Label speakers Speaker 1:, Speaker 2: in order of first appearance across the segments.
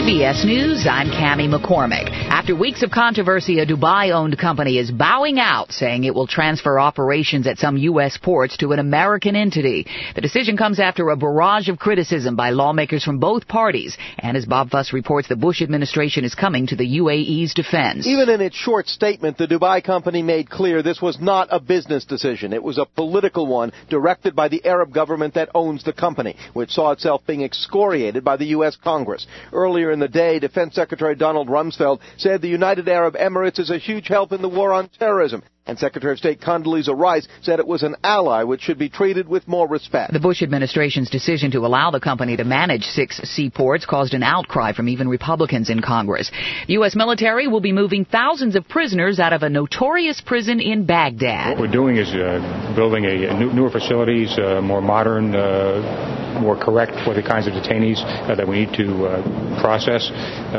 Speaker 1: CBS News, I'm Cammie McCormick. After weeks of controversy, a Dubai-owned company is bowing out, saying it will transfer operations at some U.S. ports to an American entity. The decision comes after a barrage of criticism by lawmakers from both parties. And as Bob Fuss reports, the Bush administration is coming to the UAE's defense.
Speaker 2: Even in its short statement, the Dubai company made clear this was not a business decision. It was a political one directed by the Arab government that owns the company, which saw itself being excoriated by the U.S. Congress. Earlier in the day, Defense Secretary Donald Rumsfeld said the United Arab Emirates is a huge help in the war on terrorism. And Secretary of State Condoleezza Rice said it was an ally which should be treated with more respect.
Speaker 1: The Bush administration's decision to allow the company to manage 6 seaports caused an outcry from even Republicans in Congress. The U.S. military will be moving thousands of prisoners out of a notorious prison in Baghdad.
Speaker 3: What we're doing is building newer facilities, more modern, more correct for the kinds of detainees that we need to process,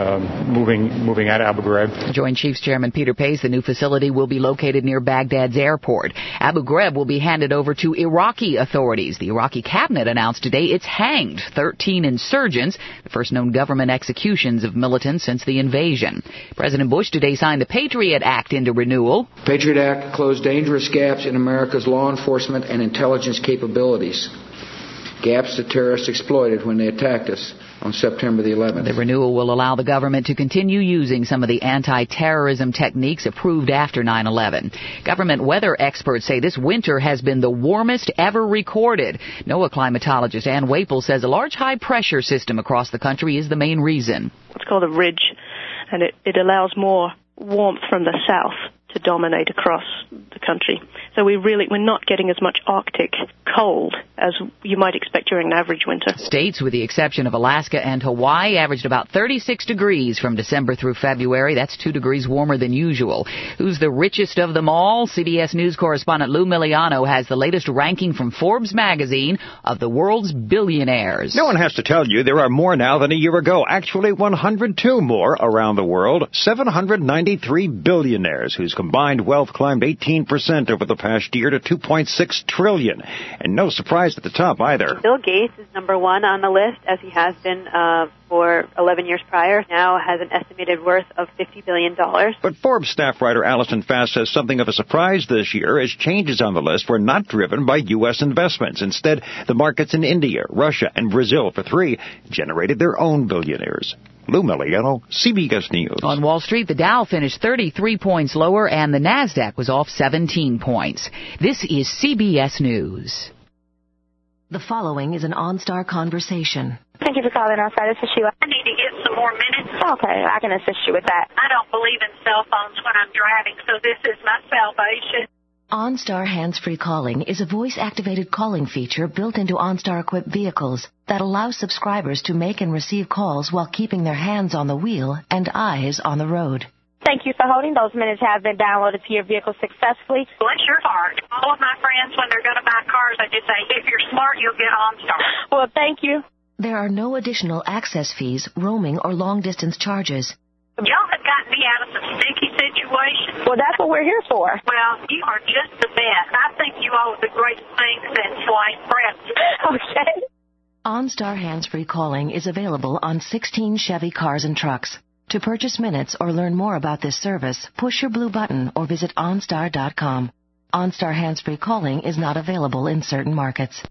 Speaker 3: moving out of Abu Ghraib.
Speaker 1: Joint Chiefs Chairman Peter Pace, the new facility will be located near Baghdad's airport. Abu Ghraib will be handed over to Iraqi authorities. The Iraqi cabinet announced today it's hanged 13 insurgents, the first known government executions of militants since the invasion. President Bush today signed the Patriot Act into renewal.
Speaker 4: The Patriot Act closed dangerous gaps in America's law enforcement and intelligence capabilities. Gaps that terrorists exploited when they attacked us on September the 11th.
Speaker 1: The renewal will allow the government to continue using some of the anti-terrorism techniques approved after 9/11. Government weather experts say this winter has been the warmest ever recorded. NOAA climatologist Ann Wapel says a large high-pressure system across the country is the main reason.
Speaker 5: It's called a ridge, and it allows more warmth from the south to dominate across the country. So we're not getting as much Arctic cold as you might expect during an average winter.
Speaker 1: States, with the exception of Alaska and Hawaii, averaged about 36 degrees from December through February. That's 2 degrees warmer than usual. Who's the richest of them all? CBS News correspondent Lou Miliano has the latest ranking from Forbes magazine of the world's billionaires.
Speaker 6: No one has to tell you there are more now than a year ago. Actually, 102 more around the world. 793 billionaires whose combined wealth climbed 18% over the past year to $2.6 trillion. And no surprise at the top either.
Speaker 7: Bill Gates is number one on the list, as he has been for 11 years prior. Now has an estimated worth of $50 billion.
Speaker 6: But Forbes staff writer Allison Fast says something of a surprise this year as changes on the list were not driven by U.S. investments. Instead, the markets in India, Russia, and Brazil, for 3, generated their own billionaires. Lou Miliano, CBS News.
Speaker 1: On Wall Street, the Dow finished 33 points lower and the Nasdaq was off 17 points. This is CBS News.
Speaker 8: The following is an OnStar conversation.
Speaker 9: Thank you for calling OnStar. This is Sheila.
Speaker 10: I need to get some more minutes.
Speaker 9: Okay, I can assist you with that.
Speaker 10: I don't believe in cell phones when I'm driving, so this is my salvation.
Speaker 8: OnStar Hands-Free Calling is a voice-activated calling feature built into OnStar-equipped vehicles that allows subscribers to make and receive calls while keeping their hands on the wheel and eyes on the road.
Speaker 9: Thank you for holding. Those minutes have been downloaded to your vehicle successfully.
Speaker 10: Bless your heart. All of my friends, when they're going to buy cars, I just say, if you're smart, you'll get OnStar.
Speaker 9: Well, thank you.
Speaker 8: There are no additional access fees, roaming, or long-distance charges.
Speaker 10: Y'all have gotten me out of some sticky situations.
Speaker 9: Well, that's what we're here for.
Speaker 10: Well, you are just the best. I think you all are the greatest things since sliced bread.
Speaker 9: Okay.
Speaker 8: OnStar Hands-Free Calling is available on 16 Chevy cars and trucks. To purchase minutes or learn more about this service, push your blue button or visit OnStar.com. OnStar Hands-Free Calling is not available in certain markets.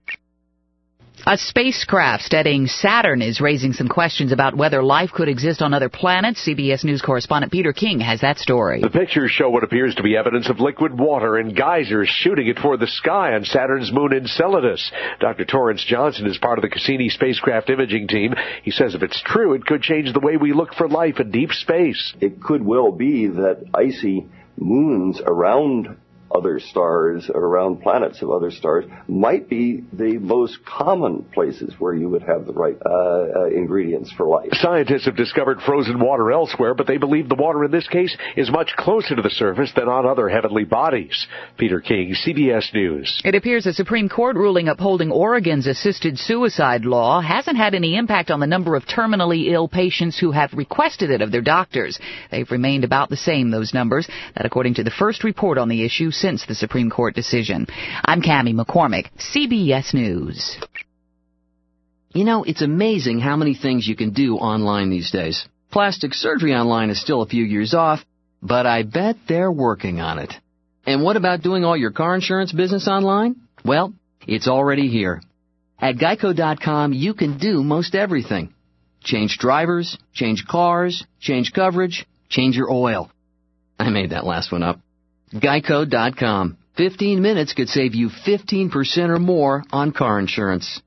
Speaker 1: A spacecraft studying Saturn is raising some questions about whether life could exist on other planets. CBS News correspondent Peter King has that story.
Speaker 11: The pictures show what appears to be evidence of liquid water and geysers shooting it toward the sky on Saturn's moon Enceladus. Dr. Torrance Johnson is part of the Cassini spacecraft imaging team. He says if it's true, it could change the way we look for life in deep space.
Speaker 12: It could well be that icy moons around other stars, or around planets of other stars, might be the most common places where you would have the right ingredients for life.
Speaker 11: Scientists have discovered frozen water elsewhere, but they believe the water in this case is much closer to the surface than on other heavenly bodies. Peter King, CBS News.
Speaker 1: It appears a Supreme Court ruling upholding Oregon's assisted suicide law hasn't had any impact on the number of terminally ill patients who have requested it of their doctors. They've remained about the same, those numbers, that according to the first report on the issue since the Supreme Court decision. I'm Cammie McCormick, CBS News.
Speaker 13: You know, it's amazing how many things you can do online these days. Plastic surgery online is still a few years off, but I bet they're working on it. And what about doing all your car insurance business online? Well, it's already here. At Geico.com, you can do most everything. Change drivers, change cars, change coverage, change your oil. I made that last one up. Geico.com. 15 minutes could save you 15% or more on car insurance.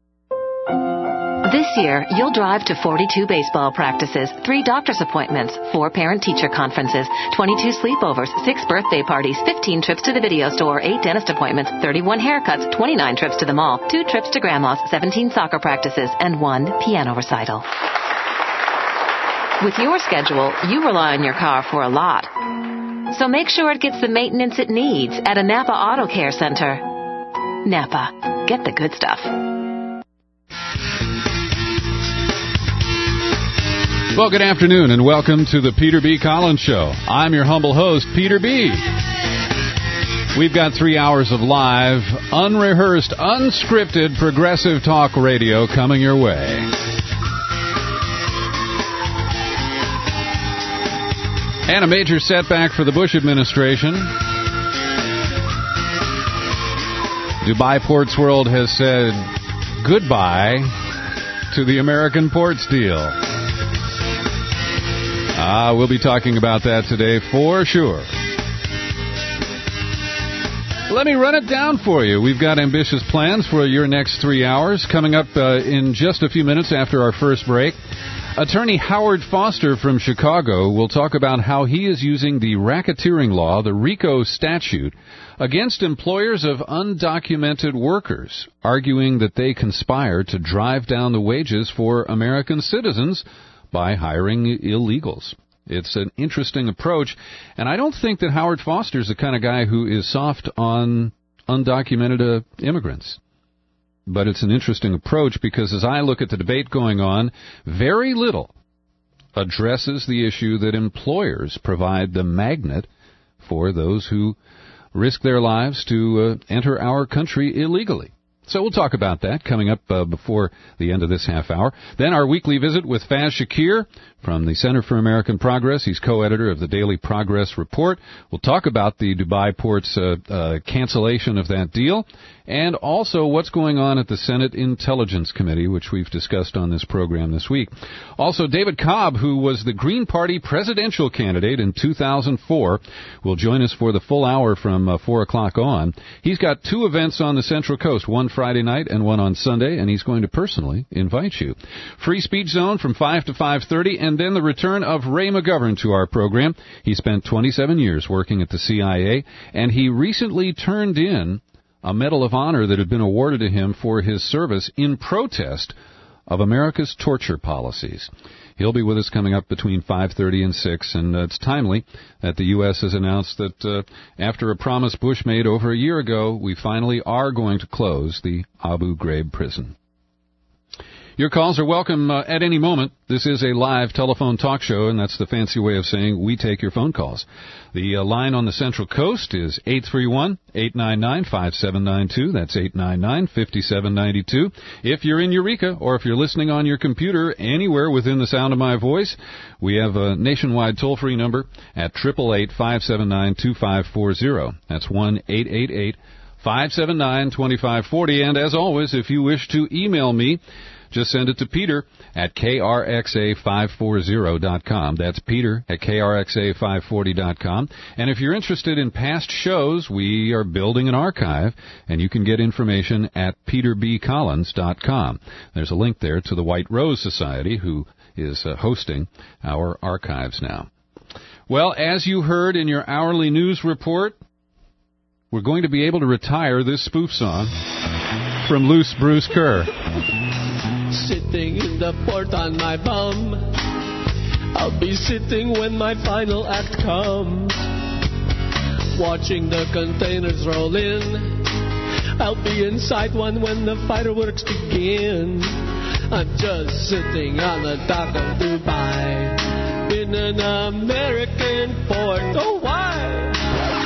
Speaker 8: This year, you'll drive to 42 baseball practices, 3 doctor's appointments, 4 parent-teacher conferences, 22 sleepovers, 6 birthday parties, 15 trips to the video store, 8 dentist appointments, 31 haircuts, 29 trips to the mall, 2 trips to grandma's, 17 soccer practices, and 1 piano recital. With your schedule, you rely on your car for a lot. So make sure it gets the maintenance it needs at a Napa Auto Care Center. Napa. Get the good stuff.
Speaker 14: Well, good afternoon, and welcome to the Peter B. Collins Show. I'm your humble host, Peter B. We've got 3 hours of live, unrehearsed, unscripted, progressive talk radio coming your way. And a major setback for the Bush administration. Dubai Ports World has said goodbye to the American ports deal. We'll be talking about that today for sure. Let me run it down for you. We've got ambitious plans for your next 3 hours. Coming up in just a few minutes after our first break, Attorney Howard Foster from Chicago will talk about how he is using the racketeering law, the RICO statute, against employers of undocumented workers, arguing that they conspire to drive down the wages for American citizens by hiring illegals. It's an interesting approach, and I don't think that Howard Foster's the kind of guy who is soft on undocumented immigrants. But it's an interesting approach because as I look at the debate going on, very little addresses the issue that employers provide the magnet for those who risk their lives to enter our country illegally. So we'll talk about that coming up before the end of this half hour. Then our weekly visit with Faz Shakir from the Center for American Progress. He's co-editor of the Daily Progress Report. We'll talk about the Dubai Ports cancellation of that deal, and also what's going on at the Senate Intelligence Committee, which we've discussed on this program this week. Also, David Cobb, who was the Green Party presidential candidate in 2004, will join us for the full hour from 4 o'clock on. He's got 2 events on the Central Coast, one Friday night and one on Sunday, and he's going to personally invite you. Free Speech Zone from 5 to 5:30, and then the return of Ray McGovern to our program. He spent 27 years working at the CIA, and he recently turned in a Medal of Honor that had been awarded to him for his service in protest of America's torture policies. He'll be with us coming up between 5:30 and 6, and it's timely that the U.S. has announced that after a promise Bush made over a year ago, we finally are going to close the Abu Ghraib prison. Your calls are welcome at any moment. This is a live telephone talk show, and that's the fancy way of saying we take your phone calls. The line on the Central Coast is 831-899-5792. That's 899-5792. If you're in Eureka, or if you're listening on your computer anywhere within the sound of my voice, we have a nationwide toll-free number at 888-579-2540. That's 1-888-579-2540. And as always, if you wish to email me, just send it to Peter at krxa540.com. That's Peter at krxa540.com. And if you're interested in past shows, we are building an archive, and you can get information at peterbcollins.com. There's a link there to the White Rose Society, who is hosting our archives now. Well, as you heard in your hourly news report, we're going to be able to retire this spoof song from Loose Bruce Kerr.
Speaker 15: Sitting in the port on my bum, I'll be sitting when my final act comes. Watching the containers roll in, I'll be inside one when the fireworks begin. I'm just sitting on the dock of Dubai, in an American port. Oh, why?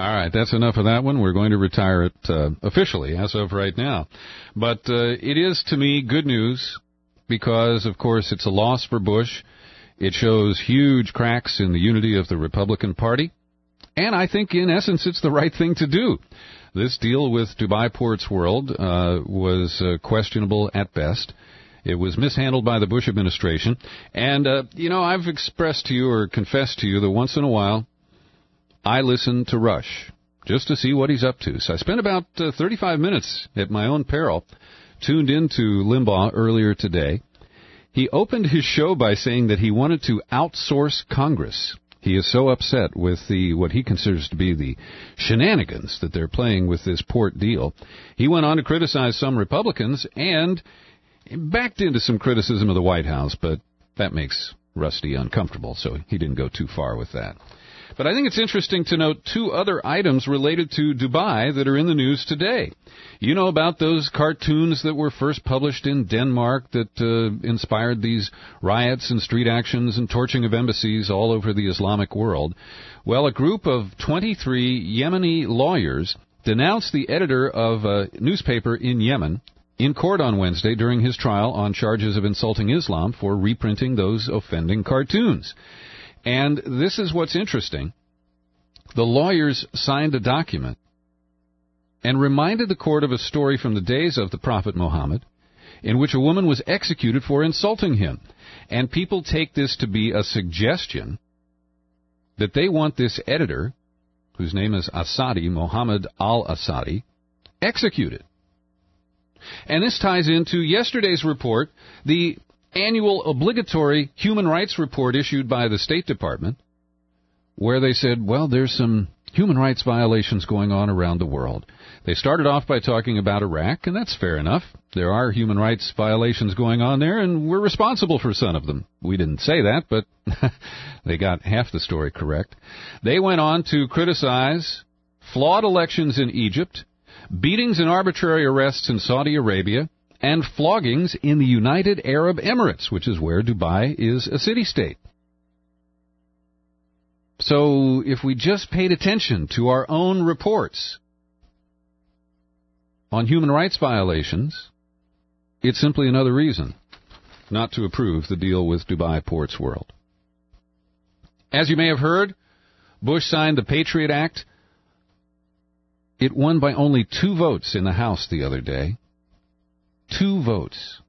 Speaker 14: All right, that's enough of that one. We're going to retire it officially as of right now. But it is, to me, good news because, of course, it's a loss for Bush. It shows huge cracks in the unity of the Republican Party. And I think, in essence, it's the right thing to do. This deal with Dubai Ports World was questionable at best. It was mishandled by the Bush administration. And, I've expressed to you or confessed to you that once in a while I listen to Rush just to see what he's up to. So I spent about 35 minutes at my own peril tuned into Limbaugh earlier today. He opened his show by saying that he wanted to outsource Congress. He is so upset with what he considers to be the shenanigans that they're playing with this port deal. He went on to criticize some Republicans and backed into some criticism of the White House, but that makes Rusty uncomfortable, so he didn't go too far with that. But I think it's interesting to note two other items related to Dubai that are in the news today. You know about those cartoons that were first published in Denmark that inspired these riots and street actions and torching of embassies all over the Islamic world? Well, a group of 23 Yemeni lawyers denounced the editor of a newspaper in Yemen in court on Wednesday during his trial on charges of insulting Islam for reprinting those offending cartoons. And this is what's interesting. The lawyers signed a document and reminded the court of a story from the days of the Prophet Muhammad in which a woman was executed for insulting him. And people take this to be a suggestion that they want this editor, whose name is Asadi, Mohammed al-Asadi, executed. And this ties into yesterday's report, the annual obligatory human rights report issued by the State Department, where they said, well, there's some human rights violations going on around the world. They started off by talking about Iraq, and that's fair enough. There are human rights violations going on there, and we're responsible for some of them. We didn't say that, but they got half the story correct. They went on to criticize flawed elections in Egypt, beatings and arbitrary arrests in Saudi Arabia, and floggings in the United Arab Emirates, which is where Dubai is a city-state. So if we just paid attention to our own reports on human rights violations, it's simply another reason not to approve the deal with Dubai Ports World. As you may have heard, Bush signed the Patriot Act. It won by only 2 votes in the House the other day. 2 votes.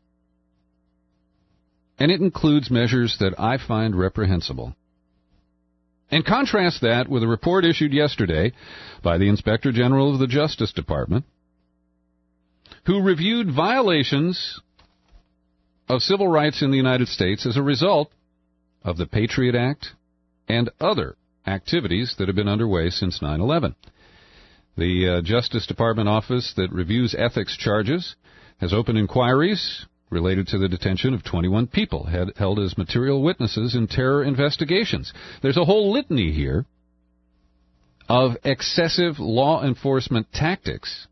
Speaker 14: And it includes measures that I find reprehensible. And contrast that with a report issued yesterday by the Inspector General of the Justice Department, who reviewed violations of civil rights in the United States as a result of the Patriot Act and other activities that have been underway since 9/11. The Justice Department office that reviews ethics charges has opened inquiries related to the detention of 21 people held as material witnesses in terror investigations. There's a whole litany here of excessive law enforcement tactics.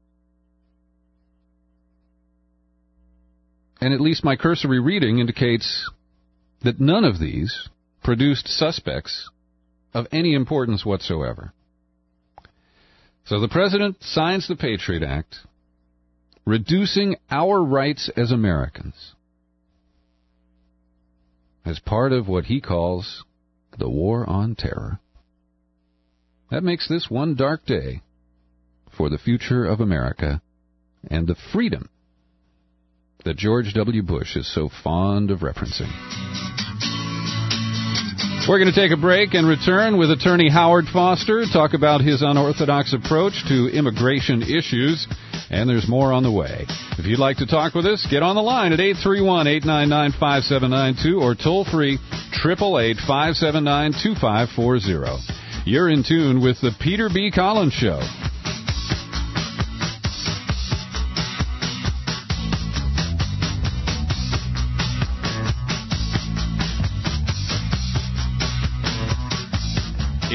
Speaker 14: And at least my cursory reading indicates that none of these produced suspects of any importance whatsoever. So the President signs the Patriot Act, reducing our rights as Americans as part of what he calls the war on terror. That makes this one dark day for the future of America and the freedom that George W. Bush is so fond of referencing. We're going to take a break and return with attorney Howard Foster, talk about his unorthodox approach to immigration issues, and there's more on the way. If you'd like to talk with us, get on the line at 831-899-5792 or toll free 888-579-2540. You're in tune with the Peter B. Collins Show.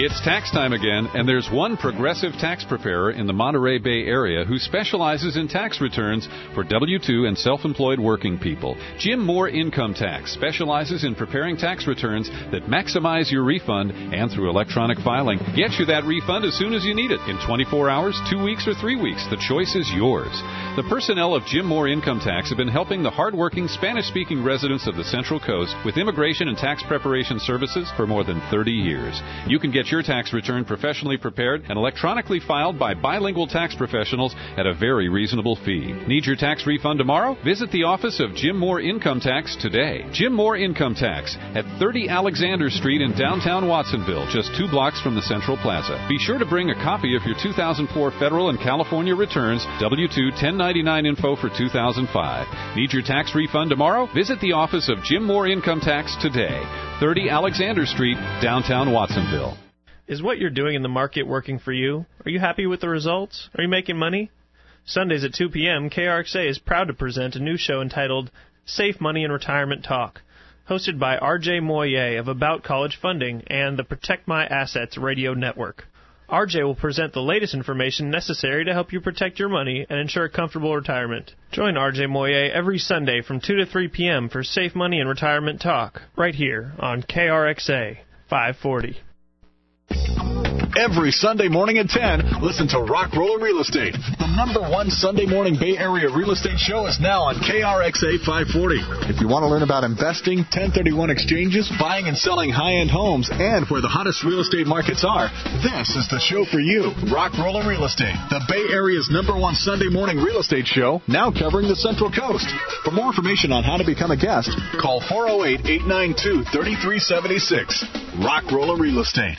Speaker 14: It's tax time again, and there's one progressive tax preparer in the Monterey Bay Area who specializes in tax returns for W-2 and self-employed working people. Jim Moore Income Tax specializes in preparing tax returns that maximize your refund, and through electronic filing, get you that refund as soon as you need it, in 24 hours, 2 weeks, or 3 weeks. The choice is yours. The personnel of Jim Moore Income Tax have been helping the hardworking Spanish-speaking residents of the Central Coast with immigration and tax preparation services for more than 30 years. You can get your tax return professionally prepared and electronically filed by bilingual tax professionals at a very reasonable fee. Need your tax refund tomorrow? Visit the office of Jim Moore Income Tax today. Jim Moore Income Tax at 30 Alexander Street in downtown Watsonville, just 2 blocks from the Central Plaza. Be sure to bring a copy of your 2004 federal and California returns, W-2 1099 info for 2005. Need your tax refund tomorrow? Visit the office of Jim Moore Income Tax today. 30 Alexander Street, downtown Watsonville.
Speaker 16: Is what you're doing in the market working for you? Are you happy with the results? Are you making money? Sundays at 2 p.m., KRXA is proud to present a new show entitled Safe Money and Retirement Talk, hosted by R.J. Moyer of About College Funding and the Protect My Assets radio network. R.J. will present the latest information necessary to help you protect your money and ensure a comfortable retirement. Join R.J. Moyer every Sunday from 2 to 3 p.m. for Safe Money and Retirement Talk, right here on KRXA 540.
Speaker 17: Every Sunday morning at 10, listen to Rock Roller Real Estate. The #1 Sunday morning Bay Area real estate show is now on KRXA 540. If you want to learn about investing, 1031 exchanges, buying and selling high-end homes, and where the hottest real estate markets are, this is the show for you. Rock Roller Real Estate, the Bay Area's #1 Sunday morning real estate show, now covering the Central Coast. For more information on how to become a guest, call 408-892-3376. Rock Roller Real Estate.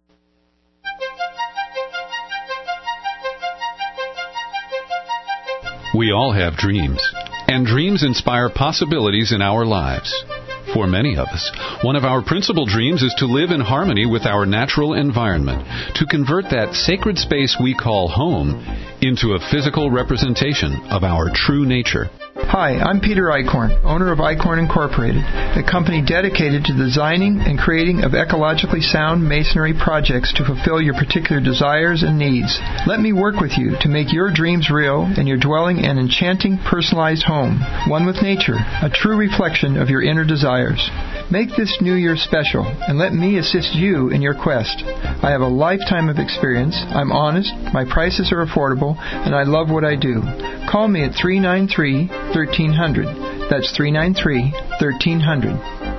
Speaker 14: We all have dreams, and dreams inspire possibilities in our lives. For many of us, one of our principal dreams is to live in harmony with our natural environment, to convert that sacred space we call home into a physical representation of our true nature.
Speaker 18: Hi, I'm Peter Eichhorn, owner of Eichhorn Incorporated, a company dedicated to designing and creating of ecologically sound masonry projects to fulfill your particular desires and needs. Let me work with you to make your dreams real and your dwelling an enchanting, personalized home, one with nature, a true reflection of your inner desires. Make this New Year special, and let me assist you in your quest. I have a lifetime of experience, I'm honest, my prices are affordable, and I love what I do. Call me at 393-1300. That's 393-1300.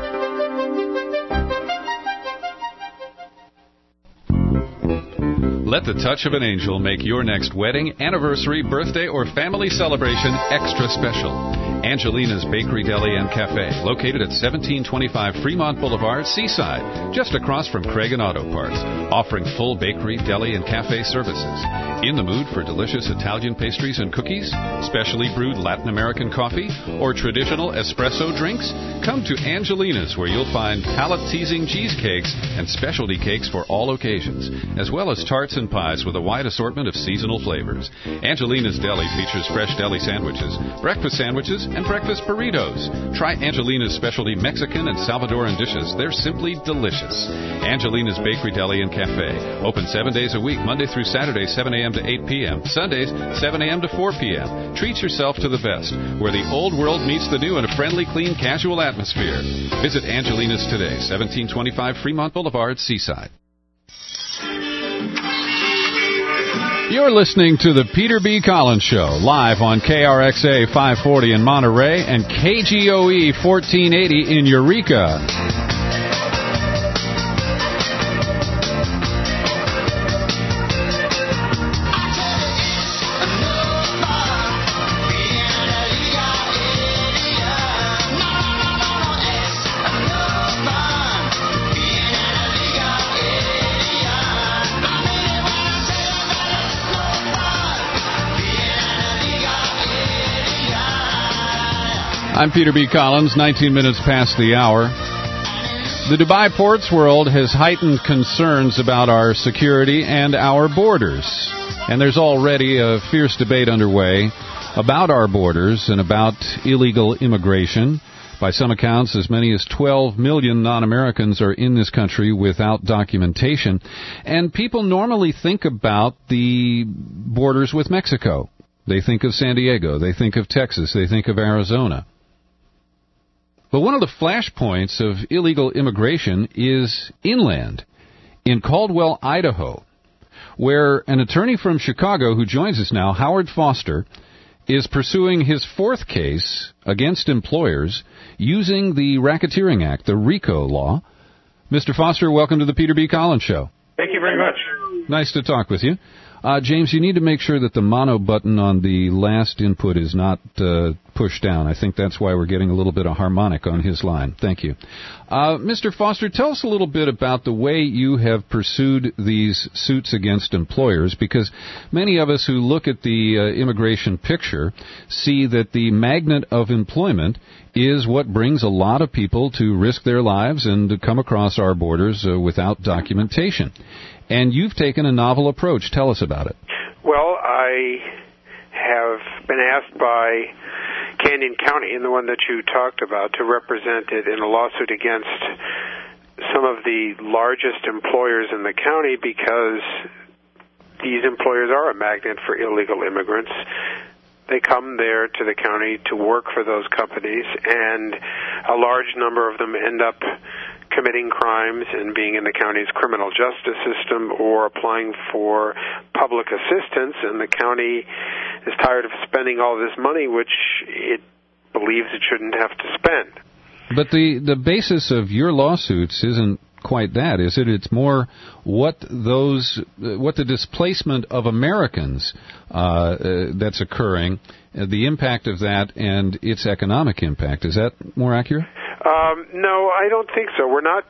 Speaker 14: Let the touch of an angel make your next wedding, anniversary, birthday, or family celebration extra special. Angelina's Bakery, Deli, and Cafe, located at 1725 Fremont Boulevard, Seaside, just across from Craig and Auto Parts, offering full bakery, deli, and cafe services. In the mood for delicious Italian pastries and cookies, specially brewed Latin American coffee, or traditional espresso drinks? Come to Angelina's, where you'll find palate-teasing cheesecakes and specialty cakes for all occasions, as well as tarts and pies with a wide assortment of seasonal flavors. Angelina's Deli features fresh deli sandwiches, breakfast sandwiches, and breakfast burritos. Try Angelina's specialty Mexican and Salvadoran dishes. They're simply delicious. Angelina's Bakery, Deli, and Cafe. Open 7 days a week, Monday through Saturday, 7 a.m. to 8 p.m. Sundays, 7 a.m. to 4 p.m. Treat yourself to the best, where the old world meets the new in a friendly, clean, casual atmosphere. Visit Angelina's today, 1725 Fremont Boulevard, Seaside. You're listening to the Peter B. Collins Show, live on KRXA 540 in Monterey and KGOE 1480 in Eureka. I'm Peter B. Collins, 19 minutes past the hour. The Dubai Ports world has heightened concerns about our security and our borders. And there's already a fierce debate underway about our borders and about illegal immigration. By some accounts, as many as 12 million non-Americans are in this country without documentation. And people normally think about the borders with Mexico. They think of San Diego. They think of Texas. They think of Arizona. But one of the flashpoints of illegal immigration is inland, in Caldwell, Idaho, where an attorney from Chicago who joins us now, Howard Foster, is pursuing his fourth case against employers using the Racketeering Act, the RICO law. Mr. Foster, welcome to the Peter B. Collins Show.
Speaker 19: Thank you very much.
Speaker 14: Nice to talk with you. James, you need to make sure that the mono button on the last input is not pushed down. I think that's why we're getting a little bit of harmonic on his line. Thank you. Mr. Foster, tell us a little bit about the way you have pursued these suits against employers, because many of us who look at the immigration picture see that the magnet of employment is what brings a lot of people to risk their lives and to come across our borders without documentation. And you've taken a novel approach. Tell us about it.
Speaker 19: Well, I have been asked by Canyon County, and the one that you talked about, to represent it in a lawsuit against some of the largest employers in the county, because these employers are a magnet for illegal immigrants. They come there to the county to work for those companies, and a large number of them end up committing crimes and being in the county's criminal justice system or applying for public assistance, and the county is tired of spending all this money, which it believes it shouldn't have to spend.
Speaker 14: But the basis of your lawsuits isn't quite that, is it? It's more what the displacement of Americans that's occurring, the impact of that, and its economic impact. Is that more accurate?
Speaker 19: No, I don't think so. We're not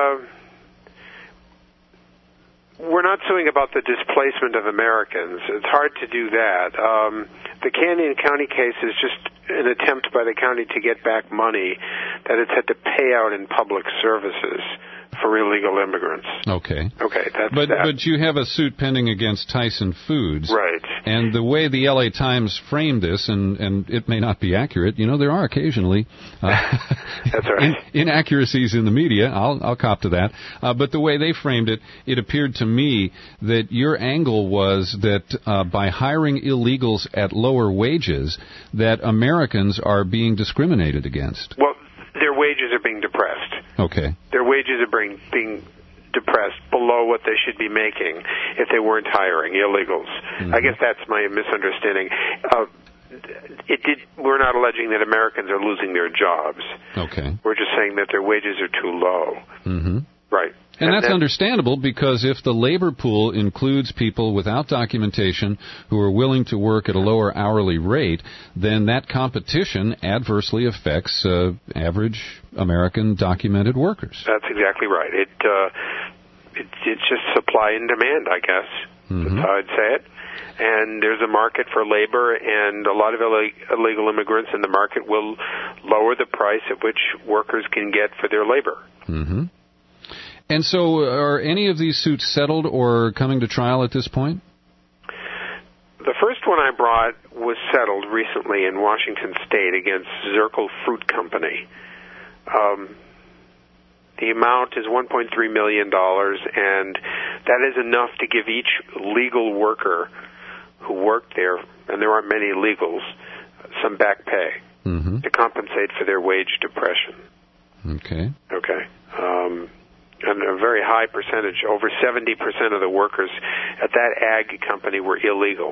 Speaker 19: suing about the displacement of Americans. It's hard to do that. The Canyon County case is just an attempt by the county to get back money that it's had to pay out in public services for illegal immigrants.
Speaker 14: Okay.
Speaker 19: Okay, that's
Speaker 14: but,
Speaker 19: that.
Speaker 14: But you have a suit pending against Tyson Foods.
Speaker 19: Right.
Speaker 14: And the way the L.A. Times framed this, and it may not be accurate, there are occasionally
Speaker 19: that's right.
Speaker 14: inaccuracies in the media. I'll cop to that. But the way they framed it, it appeared to me that your angle was that by hiring illegals at lower wages, that Americans are being discriminated against.
Speaker 19: Well, their wages are being depressed.
Speaker 14: Okay.
Speaker 19: Their wages are being depressed below what they should be making if they weren't hiring illegals. Mm-hmm. I guess that's my misunderstanding. We're not alleging that Americans are losing their jobs.
Speaker 14: Okay.
Speaker 19: We're just saying that their wages are too low.
Speaker 14: Mm-hmm.
Speaker 19: Right.
Speaker 14: And that's understandable, because if the labor pool includes people without documentation who are willing to work at a lower hourly rate, then that competition adversely affects average American documented workers.
Speaker 19: That's exactly right. It's just supply and demand, I guess.
Speaker 14: Mm-hmm.
Speaker 19: That's how I'd say it. And there's a market for labor, and a lot of illegal immigrants in the market will lower the price at which workers can get for their labor.
Speaker 14: Mm-hmm. And so are any of these suits settled or coming to trial at this point?
Speaker 19: The first one I brought was settled recently in Washington State against Zirkle Fruit Company. The amount is $1.3 million, and that is enough to give each legal worker who worked there, and there aren't many illegals, some back pay to compensate for their wage depression.
Speaker 14: Okay.
Speaker 19: Okay. And a very high percentage, over 70% of the workers at that ag company were illegal.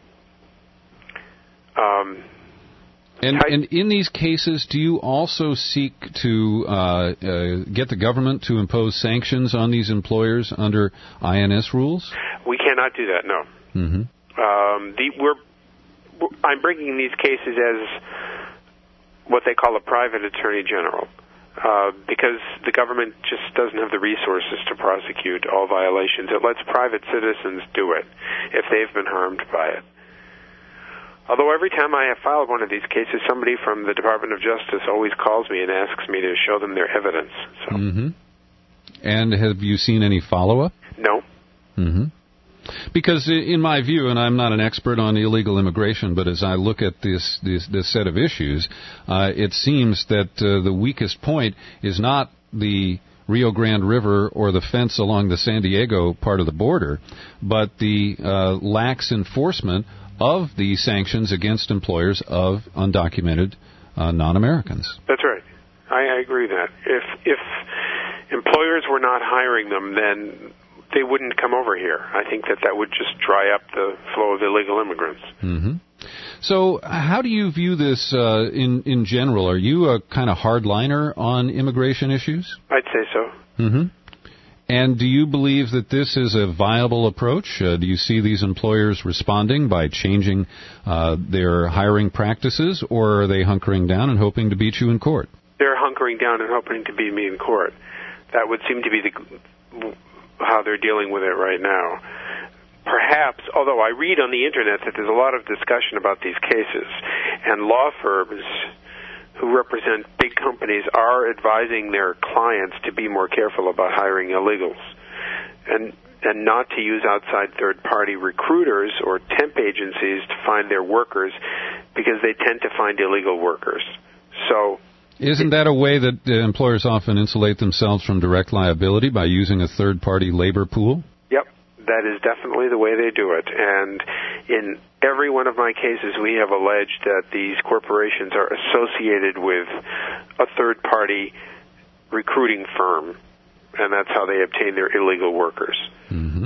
Speaker 14: And in these cases, do you also seek to get the government to impose sanctions on these employers under INS rules?
Speaker 19: We cannot do that, no.
Speaker 14: Mm-hmm.
Speaker 19: I'm bringing these cases as what they call a private attorney general. Because the government just doesn't have the resources to prosecute all violations. It lets private citizens do it if they've been harmed by it. Although every time I have filed one of these cases, somebody from the Department of Justice always calls me and asks me to show them their evidence. So.
Speaker 14: Mm-hmm. And have you seen any follow-up?
Speaker 19: No.
Speaker 14: Mm-hmm. Because in my view, and I'm not an expert on illegal immigration, but as I look at this set of issues, it seems that the weakest point is not the Rio Grande River or the fence along the San Diego part of the border, but the lax enforcement of the sanctions against employers of undocumented non-Americans.
Speaker 19: That's right. I agree with that. If employers were not hiring them, then they wouldn't come over here. I think that would just dry up the flow of illegal immigrants.
Speaker 14: Mm-hmm. So how do you view this in general? Are you a kind of hardliner on immigration issues?
Speaker 19: I'd say so.
Speaker 14: Mm-hmm. And do you believe that this is a viable approach? Do you see these employers responding by changing their hiring practices, or are they hunkering down and hoping to beat you in court?
Speaker 19: They're hunkering down and hoping to beat me in court. That would seem to be how they're dealing with it right now. Perhaps, although I read on the Internet that there's a lot of discussion about these cases, and law firms who represent big companies are advising their clients to be more careful about hiring illegals and not to use outside third-party recruiters or temp agencies to find their workers, because they tend to find illegal workers. So,
Speaker 14: isn't that a way that employers often insulate themselves from direct liability by using a third-party labor pool?
Speaker 19: Yep, that is definitely the way they do it. And in every one of my cases, we have alleged that these corporations are associated with a third-party recruiting firm, and that's how they obtain their illegal workers.
Speaker 14: Mm-hmm.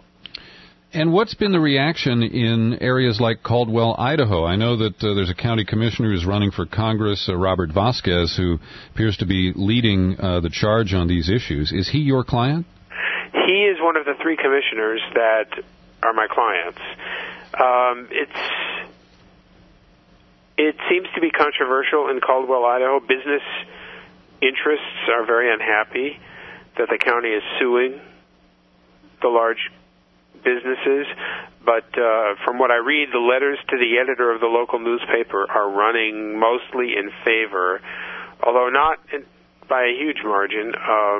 Speaker 14: And what's been the reaction in areas like Caldwell, Idaho? I know that there's a county commissioner who's running for Congress, Robert Vasquez, who appears to be leading the charge on these issues. Is he your client?
Speaker 19: He is one of the three commissioners that are my clients. It seems to be controversial in Caldwell, Idaho. Business interests are very unhappy that the county is suing the large businesses, but from what I read, the letters to the editor of the local newspaper are running mostly in favor, although not by a huge margin,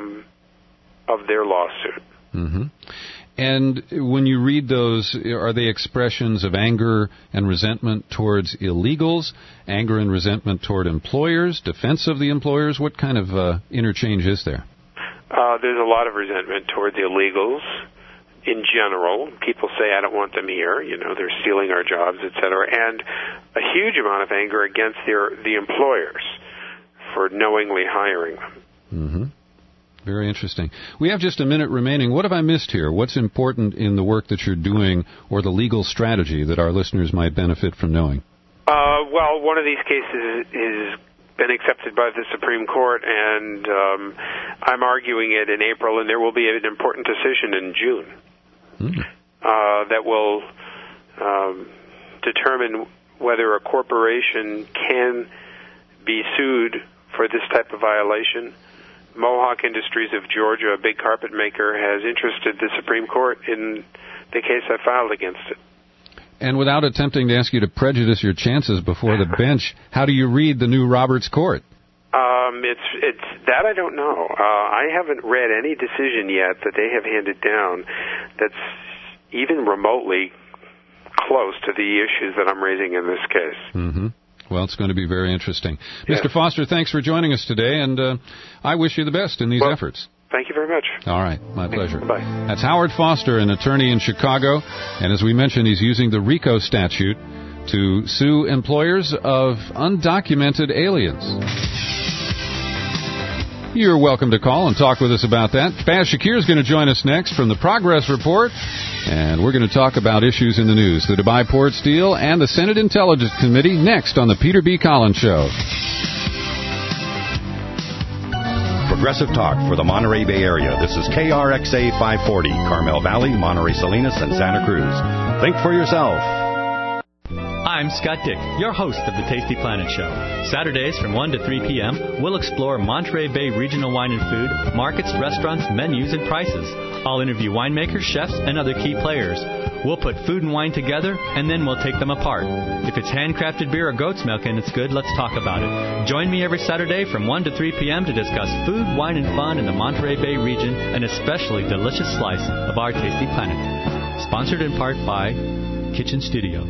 Speaker 19: of their lawsuit.
Speaker 14: Mm-hmm. And when you read those, are they expressions of anger and resentment towards illegals, anger and resentment toward employers, defense of the employers? What kind of interchange is there?
Speaker 19: There's a lot of resentment towards illegals. In general, people say, I don't want them here, they're stealing our jobs, etc., and a huge amount of anger against the employers for knowingly hiring them.
Speaker 14: Mm-hmm. Very interesting. We have just a minute remaining. What have I missed here? What's important in the work that you're doing or the legal strategy that our listeners might benefit from knowing?
Speaker 19: Well, one of these cases is been accepted by the Supreme Court, and I'm arguing it in April, and there will be an important decision in June that will determine whether a corporation can be sued for this type of violation. Mohawk Industries of Georgia, a big carpet maker, has interested the Supreme Court in the case I filed against it.
Speaker 14: And without attempting to ask you to prejudice your chances before the bench, how do you read the new Roberts Court?
Speaker 19: It's that I don't know. I haven't read any decision yet that they have handed down that's even remotely close to the issues that I'm raising in this case.
Speaker 14: Mm-hmm. Well, it's going to be very interesting. Yes. Mr. Foster, thanks for joining us today, and I wish you the best in these efforts.
Speaker 19: Thank you very much.
Speaker 14: All right. My pleasure.
Speaker 19: Bye.
Speaker 14: That's Howard Foster, an attorney in Chicago. And as we mentioned, he's using the RICO statute to sue employers of undocumented aliens. You're welcome to call and talk with us about that. Faz Shakir is going to join us next from the Progress Report. And we're going to talk about issues in the news, the Dubai Port deal and the Senate Intelligence Committee next on the Peter B. Collins Show.
Speaker 20: Progressive Talk for the Monterey Bay Area. This is KRXA 540, Carmel Valley, Monterey Salinas, and Santa Cruz. Think for yourself.
Speaker 21: I'm Scott Dick, your host of the Tasty Planet Show. Saturdays from 1 to 3 p.m., we'll explore Monterey Bay regional wine and food, markets, restaurants, menus, and prices. I'll interview winemakers, chefs, and other key players. We'll put food and wine together, and then we'll take them apart. If it's handcrafted beer or goat's milk and it's good, let's talk about it. Join me every Saturday from 1 to 3 p.m. to discuss food, wine, and fun in the Monterey Bay region, an especially delicious slice of our Tasty Planet. Sponsored in part by Kitchen Studio.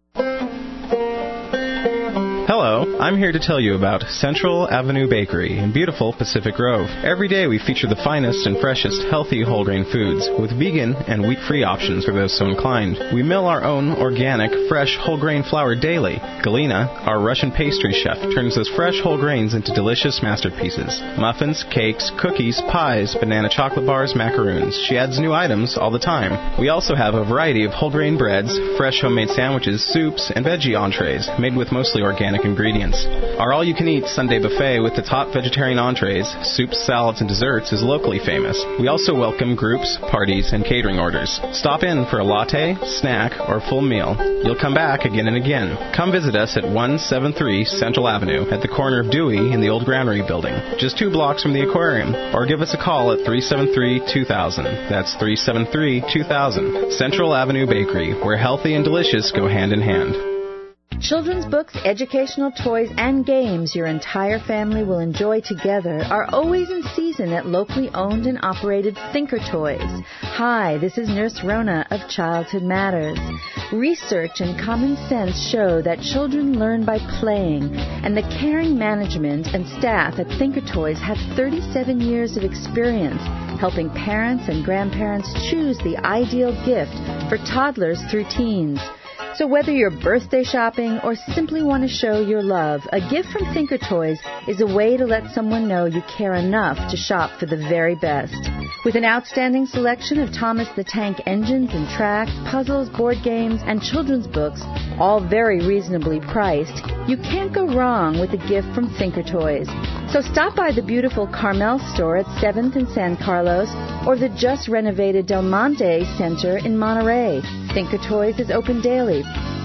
Speaker 2: Hello, I'm here to tell you about Central Avenue Bakery in beautiful Pacific Grove. Every day we feature the finest and freshest healthy whole grain foods with vegan and wheat-free options for those so inclined. We mill our own organic, fresh whole grain flour daily. Galina, our Russian pastry chef, turns those fresh whole grains into delicious masterpieces. Muffins, cakes, cookies, pies, banana chocolate bars, macaroons. She adds new items all the time. We also have a variety of whole grain breads, fresh homemade sandwiches, soups, and veggie entrees made with mostly organic ingredients. Our all-you-can-eat Sunday buffet with the top vegetarian entrees, soups, salads, and desserts is locally famous. We also welcome groups, parties, and catering orders. Stop in for a latte, snack, or full meal. You'll come back again and again. Come visit us at 173 Central Avenue at the corner of Dewey in the old Granary building, just 2 blocks from the aquarium, or give us a call at 373-2000. That's 373-2000. Central Avenue Bakery, where healthy and delicious go hand in hand.
Speaker 22: Children's books, educational toys, and games your entire family will enjoy together are always in season at locally owned and operated Thinker Toys. Hi, this is Nurse Rona of Childhood Matters. Research and common sense show that children learn by playing, and the caring management and staff at Thinker Toys have 37 years of experience helping parents and grandparents choose the ideal gift for toddlers through teens. So whether you're birthday shopping or simply want to show your love, a gift from Thinker Toys is a way to let someone know you care enough to shop for the very best. With an outstanding selection of Thomas the Tank engines and tracks, puzzles, board games, and children's books, all very reasonably priced, you can't go wrong with a gift from Thinker Toys. So stop by the beautiful Carmel store at 7th and San Carlos or the just renovated Del Monte Center in Monterey. Thinker Toys is open daily.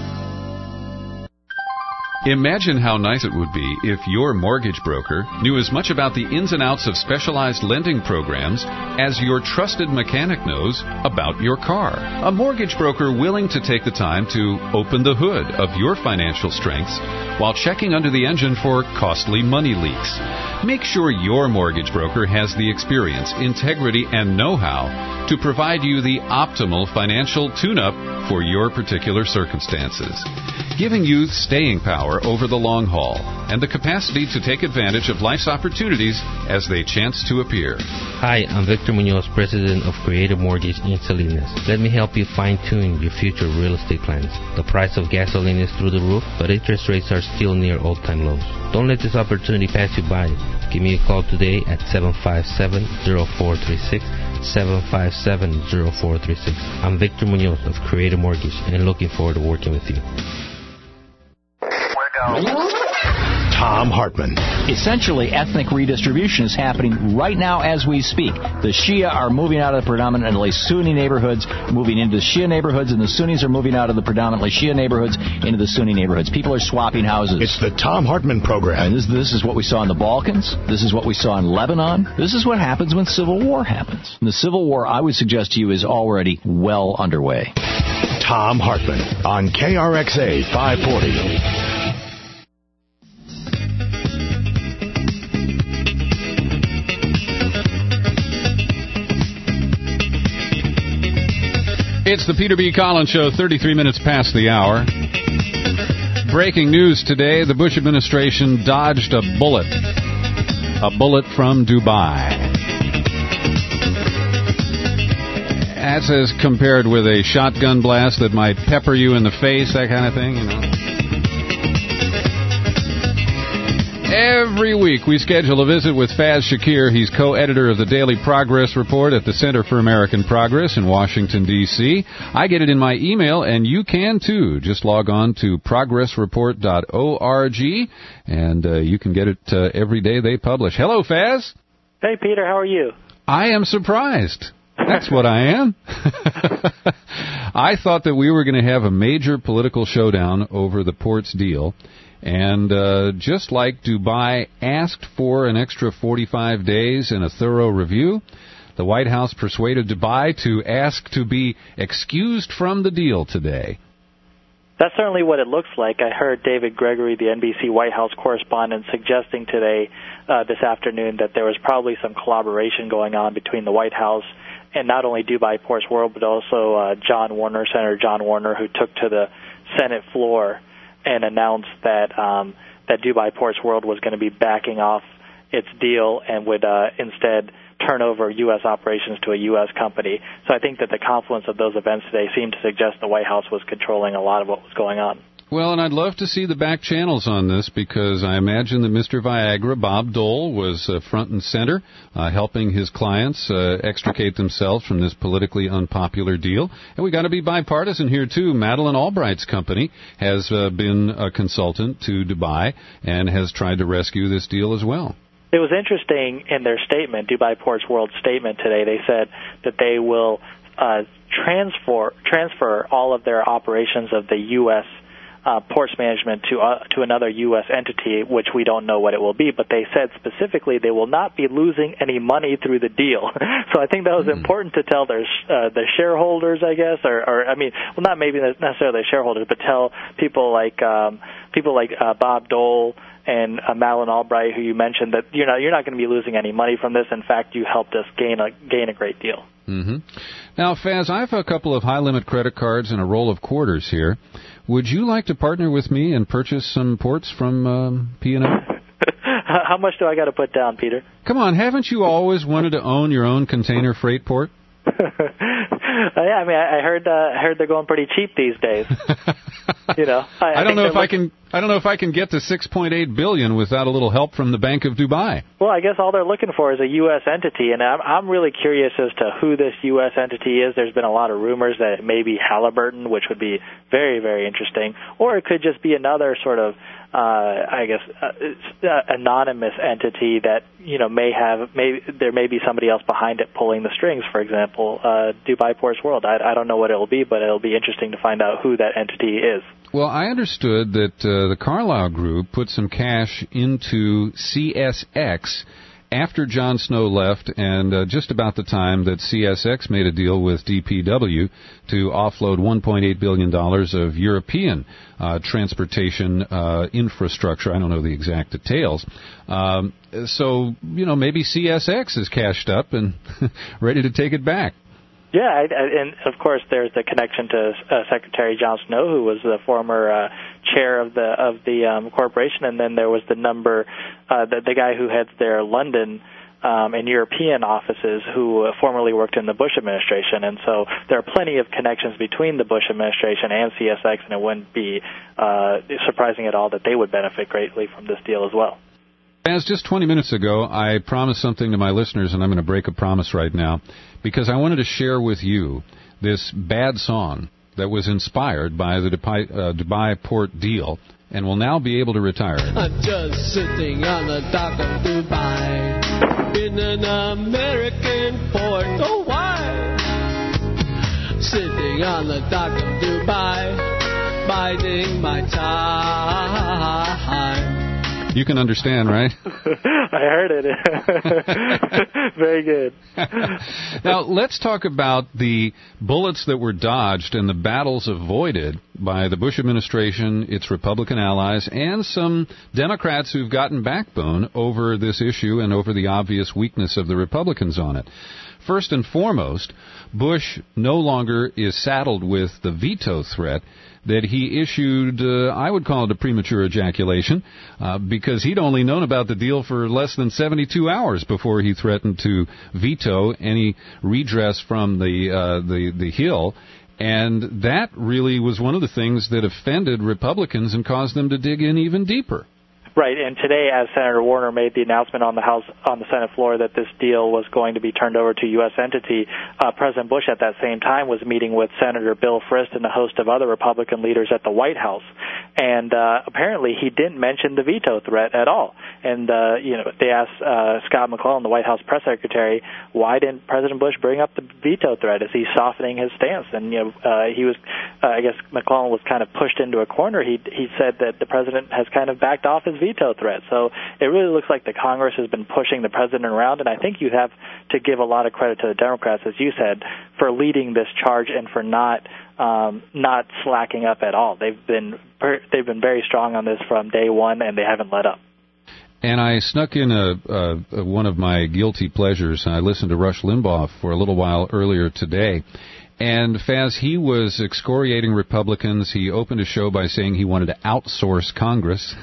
Speaker 14: Imagine how nice it would be if your mortgage broker knew as much about the ins and outs of specialized lending programs as your trusted mechanic knows about your car. A mortgage broker willing to take the time to open the hood of your financial strengths while checking under the engine for costly money leaks. Make sure your mortgage broker has the experience, integrity, and know-how to provide you the optimal financial tune-up for your particular circumstances, giving you staying power over the long haul and the capacity to take advantage of life's opportunities as they chance to appear.
Speaker 23: Hi, I'm Victor Munoz, President of Creative Mortgage in Salinas. Let me help you fine-tune your future real estate plans. The price of gasoline is through the roof, but interest rates are still near all-time lows. Don't let this opportunity pass you by. Give me a call today at 757-0436, 757-0436. I'm Victor Munoz of Creative Mortgage and looking forward to working with you.
Speaker 17: Tom Hartman.
Speaker 24: Essentially, ethnic redistribution is happening right now as we speak. The Shia are moving out of the predominantly Sunni neighborhoods, moving into the Shia neighborhoods, and the Sunnis are moving out of the predominantly Shia neighborhoods into the Sunni neighborhoods. People are swapping houses.
Speaker 17: It's the Tom Hartman program.
Speaker 24: And this is what we saw in the Balkans. This is what we saw in Lebanon. This is what happens when civil war happens. And the civil war, I would suggest to you, is already well underway.
Speaker 17: Tom Hartman on KRXA 540.
Speaker 14: It's the Peter B. Collins Show, 33 minutes past the hour. Breaking news today, the Bush administration dodged a bullet from Dubai. That's as compared with a shotgun blast that might pepper you in the face, that kind of thing, you know. Every week we schedule a visit with Faz Shakir. He's co-editor of the Daily Progress Report at the Center for American Progress in Washington, D.C. I get it in my email, and you can too. Just log on to progressreport.org, and you can get it every day they publish. Hello, Faz.
Speaker 25: Hey, Peter. How are you?
Speaker 14: I am surprised. That's what I am. I thought that we were going to have a major political showdown over the ports deal. And just like Dubai asked for an extra 45 days and a thorough review, the White House persuaded Dubai to ask to be excused from the deal today.
Speaker 25: That's certainly what it looks like. I heard David Gregory, the NBC White House correspondent, suggesting today, this afternoon, that there was probably some collaboration going on between the White House and not only Dubai Ports World, but also Senator John Warner, who took to the Senate floor and announced that that Dubai Ports World was going to be backing off its deal and would instead turn over U.S. operations to a U.S. company. So I think that the confluence of those events today seemed to suggest the White House was controlling a lot of what was going on.
Speaker 14: Well, and I'd love to see the back channels on this, because I imagine that Mr. Viagra, Bob Dole, was front and center, helping his clients extricate themselves from this politically unpopular deal. And we got to be bipartisan here, too. Madeleine Albright's company has been a consultant to Dubai and has tried to rescue this deal as well.
Speaker 25: It was interesting in their statement, Dubai Ports World statement today, they said that they will transfer all of their operations of the U.S. Ports management to another U.S. entity, which we don't know what it will be, but they said specifically they will not be losing any money through the deal. So I think that was important to tell their shareholders, I guess, or I mean, well, not maybe necessarily shareholders, but tell people like Bob Dole and Madeleine Albright, who you mentioned, that you're not going to be losing any money from this. In fact, you helped us gain a great deal.
Speaker 14: Mm-hmm. Now, Faz, I have a couple of high-limit credit cards and a roll of quarters here. Would you like to partner with me and purchase some ports from P&O?
Speaker 25: How much do I got to put down, Peter?
Speaker 14: Come on, haven't you always wanted to own your own container freight port?
Speaker 25: Yeah, I mean, I heard they're going pretty cheap these days.
Speaker 14: I don't know if I can get to $6.8 billion without a little help from the Bank of Dubai.
Speaker 25: Well, I guess all they're looking for is a U.S. entity, and I'm really curious as to who this U.S. entity is. There's been a lot of rumors that it may be Halliburton, which would be very, very interesting, or it could just be another sort of anonymous entity that there may be somebody else behind it pulling the strings. For example, Dubai Ports World. I don't know what it'll be, but it'll be interesting to find out who that entity is.
Speaker 14: Well, I understood that the Carlyle Group put some cash into CSX after Jon Snow left, and just about the time that CSX made a deal with DPW to offload $1.8 billion of European transportation infrastructure. I don't know the exact details. So, maybe CSX is cashed up and ready to take it back.
Speaker 25: Yeah, and of course there's the connection to Secretary Jon Snow, who was the former chair of the corporation, and then there was the guy who heads their London and European offices, who formerly worked in the Bush administration, and so there are plenty of connections between the Bush administration and CSX, and it wouldn't be surprising at all that they would benefit greatly from this deal as well.
Speaker 14: As just 20 minutes ago, I promised something to my listeners, and I'm going to break a promise right now, because I wanted to share with you this bad song that was inspired by the Dubai port deal and will now be able to retire.
Speaker 15: I'm just sitting on the dock of Dubai in an American port. Oh, why? Sitting on the dock of Dubai, biding my time.
Speaker 14: You can understand, right?
Speaker 25: I heard it. Very good.
Speaker 14: Now, let's talk about the bullets that were dodged and the battles avoided by the Bush administration, its Republican allies, and some Democrats who've gotten backbone over this issue and over the obvious weakness of the Republicans on it. First and foremost, Bush no longer is saddled with the veto threat that he issued, I would call it a premature ejaculation, because he'd only known about the deal for less than 72 hours before he threatened to veto any redress from the Hill. And that really was one of the things that offended Republicans and caused them to dig in even deeper.
Speaker 25: Right, and today, as Senator Warner made the announcement on the Senate floor that this deal was going to be turned over to a U.S. entity, President Bush at that same time was meeting with Senator Bill Frist and a host of other Republican leaders at the White House, and apparently he didn't mention the veto threat at all. And they asked Scott McClellan, the White House press secretary, why didn't President Bush bring up the veto threat? Is he softening his stance? And he was, I guess McClellan was kind of pushed into a corner. He said that the president has kind of backed off his veto threat. So it really looks like the Congress has been pushing the president around, and I think you have to give a lot of credit to the Democrats, as you said, for leading this charge and for not slacking up at all. They've been very strong on this from day one, and they haven't let up.
Speaker 14: And I snuck in one of my guilty pleasures, and I listened to Rush Limbaugh for a little while earlier today. And Faz, he was excoriating Republicans. He opened a show by saying he wanted to outsource Congress.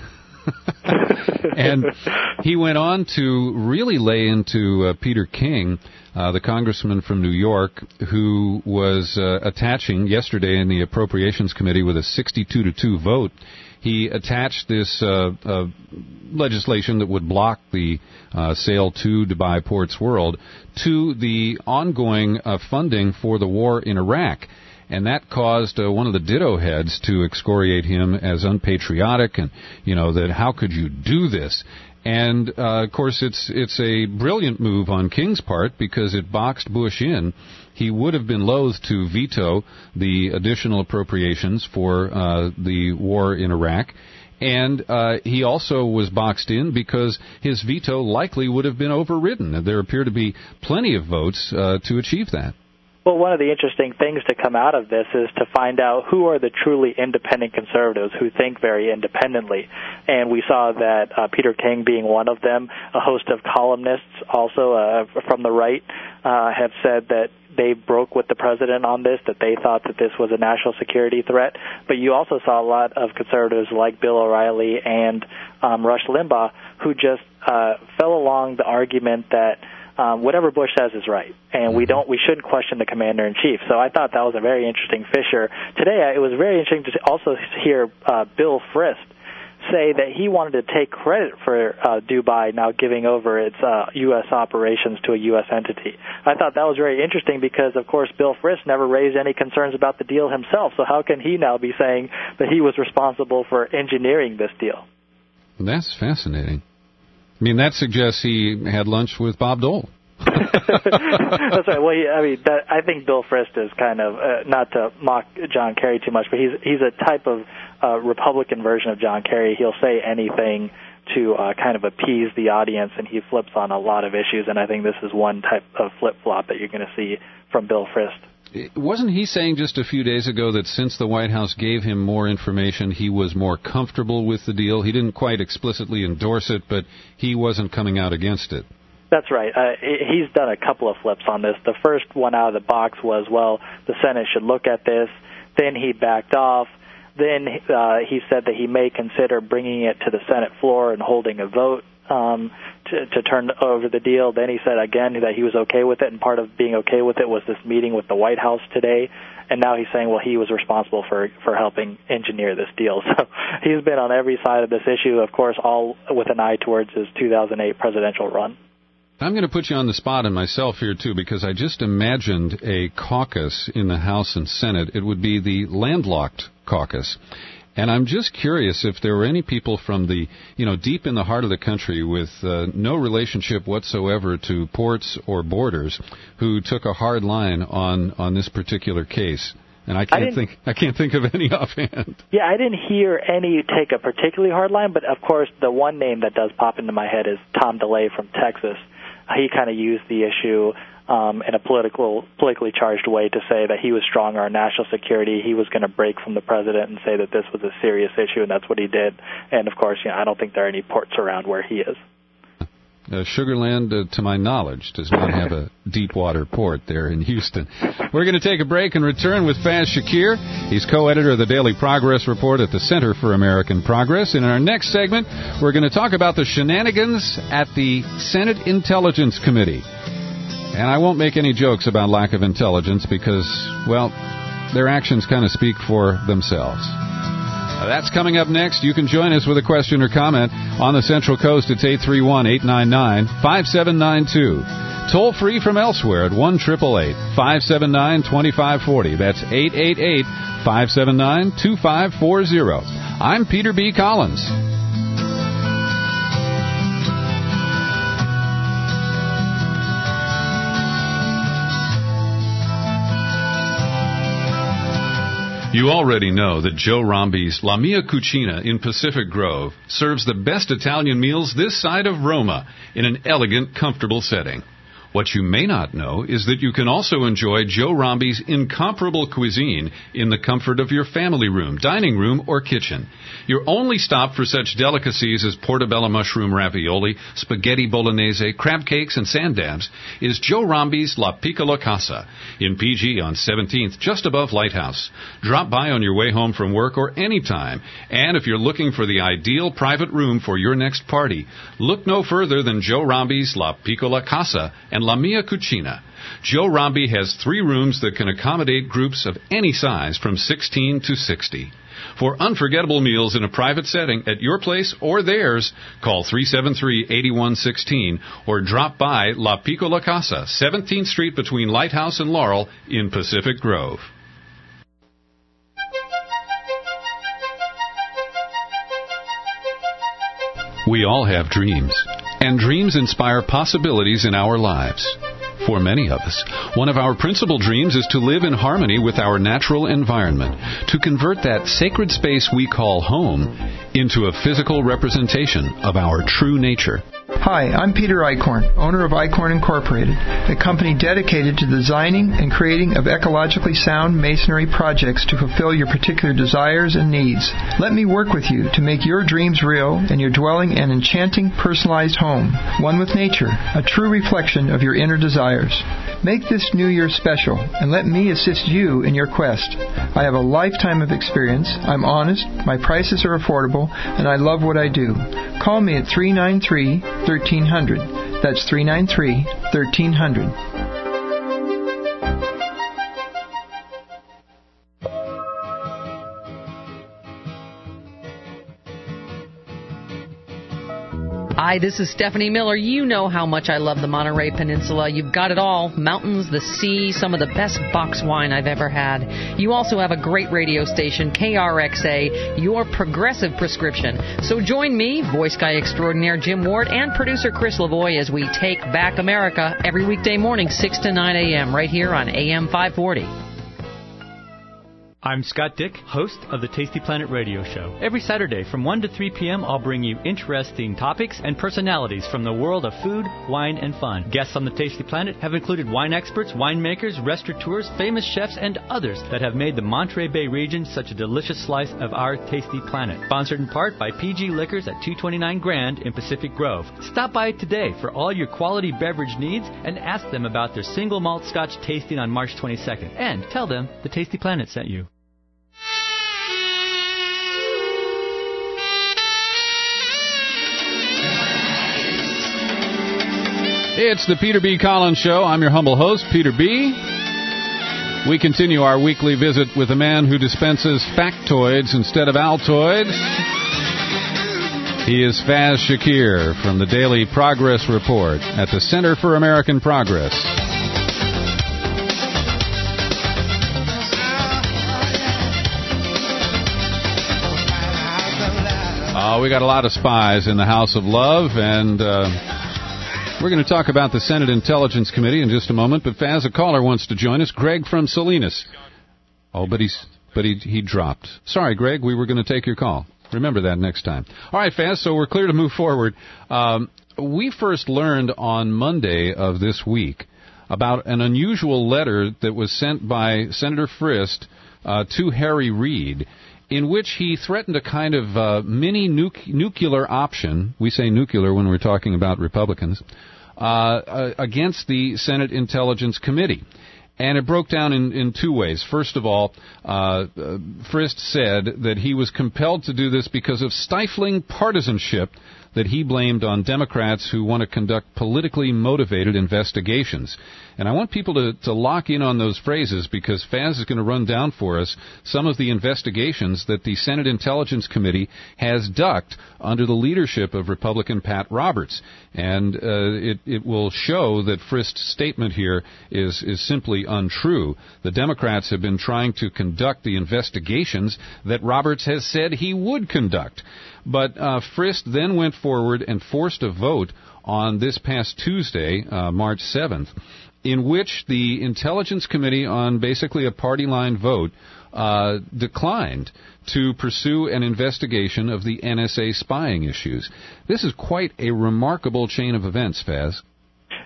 Speaker 14: And he went on to really lay into Peter King, the congressman from New York, who was attaching yesterday in the Appropriations Committee with a 62-2 vote. He attached this legislation that would block the sale to Dubai Ports World to the ongoing funding for the war in Iraq. And that caused one of the ditto heads to excoriate him as unpatriotic and, that how could you do this? And, of course, it's a brilliant move on King's part because it boxed Bush in. He would have been loath to veto the additional appropriations for the war in Iraq. And he also was boxed in because his veto likely would have been overridden. There appear to be plenty of votes to achieve that.
Speaker 25: Well, one of the interesting things to come out of this is to find out who are the truly independent conservatives who think very independently. And we saw that Peter King being one of them, a host of columnists also from the right have said that they broke with the president on this, that they thought that this was a national security threat. But you also saw a lot of conservatives like Bill O'Reilly and Rush Limbaugh who just fell along the argument that whatever Bush says is right, and we shouldn't question the commander-in-chief. So I thought that was a very interesting fissure. Today, it was very interesting to also hear Bill Frist say that he wanted to take credit for Dubai now giving over its U.S. operations to a U.S. entity. I thought that was very interesting because, of course, Bill Frist never raised any concerns about the deal himself, so how can he now be saying that he was responsible for engineering this deal?
Speaker 14: That's fascinating. I mean, that suggests he had lunch with Bob Dole.
Speaker 25: That's right. Well, I think Bill Frist is kind of, not to mock John Kerry too much, but he's a type of Republican version of John Kerry. He'll say anything to kind of appease the audience, and he flips on a lot of issues, and I think this is one type of flip-flop that you're going to see from Bill Frist.
Speaker 14: Wasn't he saying just a few days ago that since the White House gave him more information, he was more comfortable with the deal? He didn't quite explicitly endorse it, but he wasn't coming out against it.
Speaker 25: That's right. He's done a couple of flips on this. The first one out of the box was, well, the Senate should look at this. Then he backed off. Then he said that he may consider bringing it to the Senate floor and holding a vote to turn over the deal. Then he said again that he was okay with it, and part of being okay with it was this meeting with the White House today. And now he's saying, well, he was responsible for helping engineer this deal. So he's been on every side of this issue, of course, all with an eye towards his 2008 presidential run.
Speaker 14: I'm going to put you on the spot and myself here, too, because I just imagined a caucus in the House and Senate. It would be the landlocked caucus. And I'm just curious if there were any people from the, deep in the heart of the country with no relationship whatsoever to ports or borders who took a hard line on this particular case. And I can't think of any offhand. Yeah,
Speaker 25: I didn't hear any take a particularly hard line, but of course the one name that does pop into my head is Tom DeLay from Texas. He kind of used the issue in a politically charged way to say that he was strong on national security. He was going to break from the president and say that this was a serious issue, and that's what he did. And, of course, I don't think there are any ports around where he is.
Speaker 14: Sugar Land, to my knowledge, does not have a deep water port there in Houston. We're going to take a break and return with Faz Shakir. He's co-editor of the Daily Progress Report at the Center for American Progress. And in our next segment, we're going to talk about the shenanigans at the Senate Intelligence Committee. And I won't make any jokes about lack of intelligence because, well, their actions kind of speak for themselves. That's coming up next. You can join us with a question or comment. On the Central Coast, it's 831-899-5792. Toll free from elsewhere at 1-888-579-2540. That's 888-579-2540. I'm Peter B. Collins. You already know that Joe Rombi's La Mia Cucina in Pacific Grove serves the best Italian meals this side of Roma in an elegant, comfortable setting. What you may not know is that you can also enjoy Joe Rombi's incomparable cuisine in the comfort of your family room, dining room, or kitchen. Your only stop for such delicacies as portobello mushroom ravioli, spaghetti bolognese, crab cakes, and sand dabs is Joe Rombi's La Piccola Casa in PG on 17th, just above Lighthouse. Drop by on your way home from work or anytime. And if you're looking for the ideal private room for your next party, look no further than Joe Rombi's La Piccola Casa and La Mia Cucina. Joe Rombi has 3 rooms that can accommodate groups of any size from 16 to 60. For unforgettable meals in a private setting at your place or theirs, call 373-8116 or drop by La Piccola Casa, 17th Street between Lighthouse and Laurel in Pacific Grove. We all have dreams, and dreams inspire possibilities in our lives. For many of us, one of our principal dreams is to live in harmony with our natural environment, to convert that sacred space we call home into a physical representation of our true nature.
Speaker 18: Hi, I'm Peter Eichhorn, owner of Eichhorn Incorporated, a company dedicated to the designing and creating of ecologically sound masonry projects to fulfill your particular desires and needs. Let me work with you to make your dreams real and your dwelling an enchanting, personalized home, one with nature, a true reflection of your inner desires. Make this New Year special, and let me assist you in your quest. I have a lifetime of experience, I'm honest, my prices are affordable, and I love what I do. Call me at 393-1300. That's 393-1300.
Speaker 3: Hi, this is Stephanie Miller. You know how much I love the Monterey Peninsula. You've got it all. Mountains, the sea, some of the best box wine I've ever had. You also have a great radio station, KRXA, your progressive prescription. So join me, voice guy extraordinaire Jim Ward, and producer Chris Lavoie as we take back America every weekday morning, 6 to 9 a.m., right here on AM 540.
Speaker 21: I'm Scott Dick, host of the Tasty Planet Radio Show. Every Saturday from 1 to 3 p.m., I'll bring you interesting topics and personalities from the world of food, wine, and fun. Guests on the Tasty Planet have included wine experts, winemakers, restaurateurs, famous chefs, and others that have made the Monterey Bay region such a delicious slice of our Tasty Planet. Sponsored in part by PG Liquors at 229 Grand in Pacific Grove. Stop by today for all your quality beverage needs and ask them about their single malt scotch tasting on March 22nd. And tell them the Tasty Planet sent you.
Speaker 14: It's the Peter B. Collins Show. I'm your humble host, Peter B. We continue our weekly visit with a man who dispenses factoids instead of Altoids. He is Faz Shakir from the Daily Progress Report at the Center for American Progress. We got a lot of spies in the House of Love, and we're going to talk about the Senate Intelligence Committee in just a moment. But Faz, a caller wants to join us. Greg from Salinas. Oh, but he dropped. Sorry, Greg. We were going to take your call. Remember that next time. All right, Faz. So we're clear to move forward. We first learned on Monday of this week about an unusual letter that was sent by Senator Frist to Harry Reid, in which he threatened a kind of mini nuclear option. We say nuclear when we're talking about Republicans, against the Senate Intelligence Committee. And it broke down in 2 ways. First of all, Frist said that he was compelled to do this because of stifling partisanship that he blamed on Democrats who want to conduct politically motivated investigations. And I want people to lock in on those phrases, because Faz is going to run down for us some of the investigations that the Senate Intelligence Committee has ducked under the leadership of Republican Pat Roberts. And it will show that Frist's statement here is simply untrue. The Democrats have been trying to conduct the investigations that Roberts has said he would conduct. But Frist then went forward and forced a vote on this past Tuesday, March 7th, in which the Intelligence Committee, on basically a party line vote, declined to pursue an investigation of the NSA spying issues. This is quite a remarkable chain of events, Faz.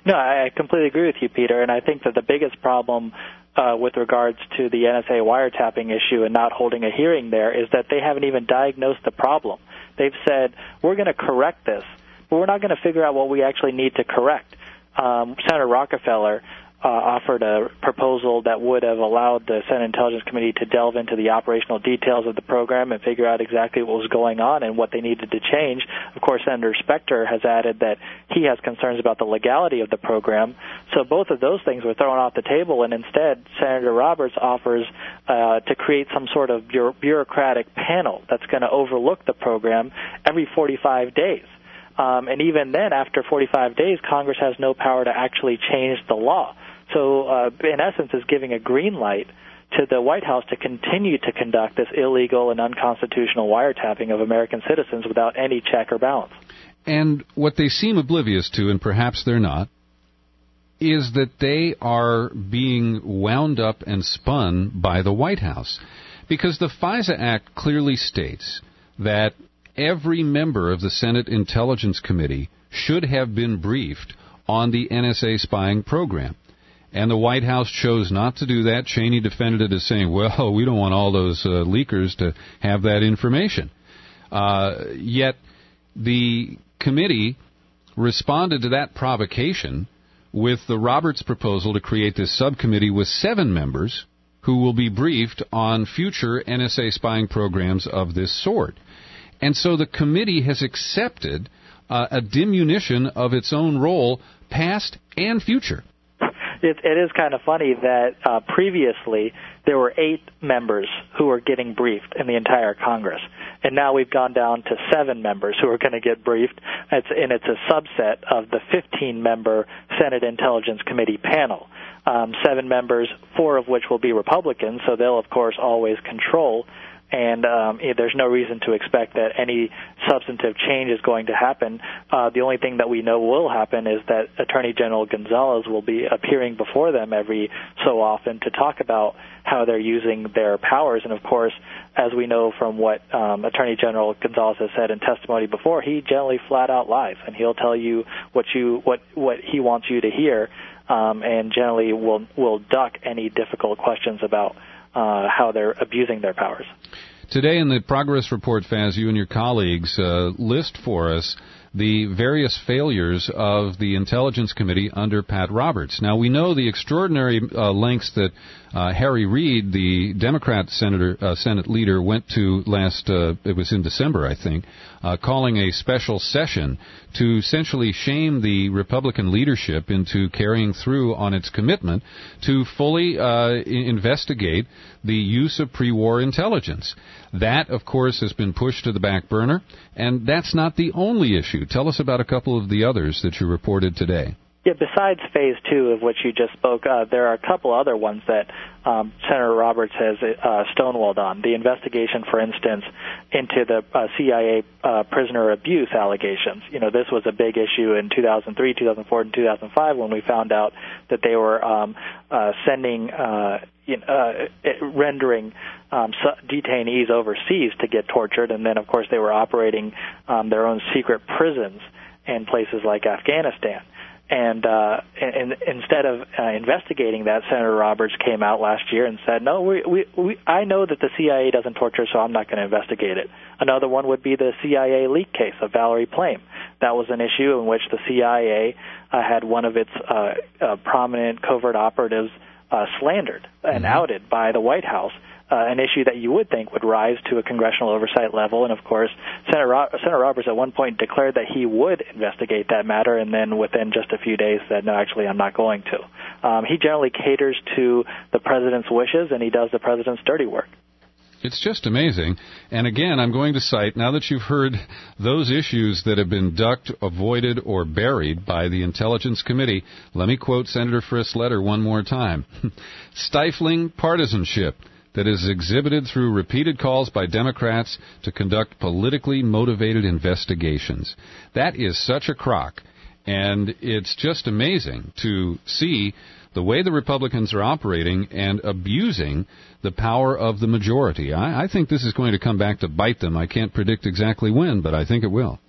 Speaker 25: No, I completely agree with you, Peter, and I think that the biggest problem with regards to the NSA wiretapping issue and not holding a hearing there is that they haven't even diagnosed the problem. They've said, we're going to correct this, but we're not going to figure out what we actually need to correct. Senator Rockefeller offered a proposal that would have allowed the Senate Intelligence Committee to delve into the operational details of the program and figure out exactly what was going on and what they needed to change. Of course, Senator Specter has added that he has concerns about the legality of the program. So both of those things were thrown off the table, and instead Senator Roberts offers to create some sort of bureaucratic panel that's going to overlook the program every 45 days. And even then, after 45 days, Congress has no power to actually change the law. So, in essence, is giving a green light to the White House to continue to conduct this illegal and unconstitutional wiretapping of American citizens without any check or balance.
Speaker 14: And what they seem oblivious to, and perhaps they're not, is that they are being wound up and spun by the White House. Because the FISA Act clearly states that every member of the Senate Intelligence Committee should have been briefed on the NSA spying program. And the White House chose not to do that. Cheney defended it as saying, well, we don't want all those leakers to have that information. Yet the committee responded to that provocation with the Roberts proposal to create this subcommittee with 7 members who will be briefed on future NSA spying programs of this sort. And so the committee has accepted a diminution of its own role, past and future.
Speaker 25: It is kind of funny that previously there were 8 members who were getting briefed in the entire Congress, and now we've gone down to 7 members who are going to get briefed, and it's a subset of the 15-member Senate Intelligence Committee panel. 7 members, 4 of which will be Republicans, so they'll, of course, always control. And there's no reason to expect that any substantive change is going to happen. The only thing that we know will happen is that Attorney General Gonzalez will be appearing before them every so often to talk about how they're using their powers. And, of course, as we know from what Attorney General Gonzalez has said in testimony before, he generally flat out lies, and he'll tell you what he wants you to hear, and generally will duck any difficult questions about how they're abusing their powers.
Speaker 14: Today in the progress report, Faz, you and your colleagues list for us the various failures of the Intelligence Committee under Pat Roberts. Now, we know the extraordinary lengths that Harry Reid, the Democrat Senate leader, went to it was in December, I think, calling a special session to essentially shame the Republican leadership into carrying through on its commitment to fully investigate the use of pre-war intelligence. That, of course, has been pushed to the back burner, and that's not the only issue. Tell us about a couple of the others that you reported today.
Speaker 25: Yeah, besides Phase 2 of which you just spoke, there are a couple other ones that Senator Roberts has stonewalled on. The investigation, for instance, into the CIA prisoner abuse allegations. You know, this was a big issue in 2003, 2004, and 2005 when we found out that they were rendering detainees overseas to get tortured, and then, of course, they were operating their own secret prisons in places like Afghanistan. And instead of investigating that, Senator Roberts came out last year and said, no, I know that the CIA doesn't torture, so I'm not going to investigate it. Another one would be the CIA leak case of Valerie Plame. That was an issue in which the CIA had one of its prominent covert operatives slandered and outed by the White House. An issue that you would think would rise to a congressional oversight level. And, of course, Senator Roberts at one point declared that he would investigate that matter, and then within just a few days said, no, actually, I'm not going to. He generally caters to the president's wishes, and he does the president's dirty work.
Speaker 14: It's just amazing. And again, I'm going to cite, now that you've heard those issues that have been ducked, avoided, or buried by the Intelligence Committee, let me quote Senator Frist's letter one more time. Stifling partisanship that is exhibited through repeated calls by Democrats to conduct politically motivated investigations. That is such a crock, and it's just amazing to see the way the Republicans are operating and abusing the power of the majority. I think this is going to come back to bite them. I can't predict exactly when, but I think it will.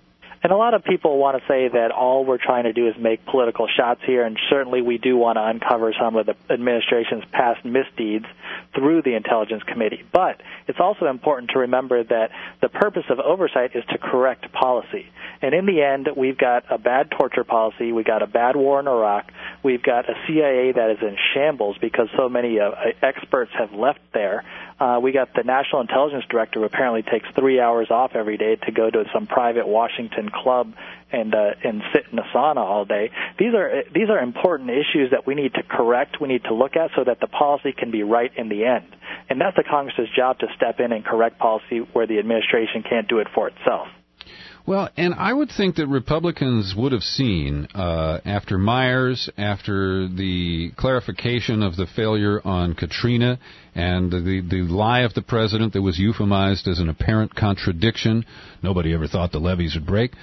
Speaker 25: And a lot of people want to say that all we're trying to do is make political shots here, and certainly we do want to uncover some of the administration's past misdeeds through the Intelligence Committee. But it's also important to remember that the purpose of oversight is to correct policy. And in the end, we've got a bad torture policy, we've got a bad war in Iraq, we've got a CIA that is in shambles because so many experts have left there. We got the National Intelligence Director who apparently takes 3 hours off every day to go to some private Washington club and sit in a sauna all day. These are important issues that we need to correct, we need to look at so that the policy can be right in the end. And that's the Congress's job, to step in and correct policy where the administration can't do it for itself.
Speaker 14: Well, and I would think that Republicans would have seen, after Myers, after the clarification of the failure on Katrina, and the lie of the president that was euphemized as an apparent contradiction. Nobody ever thought the levees would break.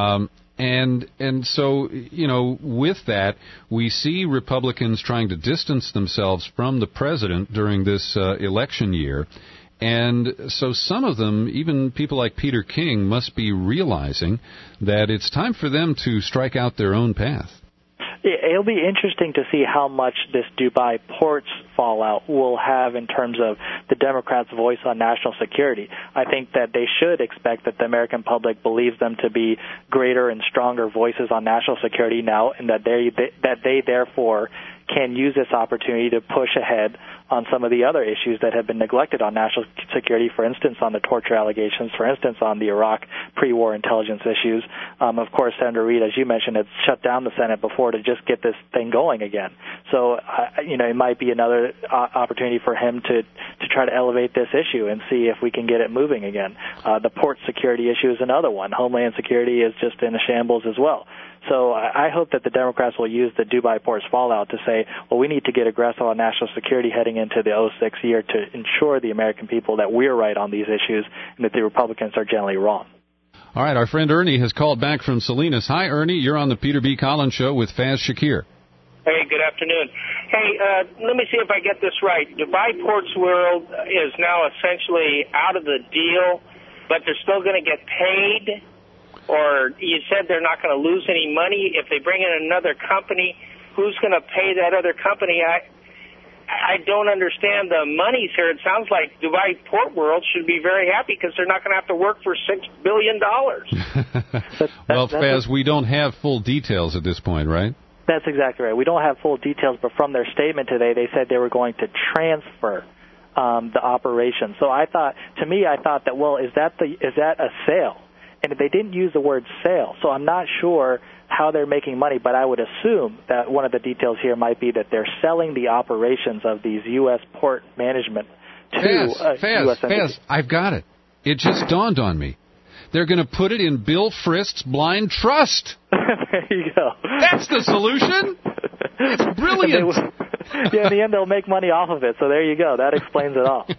Speaker 14: And so, with that, we see Republicans trying to distance themselves from the president during this election year. And so some of them, even people like Peter King, must be realizing that it's time for them to strike out their own path.
Speaker 25: It'll be interesting to see how much this Dubai Ports fallout will have in terms of the Democrats' voice on national security. I think that they should expect that the American public believes them to be greater and stronger voices on national security now, and that they therefore can use this opportunity to push ahead on some of the other issues that have been neglected on national security, for instance, on the torture allegations, for instance, on the Iraq pre-war intelligence issues. Of course, Senator Reid, as you mentioned, had shut down the Senate before to just get this thing going again. So, it might be another opportunity for him to try to elevate this issue and see if we can get it moving again. The port security issue is another one. Homeland security is just in a shambles as well. So I hope that the Democrats will use the Dubai Ports fallout to say, well, we need to get aggressive on national security heading into the 2006 year to ensure the American people that we're right on these issues and that the Republicans are generally wrong.
Speaker 14: All right, our friend Ernie has called back from Salinas. Hi, Ernie. You're on the Peter B. Collins Show with Faz Shakir.
Speaker 4: Hey, good afternoon. Hey, let me see if I get this right. Dubai Ports World is now essentially out of the deal, but they're still going to get paid? Or you said they're not going to lose any money. If they bring in another company, who's going to pay that other company? I don't understand the monies here. It sounds like Dubai Port World should be very happy because they're not going to have to work for $6 billion.
Speaker 14: Well, Faz, we don't have full details at this point, right?
Speaker 25: That's exactly right. We don't have full details, but from their statement today, they said they were going to transfer the operation. So I thought that, well, is that a sale? And they didn't use the word sale, so I'm not sure how they're making money, but I would assume that one of the details here might be that they're selling the operations of these U.S. port management to U.S. entities.
Speaker 14: Faz, I've got it. It just dawned on me. They're going to put it in Bill Frist's blind trust.
Speaker 25: There you go.
Speaker 14: That's the solution? It's brilliant.
Speaker 25: In the end, they'll make money off of it, so there you go. That explains it all.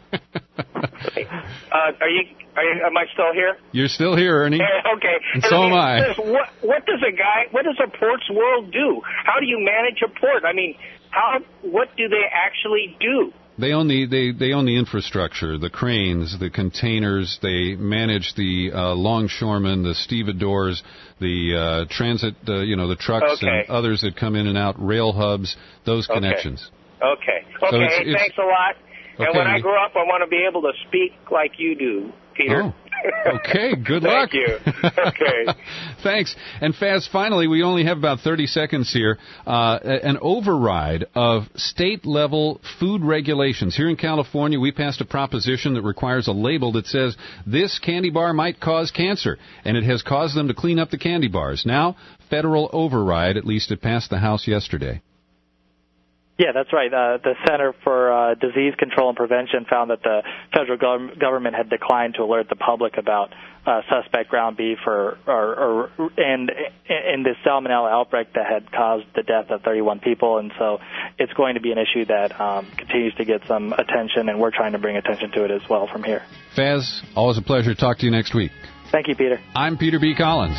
Speaker 4: Am I still here?
Speaker 14: You're still here, Ernie.
Speaker 4: Okay.
Speaker 14: And so am I.
Speaker 4: What does a ports world do? How do you manage a port? I mean, what do they actually do?
Speaker 14: They own the infrastructure, the cranes, the containers. They manage the longshoremen, the stevedores, the transit, the trucks and others that come in and out, rail hubs, those connections.
Speaker 4: Okay.
Speaker 14: So
Speaker 4: Thanks a lot. And when I grow up, I want to be able to speak like you do, Peter.
Speaker 14: Oh. Okay, good luck.
Speaker 4: Thank you. Okay.
Speaker 14: Thanks. And Faz, finally, we only have about 30 seconds here. An override of state-level food regulations. Here in California, we passed a proposition that requires a label that says this candy bar might cause cancer, and it has caused them to clean up the candy bars. Now, federal override, at least it passed the House yesterday.
Speaker 25: Yeah, that's right. The Center for Disease Control and Prevention found that the federal government had declined to alert the public about suspect ground beef and this salmonella outbreak that had caused the death of 31 people. And so it's going to be an issue that continues to get some attention, and we're trying to bring attention to it as well from here.
Speaker 14: Faz, always a pleasure to talk to you next week.
Speaker 25: Thank you, Peter.
Speaker 14: I'm Peter B. Collins.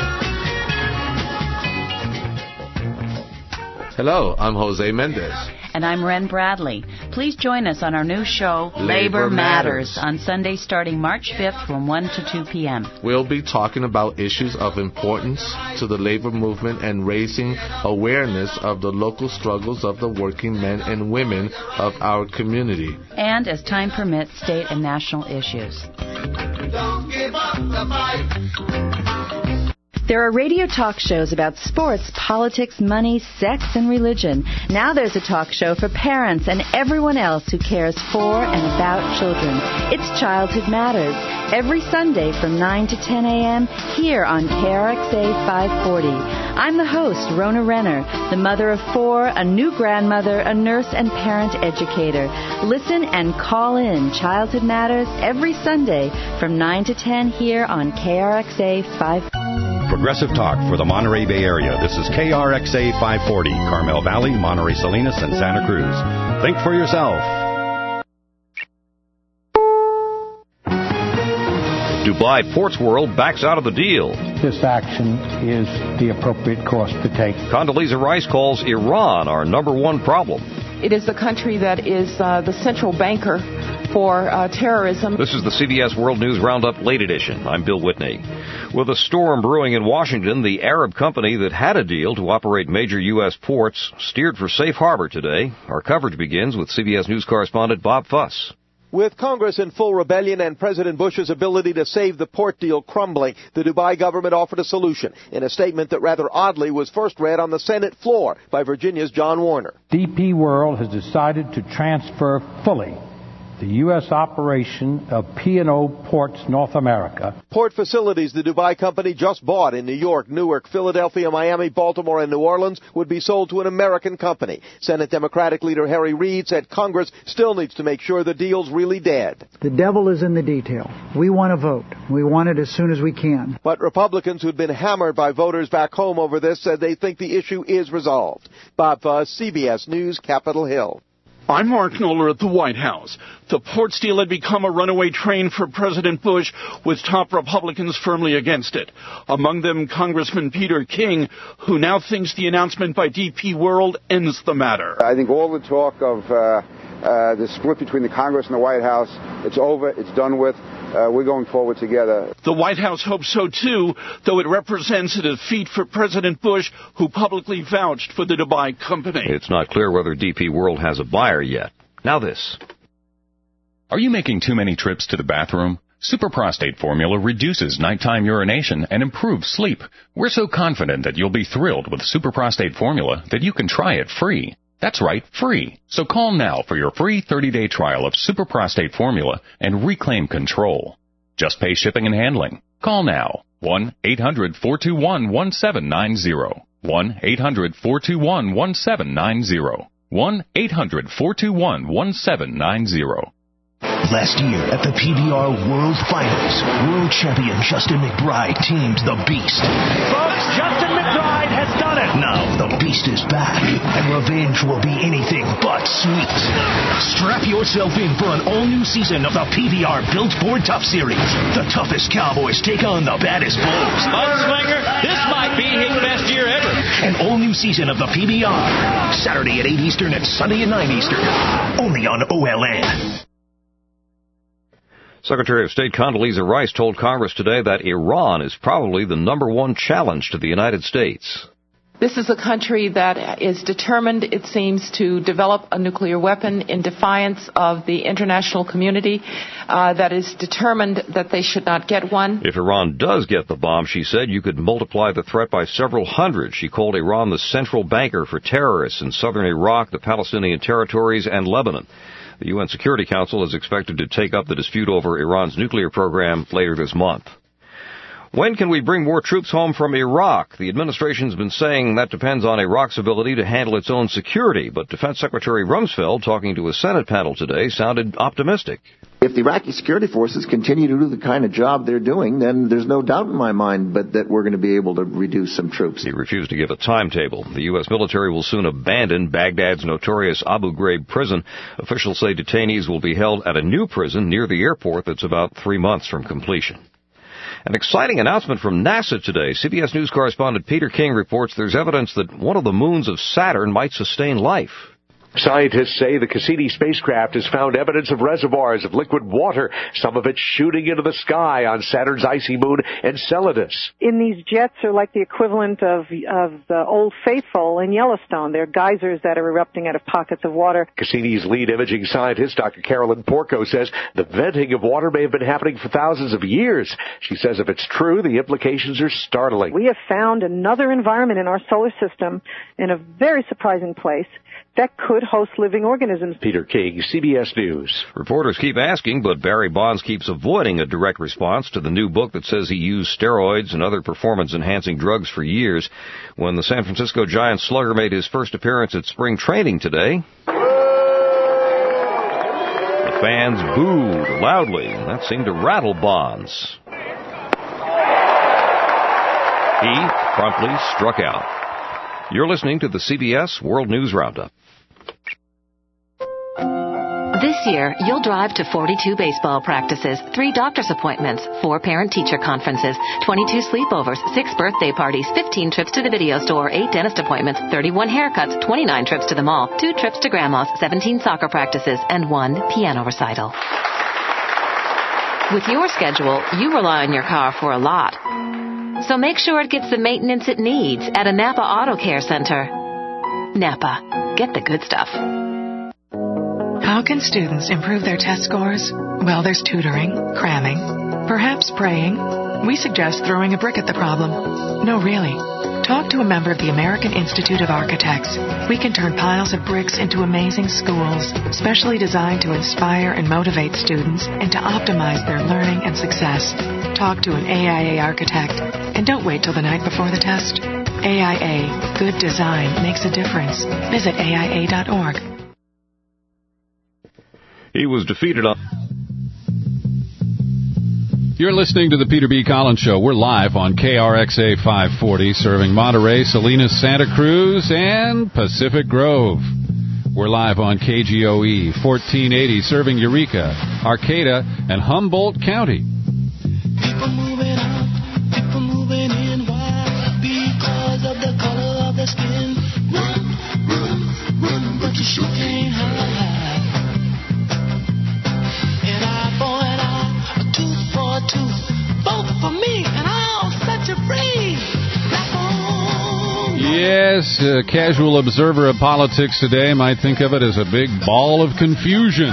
Speaker 5: Hello, I'm Jose Mendez.
Speaker 1: And
Speaker 5: And I'm Wren Bradley. Please join us on our new show, Labor Matters, on Sunday starting March 5th from 1 to 2 p.m.
Speaker 6: We'll be talking about issues of importance to the labor movement and raising awareness of the local struggles of the working men and women of our community.
Speaker 5: And, as time permits, state and national issues.
Speaker 22: Don't give up the fight. There are radio talk shows about sports, politics, money, sex, and religion. Now there's a talk show for parents and everyone else who cares for and about children. It's Childhood Matters, every Sunday from 9 to 10 a.m. here on KRXA 540. I'm the host, Rona Renner, the mother of 4, a new grandmother, a nurse, and parent educator. Listen and call in Childhood Matters every Sunday from 9 to 10 here on KRXA 540.
Speaker 20: Progressive talk for the Monterey Bay Area. This is KRXA 540, Carmel Valley, Monterey Salinas, and Santa Cruz. Think for yourself.
Speaker 7: Dubai Ports World backs out of the deal.
Speaker 9: This action is the appropriate course to take.
Speaker 7: Condoleezza Rice calls Iran our number one problem.
Speaker 10: It is the country that is the central banker for terrorism.
Speaker 7: This is the CBS World News Roundup Late Edition. I'm Bill Whitney. With a storm brewing in Washington, the Arab company that had a deal to operate major U.S. ports steered for safe harbor today. Our coverage begins with CBS News correspondent Bob Fuss.
Speaker 26: With Congress in full rebellion and President Bush's ability to save the port deal crumbling, the Dubai government offered a solution in a statement that rather oddly was first read on the Senate floor by Virginia's John Warner.
Speaker 9: DP World has decided to transfer fully the U.S. operation of P&O Ports North America.
Speaker 26: Port facilities the Dubai company just bought in New York, Newark, Philadelphia, Miami, Baltimore, and New Orleans would be sold to an American company. Senate Democratic leader Harry Reid said Congress still needs to make sure the deal's really dead.
Speaker 27: The devil is in the detail. We want to vote. We want it as soon as we can.
Speaker 26: But Republicans who'd been hammered by voters back home over this said they think the issue is resolved. Bob Fuss, CBS News, Capitol Hill.
Speaker 28: I'm Mark Knoller at the White House. The ports deal had become a runaway train for President Bush, with top Republicans firmly against it. Among them, Congressman Peter King, who now thinks the announcement by DP World ends the matter.
Speaker 29: I think all the talk of the split between the Congress and the White House, it's over, it's done with. We're going forward together.
Speaker 28: The White House hopes so, too, though it represents a defeat for President Bush, who publicly vouched for the Dubai company.
Speaker 7: It's not clear whether DP World has a buyer yet. Now this.
Speaker 30: Are you making too many trips to the bathroom? Super Prostate Formula reduces nighttime urination and improves sleep. We're so confident that you'll be thrilled with Super Prostate Formula that you can try it free. That's right, free. So call now for your free 30-day trial of Super Prostate Formula and reclaim control. Just pay shipping and handling. Call now. 1-800-421-1790. 1-800-421-1790. 1-800-421-1790.
Speaker 31: Last year at the PBR World Finals, world champion Justin McBride teamed the Beast.
Speaker 32: Folks, Justin McBride has done it!
Speaker 31: Now the Beast is back, and revenge will be anything but sweet. Strap yourself in for an all-new season of the PBR Built Ford Tough Series. The toughest cowboys take on the baddest bulls.
Speaker 32: Mudslinger, this might be his best year ever.
Speaker 31: An all-new season of the PBR. Saturday at 8 Eastern and Sunday at 9 Eastern. Only on OLN.
Speaker 7: Secretary of State Condoleezza Rice told Congress today that Iran is probably the number one challenge to the United States.
Speaker 10: This is a country that is determined, it seems, to develop a nuclear weapon in defiance of the international community, that is determined that they should not get one.
Speaker 7: If Iran does get the bomb, she said, you could multiply the threat by several hundred. She called Iran the central banker for terrorists in southern Iraq, the Palestinian territories, and Lebanon. The UN Security Council is expected to take up the dispute over Iran's nuclear program later this month. When can we bring more troops home from Iraq? The administration's been saying that depends on Iraq's ability to handle its own security, but Defense Secretary Rumsfeld, talking to a Senate panel today, sounded optimistic.
Speaker 33: If the Iraqi security forces continue to do the kind of job they're doing, then there's no doubt in my mind that we're going to be able to reduce some troops.
Speaker 7: He refused to give a timetable. The U.S. military will soon abandon Baghdad's notorious Abu Ghraib prison. Officials say detainees will be held at a new prison near the airport that's about 3 months from completion. An exciting announcement from NASA today. CBS News correspondent Peter King reports there's evidence that one of the moons of Saturn might sustain life.
Speaker 2: Scientists say the Cassini spacecraft has found evidence of reservoirs of liquid water, some of it shooting into the sky on Saturn's icy moon Enceladus.
Speaker 3: In these jets are like the equivalent of the Old Faithful in Yellowstone. They're geysers that are erupting out of pockets of water.
Speaker 2: Cassini's lead imaging scientist, Dr. Carolyn Porco, says the venting of water may have been happening for thousands of years. She says if it's true, the implications are startling.
Speaker 3: We have found another environment in our solar system in a very surprising place that could host living organisms.
Speaker 2: Peter King, CBS News.
Speaker 7: Reporters keep asking, but Barry Bonds keeps avoiding a direct response to the new book that says he used steroids and other performance-enhancing drugs for years. When the San Francisco Giants slugger made his first appearance at spring training today, the fans booed loudly. That seemed to rattle Bonds. He promptly struck out. You're listening to the CBS World News Roundup.
Speaker 8: This year, you'll drive to 42 baseball practices, 3 doctor's appointments, 4 parent-teacher conferences, 22 sleepovers, 6 birthday parties, 15 trips to the video store, 8 dentist appointments, 31 haircuts, 29 trips to the mall, 2 trips to grandma's, 17 soccer practices, and 1 piano recital. With your schedule, you rely on your car for a lot. So make sure it gets the maintenance it needs at a Napa Auto Care Center. Napa. Get the good stuff.
Speaker 11: How can students improve their test scores? Well, there's tutoring, cramming, perhaps praying. We suggest throwing a brick at the problem. No, really. Talk to a member of the American Institute of Architects. We can turn piles of bricks into amazing schools, specially designed to inspire and motivate students and to optimize their learning and success. Talk to an AIA architect, and don't wait till the night before the test. AIA, good design makes a difference. Visit AIA.org.
Speaker 7: He was defeated on...
Speaker 14: You're listening to the Peter B. Collins Show. We're live on KRXA 540, serving Monterey, Salinas, Santa Cruz, and Pacific Grove. We're live on KGOE 1480, serving Eureka, Arcata, and Humboldt County.
Speaker 12: People moving out, people moving in. Why? Because of the color of their skin. Run, run, run, but you sure can't hide. An eye for an eye, a tooth for a tooth. Both for me, and I'll set you free.
Speaker 14: Yes, a casual observer of politics today might think of it as a big ball of confusion.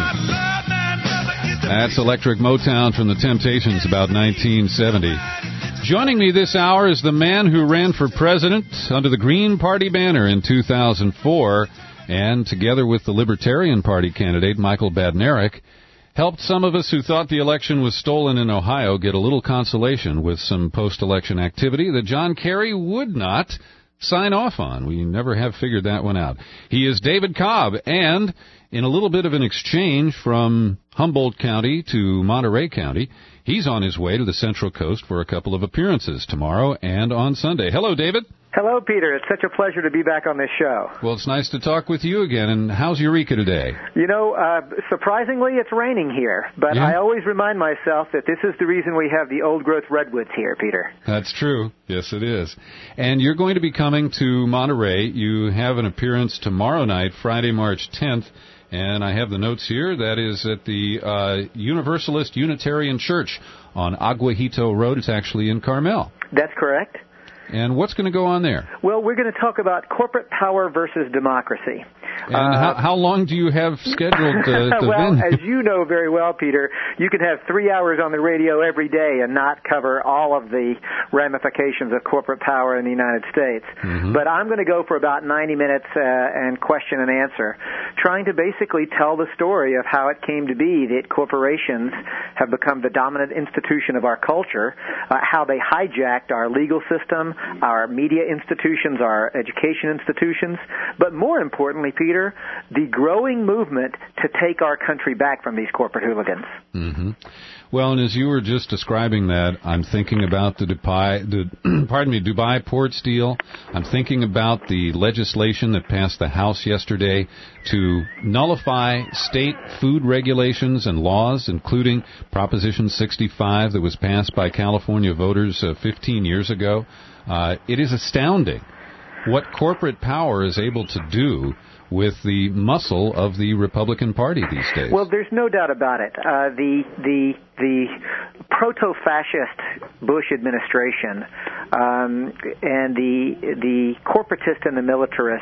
Speaker 14: That's Electric Motown from the Temptations, about 1970. Joining me this hour is the man who ran for president under the Green Party banner in 2004, and together with the Libertarian Party candidate, Michael Badnarik, helped some of us who thought the election was stolen in Ohio get a little consolation with some post-election activity that John Kerry would not sign off on. We never have figured that one out. He is David Cobb, and in a little bit of an exchange from Humboldt County to Monterey County, he's on his way to the Central Coast for a couple of appearances tomorrow and on Sunday. Hello, David.
Speaker 13: Hello, Peter. It's such a pleasure to be back on this show.
Speaker 14: Well, it's nice to talk with you again. And how's Eureka today?
Speaker 13: You know, surprisingly, it's raining here. But yeah. I always remind myself that this is the reason we have the old-growth redwoods here, Peter.
Speaker 14: That's true. Yes, it is. And you're going to be coming to Monterey. You have an appearance tomorrow night, Friday, March 10th. And I have the notes here. That is at the Universalist Unitarian Church on Aguajito Road. It's actually in Carmel.
Speaker 13: That's correct.
Speaker 14: And what's going to go on there?
Speaker 13: Well, we're going to talk about corporate power versus democracy.
Speaker 14: And how long do you have scheduled to
Speaker 13: Well, as you know very well, Peter, you can have 3 hours on the radio every day and not cover all of the ramifications of corporate power in the United States. Mm-hmm. But I'm going to go for about 90 minutes and question and answer, trying to basically tell the story of how it came to be that corporations have become the dominant institution of our culture, how they hijacked our legal system, our media institutions, our education institutions, but more importantly, Peter, the growing movement to take our country back from these corporate hooligans.
Speaker 14: Mm-hmm. Well, and as you were just describing that, I'm thinking about the Dubai Ports deal. I'm thinking about the legislation that passed the House yesterday to nullify state food regulations and laws, including Proposition 65 that was passed by California voters 15 years ago. It is astounding what corporate power is able to do with the muscle of the Republican Party these days.
Speaker 13: Well, there's no doubt about it. The proto-fascist Bush administration and the corporatists and the militarists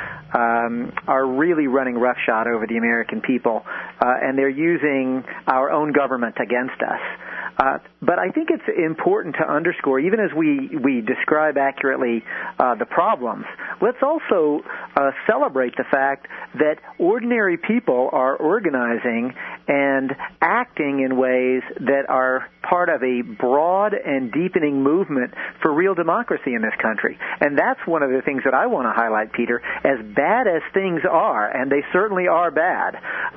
Speaker 13: are really running roughshod over the American people, and they're using our own government against us. But I think it's important to underscore, even as we describe accurately the problems, let's also celebrate the fact that ordinary people are organizing and acting in ways that are part of a broad and deepening movement for real democracy in this country. And that's one of the things that I want to highlight, Peter. As bad as things are, and they certainly are bad,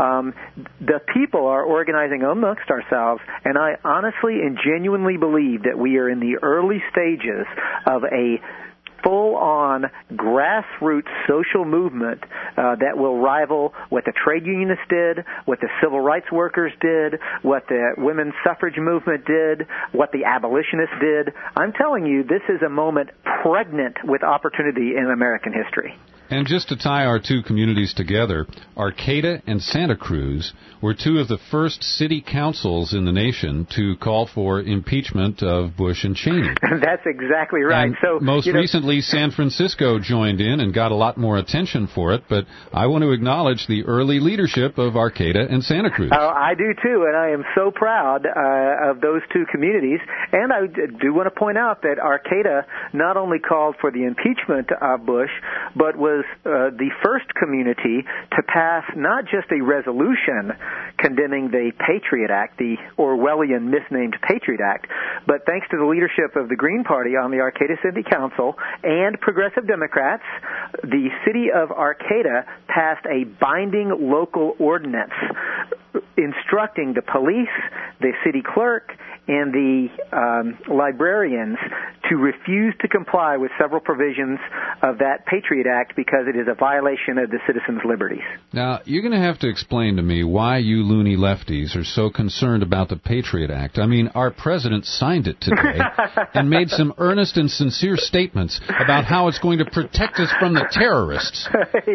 Speaker 13: the people are organizing amongst ourselves, and I honestly and genuinely believe that we are in the early stages of a full-on grassroots social movement that will rival what the trade unionists did, what the civil rights workers did, what the women's suffrage movement did, what the abolitionists did. I'm telling you, this is a moment pregnant with opportunity in American history.
Speaker 14: And just to tie our two communities together, Arcata and Santa Cruz were two of the first city councils in the nation to call for impeachment of Bush and Cheney.
Speaker 13: That's exactly right.
Speaker 14: And so most recently, San Francisco joined in and got a lot more attention for it, but I want to acknowledge the early leadership of Arcata and Santa Cruz.
Speaker 13: Oh, I do too, and I am so proud of those two communities. And I do want to point out that Arcata not only called for the impeachment of Bush, but was the first community to pass not just a resolution condemning the Patriot Act, the Orwellian misnamed Patriot Act, but thanks to the leadership of the Green Party on the Arcata City Council and progressive Democrats, the city of Arcata passed a binding local ordinance instructing the police, the city clerk, and the librarians to refuse to comply with several provisions of that Patriot Act because it is a violation of the citizens' liberties.
Speaker 14: Now, you're going to have to explain to me why you loony lefties are so concerned about the Patriot Act. I mean, our president signed it today and made some earnest and sincere statements about how it's going to protect us from the terrorists.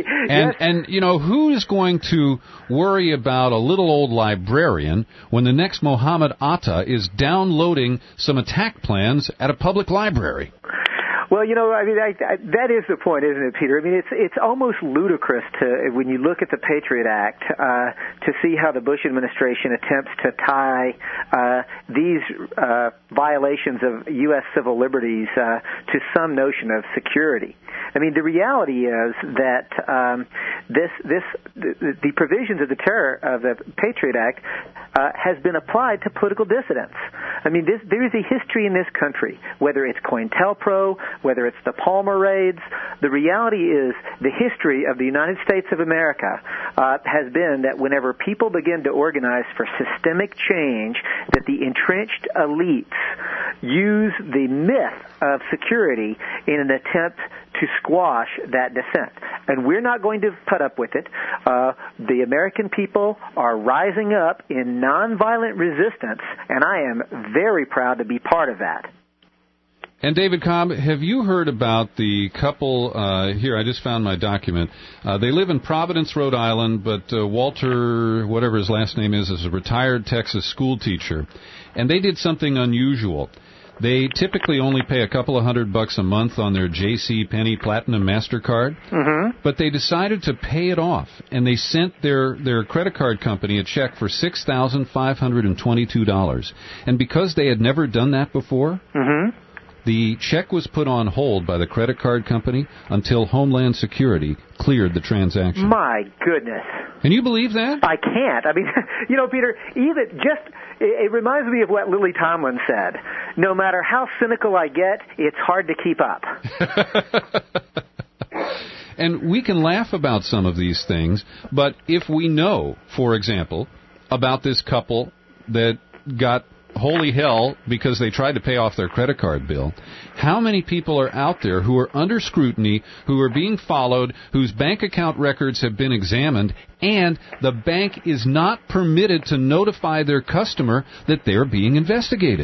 Speaker 14: And you know, who is going to worry about a little old librarian when the next Mohammed Atta is downloading some attack plans at a public library?
Speaker 13: Well, you know, I mean, that is the point, isn't it, Peter? I mean, it's almost ludicrous to, when you look at the Patriot Act, to see how the Bush administration attempts to tie these violations of U.S. civil liberties to some notion of security. I mean, the reality is that the provisions of the Patriot Act has been applied to political dissidents. I mean, there is a history in this country, whether it's COINTELPRO, whether it's the Palmer raids. The reality is the history of the United States of America has been that whenever people begin to organize for systemic change, that the entrenched elites use the myth of security in an attempt to squash that dissent. And we're not going to put up with it. The American people are rising up in nonviolent resistance, and I am very proud to be part of that.
Speaker 14: And David Cobb, have you heard about the couple, here, I just found my document. They live in Providence, Rhode Island, but Walter, whatever his last name is a retired Texas school teacher. And they did something unusual. They typically only pay a couple of $100 a month on their J.C. Penney Platinum MasterCard, but they decided to pay it off, and they sent their credit card company a check for $6,522. And because they had never done that before, the check was put on hold by the credit card company until Homeland Security cleared the transaction.
Speaker 13: My goodness.
Speaker 14: Can you believe that?
Speaker 13: I can't. I mean, you know, Peter, it reminds me of what Lily Tomlin said. No matter how cynical I get, it's hard to keep up.
Speaker 14: And we can laugh about some of these things, but if we know, for example, about this couple that got holy hell because they tried to pay off their credit card bill, how many people are out there who are under scrutiny, who are being followed, whose bank account records have been examined, and the bank is not permitted to notify their customer that they're being investigated?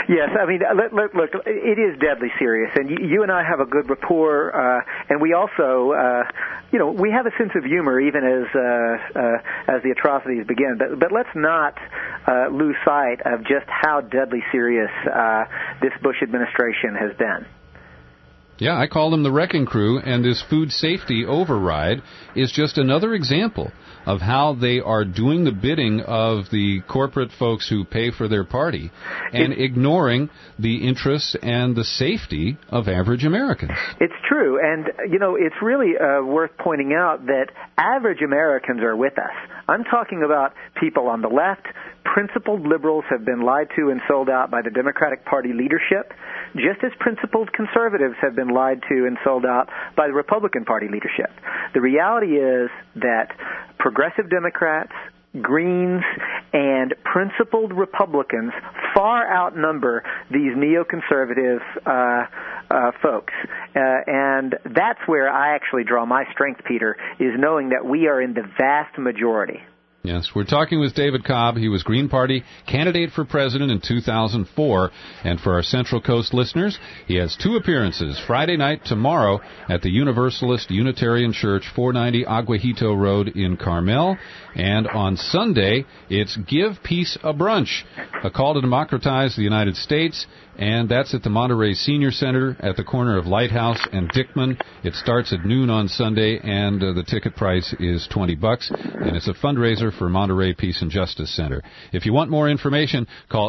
Speaker 13: Yes, I mean, look, it is deadly serious, and you and I have a good rapport, and we also, we have a sense of humor even as the atrocities begin. But let's not lose sight of just how deadly serious this Bush administration has been.
Speaker 14: Yeah, I call them the wrecking crew, and this food safety override is just another example of how they are doing the bidding of the corporate folks who pay for their party and ignoring the interests and the safety of average Americans.
Speaker 13: It's true, and, it's really worth pointing out that average Americans are with us. I'm talking about people on the left. Principled liberals have been lied to and sold out by the Democratic Party leadership, just as principled conservatives have been lied to and sold out by the Republican Party leadership. The reality is that progressive Democrats, Greens, and principled Republicans far outnumber these neoconservative folks. And that's where I actually draw my strength, Peter, is knowing that we are in the vast majority.
Speaker 14: Yes, we're talking with David Cobb. He was Green Party candidate for president in 2004. And for our Central Coast listeners, he has 2 appearances, Friday night tomorrow at the Universalist Unitarian Church, 490 Aguajito Road in Carmel. And on Sunday, it's Give Peace a Brunch, a call to democratize the United States. And that's at the Monterey Senior Center at the corner of Lighthouse and Dickman. It starts at noon on Sunday, and the ticket price is $20. And it's a fundraiser for Monterey Peace and Justice Center. If you want more information, call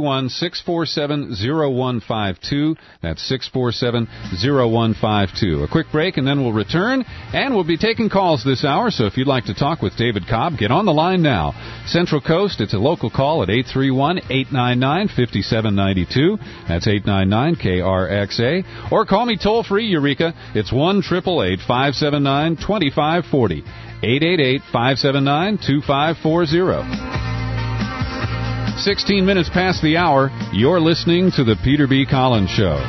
Speaker 14: 831-647-0152. That's 647-0152. A quick break, and then we'll return, and we'll be taking calls this hour. So if you'd like to talk with David Cobb, get on the line now. Central Coast, it's a local call at 831-899-5792. That's 899-KRXA. Or call me toll-free, Eureka. It's 1-888-579-2540. 888-579-2540. 16 minutes past the hour. You're listening to the Peter B. Collins Show.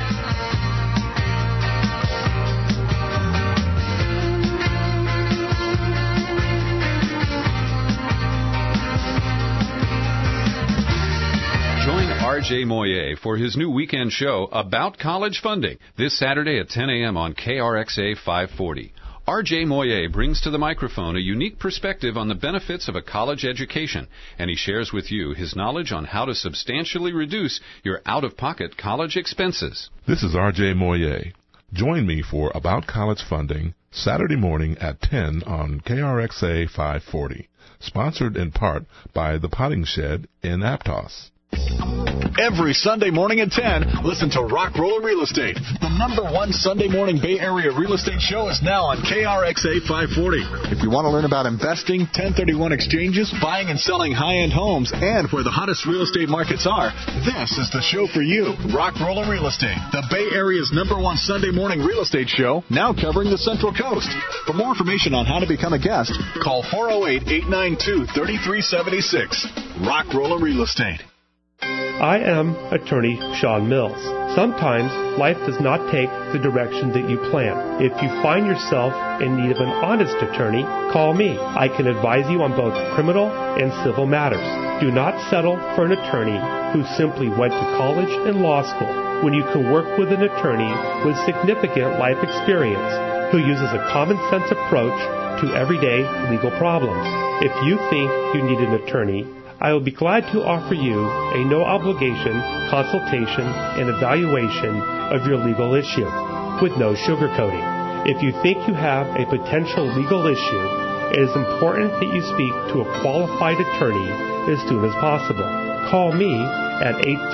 Speaker 14: R.J. Moyer for his new weekend show about college funding this Saturday at 10 a.m. on KRXA 540. R.J. Moyer brings to the microphone a unique perspective on the benefits of a college education, and he shares with you his knowledge on how to substantially reduce your out-of-pocket college expenses.
Speaker 1: This is R.J. Moyer. Join me for About College Funding Saturday morning at 10 on KRXA 540, sponsored in part by The Potting Shed in Aptos.
Speaker 4: Every Sunday morning at 10, listen to Rock Roller Real Estate. The #1 Sunday morning Bay Area real estate show is now on KRXA 540. If you want to learn about investing, 1031 exchanges, buying and selling high-end homes, and where the hottest real estate markets are, this is the show for you. Rock Roller Real Estate, the Bay Area's #1 Sunday morning real estate show, now covering the Central Coast. For more information on how to become a guest, call 408-892-3376. Rock Roller Real Estate.
Speaker 5: I am attorney Sean Mills. Sometimes life does not take the direction that you plan. If you find yourself in need of an honest attorney, call me. I can advise you on both criminal and civil matters. Do not settle for an attorney who simply went to college and law school when you can work with an attorney with significant life experience who uses a common sense approach to everyday legal problems. If you think you need an attorney, I will be glad to offer you a no-obligation consultation and evaluation of your legal issue with no sugarcoating. If you think you have a potential legal issue, it is important that you speak to a qualified attorney as soon as possible. Call me at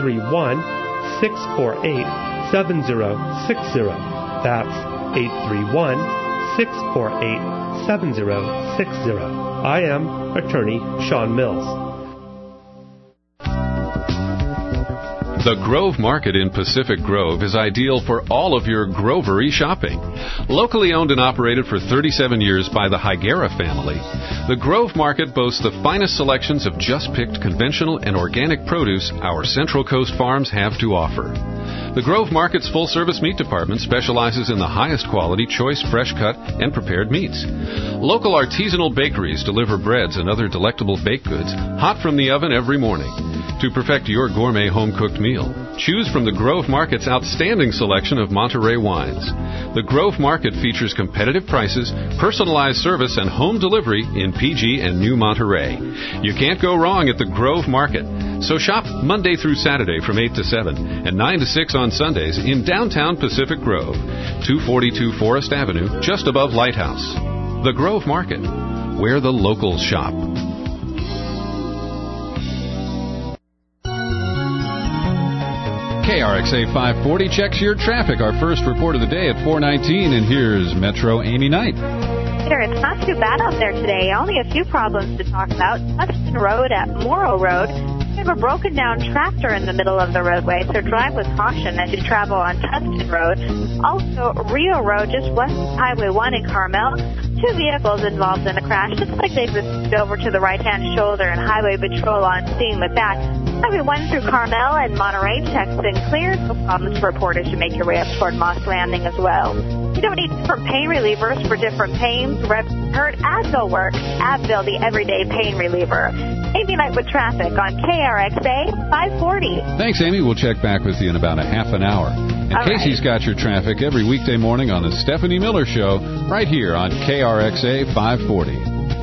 Speaker 5: 831-648-7060. That's 831-648-7060. I am attorney Sean Mills.
Speaker 14: The Grove Market in Pacific Grove is ideal for all of your grovery shopping. Locally owned and operated for 37 years by the Higuera family, the Grove Market boasts the finest selections of just-picked conventional and organic produce our Central Coast farms have to offer. The Grove Market's full-service meat department specializes in the highest quality, choice, fresh-cut, and prepared meats. Local artisanal bakeries deliver breads and other delectable baked goods hot from the oven every morning. to perfect your gourmet home-cooked meal. Choose from the Grove Market's outstanding selection of Monterey wines. The Grove Market features competitive prices, personalized service, and home delivery in PG and New Monterey. You can't go wrong at the Grove Market. So shop Monday through Saturday from 8 to 7 and 9 to 6 on Sundays in downtown Pacific Grove, 242 Forest Avenue, just above Lighthouse. The Grove Market, where the locals shop. KRXA 540 checks your traffic. Our first report of the day at 4:19, and here's Metro Amy Knight.
Speaker 6: Peter, it's not too bad out there today. Only a few problems to talk about. Tustin Road at Morrow Road. We have a broken down tractor in the middle of the roadway, so drive with caution as you travel on Tustin Road. Also, Rio Road, just west of Highway 1 in Carmel. 2 vehicles involved in a crash. Looks like they've moved over to the right-hand shoulder, and Highway Patrol on scene with that. Highway 1 through Carmel and Monterey checks been cleared. No problems for reporters to make your way up toward Moss Landing as well. You don't need different pain relievers for different pains. Reps hurt. Advil works. Advil, the everyday pain reliever. Amy Knight with traffic on KRXA 540.
Speaker 14: Thanks, Amy. We'll check back with you in about a half an hour. And Casey's got your traffic every weekday morning on the Stephanie Miller Show, right here on KRXA 540.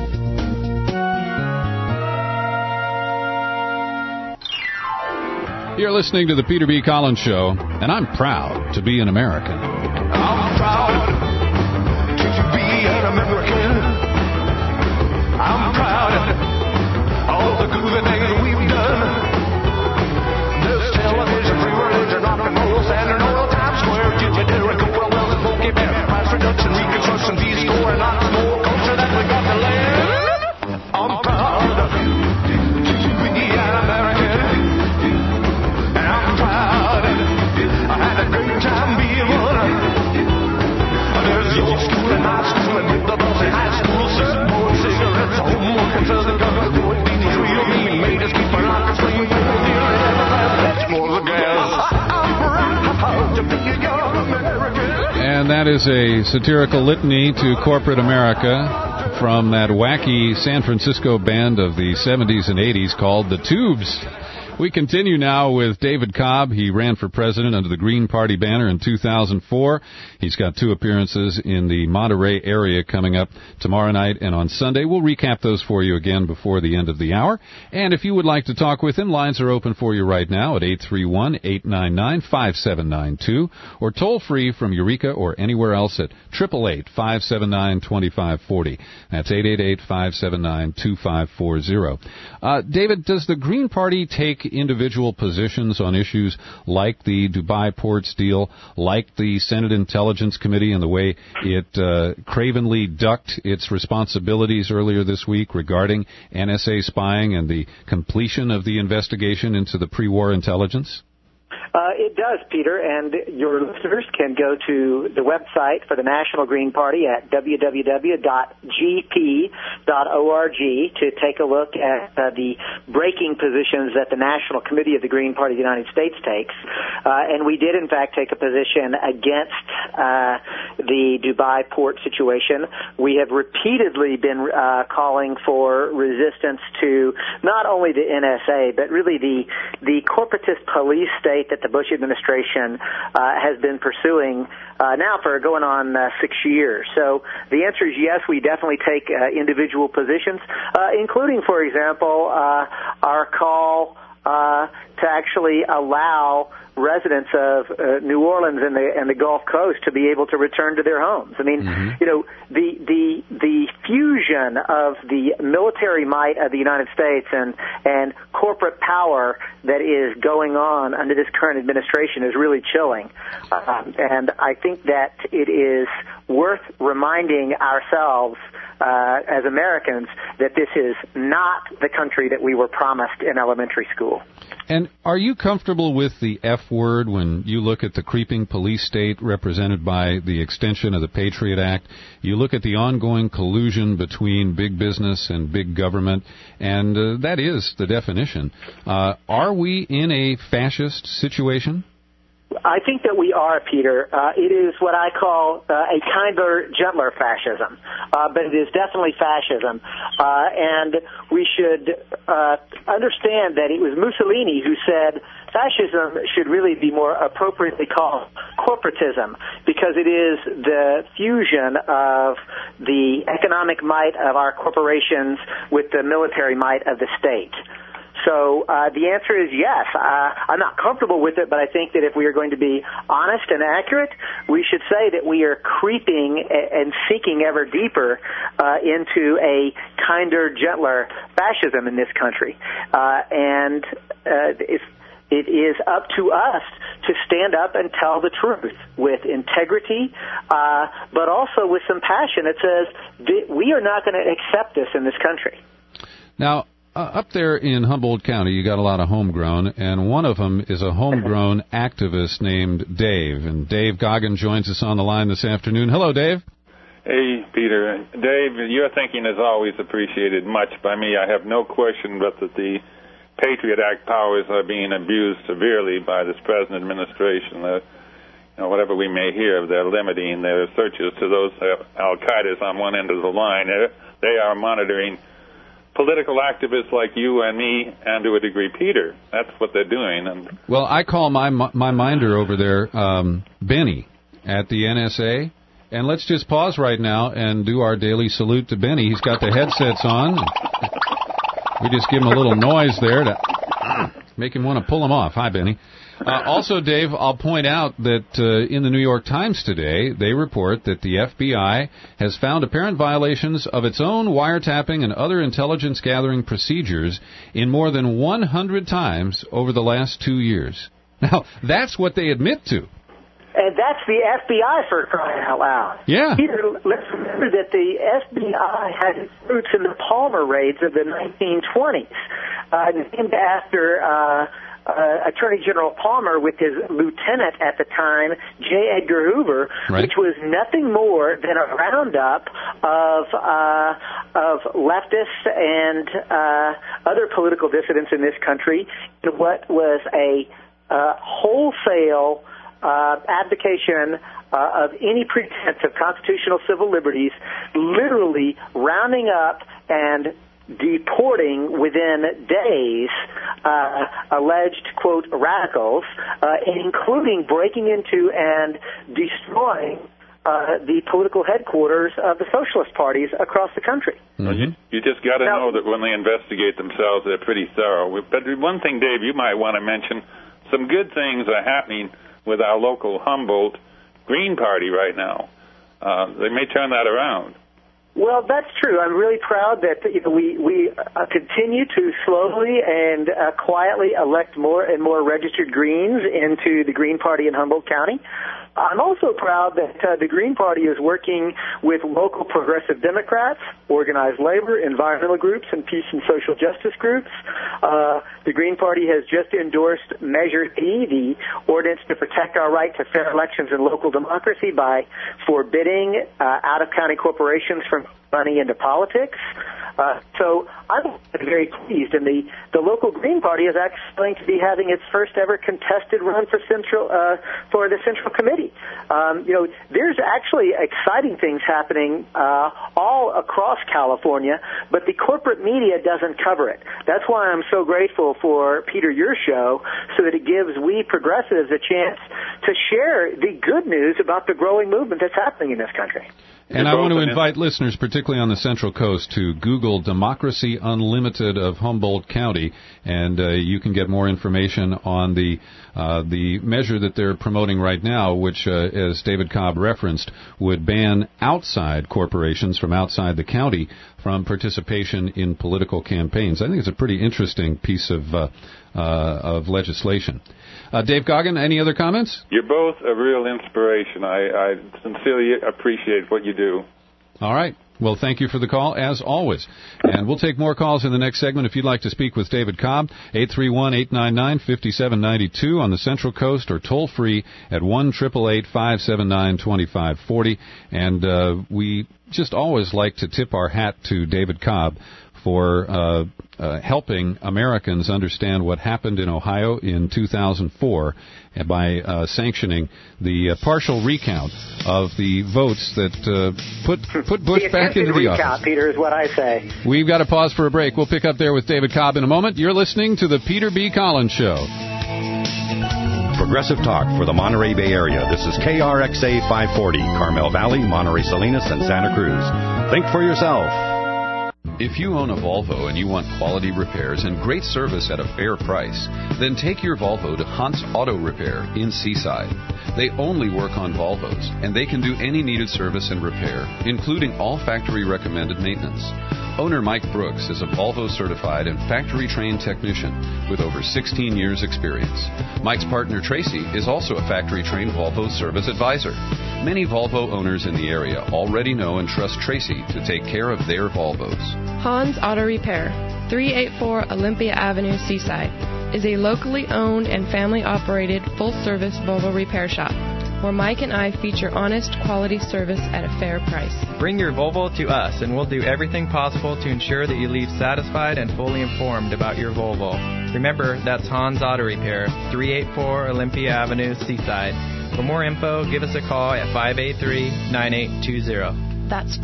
Speaker 14: You're listening to the Peter B. Collins Show, and I'm proud to be an American.
Speaker 12: I'm proud to be an American. I'm proud of all the good things we've done. There's television, free religion, rock and roll, Saturn, oil, Times Square, Jimmy, Jericho, well, the Smoky Bear, price reduction, reconstruction, D-score, and lots more culture that we got to learn. I'm proud to be an American. And I'm proud I had a great time being one. There's your school and my school and with the boss in high school, surfboard, cigarettes, homework, and southern government. These real mean made us keep our lockers clean. That's more the gas. I'm proud to be a young American.
Speaker 14: And that is a satirical litany to corporate America from that wacky San Francisco band of the 70s and 80s called The Tubes. We continue now with David Cobb. He ran for president under the Green Party banner in 2004. He's got 2 appearances in the Monterey area coming up tomorrow night and on Sunday. We'll recap those for you again before the end of the hour. And if you would like to talk with him, lines are open for you right now at 831-899-5792 or toll free from Eureka or anywhere else at 888-579-2540. That's 888-579-2540. David, does the Green Party take individual positions on issues like the Dubai Ports deal, like the Senate Intelligence Committee and the way it cravenly ducked its responsibilities earlier this week regarding NSA spying and the completion of the investigation into the pre-war intelligence?
Speaker 13: It does, Peter, and your listeners can go to the website for the National Green Party at www.gp.org to take a look at the breaking positions that the National Committee of the Green Party of the United States takes. And we did, in fact, take a position against the Dubai port situation. We have repeatedly been calling for resistance to not only the NSA, but really the corporatist police state that the Bush administration has been pursuing now for going on 6 years. So the answer is yes, we definitely take individual positions, including, for example, our call to actually allow residents of New Orleans and the Gulf Coast to be able to return to their homes. I mean, you know, the fusion of the military might of the United States and corporate power that is going on under this current administration is really chilling. And I think that it is worth reminding ourselves as Americans that this is not the country that we were promised in elementary school.
Speaker 14: And are you comfortable with the F word when you look at the creeping police state represented by the extension of the Patriot Act? You look at the ongoing collusion between big business and big government, and that is the definition. Are we in a fascist situation?
Speaker 13: I think that we are, Peter. It is what I call a kinder, gentler fascism, but it is definitely fascism. And we should understand that it was Mussolini who said fascism should really be more appropriately called corporatism, because it is the fusion of the economic might of our corporations with the military might of the state. So the answer is yes. I'm not comfortable with it, but I think that if we are going to be honest and accurate, we should say that we are creeping and seeking ever deeper into a kinder, gentler fascism in this country. And it is up to us to stand up and tell the truth with integrity, but also with some passion that says we are not going to accept this in this country.
Speaker 14: Now, up there in Humboldt County, you got a lot of homegrown, and one of them is a homegrown activist named Dave. And Dave Goggin joins us on the line this afternoon. Hello, Dave.
Speaker 9: Hey, Peter. Dave, your thinking is always appreciated much by me. I have no question but that the Patriot Act powers are being abused severely by this present administration. Whatever we may hear, they're limiting their searches to those Al-Qaeda's on one end of the line. They are monitoring political activists like you and me, and to a degree Peter. That's what they're doing. And
Speaker 14: well, I call my minder over there Benny at the NSA. And let's just pause right now and do our daily salute to Benny. He's got the headsets on. We just give him a little noise there to make him want to pull them off. Hi, Benny. Also, Dave, I'll point out that in the New York Times today, they report that the FBI has found apparent violations of its own wiretapping and other intelligence-gathering procedures in more than 100 times over the last 2 years. Now, that's what they admit to.
Speaker 13: And that's the FBI, for crying out loud.
Speaker 14: Yeah.
Speaker 13: Peter, let's remember that the FBI had its roots in the Palmer raids of the 1920s, named after Attorney General Palmer with his lieutenant at the time, J. Edgar Hoover, right, which was nothing more than a roundup of leftists and other political dissidents in this country in what was a wholesale abdication of any pretense of constitutional civil liberties, literally rounding up and deporting within days alleged, quote, radicals, including breaking into and destroying the political headquarters of the socialist parties across the country.
Speaker 9: Mm-hmm. You just got to know that when they investigate themselves, they're pretty thorough. But one thing, Dave, you might want to mention, some good things are happening with our local Humboldt Green Party right now. They may turn that around.
Speaker 13: Well, that's true. I'm really proud that we continue to slowly and quietly elect more and more registered Greens into the Green Party in Humboldt County. I'm also proud that the Green Party is working with local progressive Democrats, organized labor, environmental groups, and peace and social justice groups. The Green Party has just endorsed Measure E, the ordinance to protect our right to fair elections and local democracy by forbidding out-of-county corporations from money into politics. So I'm very pleased, and the local Green Party is actually going to be having its first ever contested run for the Central Committee. There's actually exciting things happening all across California, but the corporate media doesn't cover it. That's why I'm so grateful for, Peter, your show, so that it gives we progressives a chance to share the good news about the growing movement that's happening in this country.
Speaker 14: And I want to invite listeners, particularly on the Central Coast, to Google Democracy Unlimited of Humboldt County, and you can get more information on the measure that they're promoting right now, which, as David Cobb referenced, would ban outside corporations from outside the county from participation in political campaigns. I think it's a pretty interesting piece of legislation. Dave Goggin, any other comments?
Speaker 9: You're both a real inspiration. I sincerely appreciate what you do.
Speaker 14: All right. Well, thank you for the call, as always. And we'll take more calls in the next segment. If you'd like to speak with David Cobb, 831-899-5792 on the Central Coast, or toll free at 1-888-579-2540. And we just always like to tip our hat to David Cobb for helping Americans understand what happened in Ohio in 2004 by sanctioning the partial recount of the votes that put Bush back into the
Speaker 13: recount,
Speaker 14: office.
Speaker 13: Peter, is what I say.
Speaker 14: We've got to pause for a break. We'll pick up there with David Cobb in a moment. You're listening to the Peter B. Collins Show.
Speaker 15: Progressive Talk for the Monterey Bay Area. This is KRXA 540, Carmel Valley, Monterey Salinas, and Santa Cruz. Think for yourself.
Speaker 14: If you own a Volvo and you want quality repairs and great service at a fair price, then take your Volvo to Hunt's Auto Repair in Seaside. They only work on Volvos, and they can do any needed service and repair, including all factory recommended maintenance. Owner Mike Brooks is a Volvo certified and factory trained technician with over 16 years experience. Mike's partner Tracy is also a factory trained Volvo service advisor. Many Volvo owners in the area already know and trust Tracy to take care of their Volvos.
Speaker 16: Hans Auto Repair, 384 Olympia Avenue, Seaside, is a locally owned and family-operated full-service Volvo repair shop, where Mike and I feature honest, quality service at a fair price.
Speaker 17: Bring your Volvo to us, and we'll do everything possible to ensure that you leave satisfied and fully informed about your Volvo. Remember, that's Hans Auto Repair, 384 Olympia Avenue, Seaside. For more info, give us a call at 583-9820.
Speaker 16: That's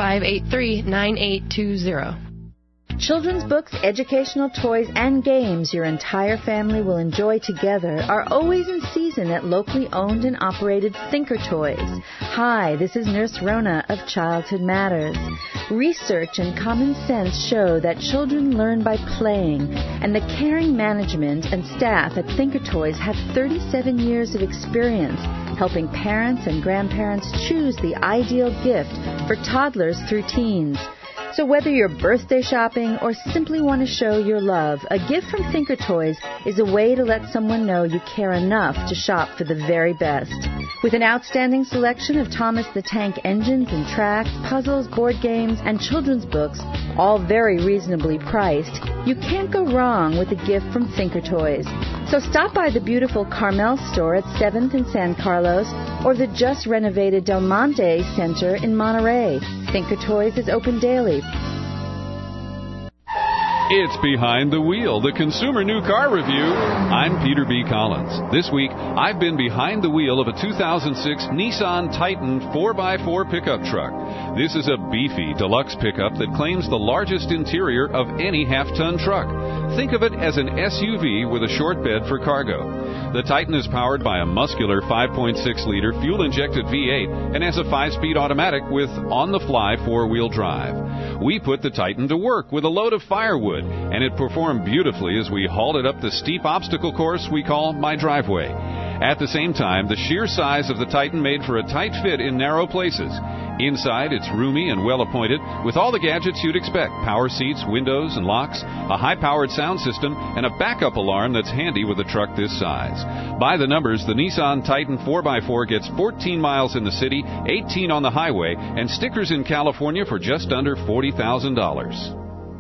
Speaker 16: 583-9820.
Speaker 18: Children's books, educational toys, and games your entire family will enjoy together are always in season at locally owned and operated Thinker Toys. Hi, this is Nurse Rona of Childhood Matters. Research and common sense show that children learn by playing, and the caring management and staff at Thinker Toys have 37 years of experience helping parents and grandparents choose the ideal gift for toddlers through teens. So whether you're birthday shopping or simply want to show your love, a gift from Thinker Toys is a way to let someone know you care enough to shop for the very best. With an outstanding selection of Thomas the Tank engines and tracks, puzzles, board games, and children's books, all very reasonably priced, you can't go wrong with a gift from Thinker Toys. So stop by the beautiful Carmel store at 7th and San Carlos or the just renovated Del Monte Center in Monterey. Thinker Toys is open daily.
Speaker 14: It's Behind the Wheel, the Consumer New Car Review. I'm Peter B. Collins. This week, I've been behind the wheel of a 2006 Nissan Titan 4x4 pickup truck. This is a beefy deluxe pickup that claims the largest interior of any half-ton truck. Think of it as an SUV with a short bed for cargo. The Titan is powered by a muscular 5.6-liter fuel-injected V8 and has a 5-speed automatic with on-the-fly 4-wheel drive. We put the Titan to work with a load of firewood, and it performed beautifully as we hauled it up the steep obstacle course we call My Driveway. At the same time, the sheer size of the Titan made for a tight fit in narrow places. Inside, it's roomy and well-appointed, with all the gadgets you'd expect: power seats, windows, and locks, a high-powered sound system, and a backup alarm that's handy with a truck this size. By the numbers, the Nissan Titan 4x4 gets 14 miles in the city, 18 on the highway, and stickers in California for just under $40,000.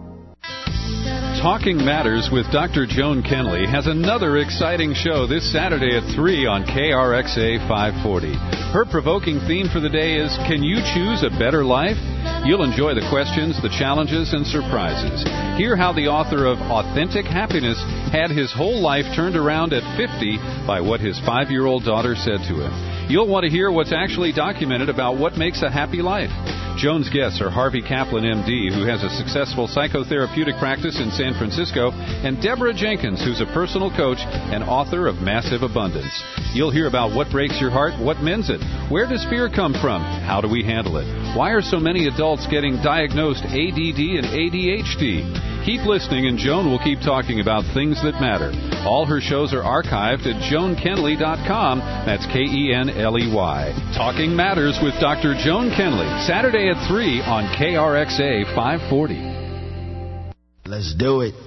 Speaker 14: Talking Matters with Dr. Joan Kenley has another exciting show this Saturday at 3 on KRXA 540. Her provoking theme for the day is, Can You Choose a Better Life? You'll enjoy the questions, the challenges, and surprises. Hear how the author of Authentic Happiness had his whole life turned around at 50 by what his 5-year-old daughter said to him. You'll want to hear what's actually documented about what makes a happy life. Joan's guests are Harvey Kaplan, M.D., who has a successful psychotherapeutic practice in San Francisco, and Deborah Jenkins, who's a personal coach and author of Massive Abundance. You'll hear about what breaks your heart, what mends it, where does fear come from, how do we handle it, why are so many adults getting diagnosed ADD and ADHD. Keep listening, and Joan will keep talking about things that matter. All her shows are archived at joankenley.com. That's Kenley. Talking Matters with Dr. Joan Kenley, Saturday at 3 on KRXA 540.
Speaker 31: Let's do it.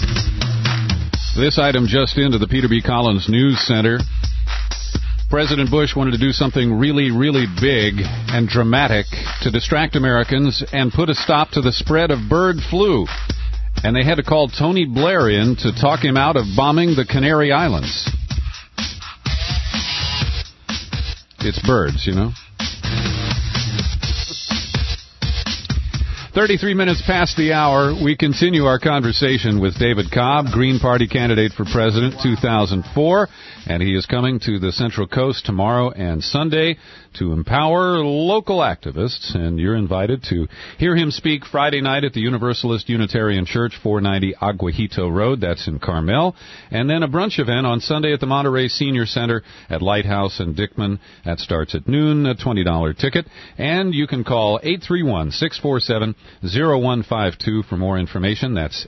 Speaker 14: This item just into the Peter B. Collins News Center. President Bush wanted to do something really, really big and dramatic to distract Americans and put a stop to the spread of bird flu. And they had to call Tony Blair in to talk him out of bombing the Canary Islands. It's birds, you know. 33 minutes past the hour, we continue our conversation with David Cobb, Green Party candidate for president 2004, and he is coming to the Central Coast tomorrow and Sunday to empower local activists, and you're invited to hear him speak Friday night at the Universalist Unitarian Church, 490 Aguajito Road, that's in Carmel, and then a brunch event on Sunday at the Monterey Senior Center at Lighthouse and Dickman. That starts at noon, a $20 ticket, and you can call 831-647-0152 for more information. That's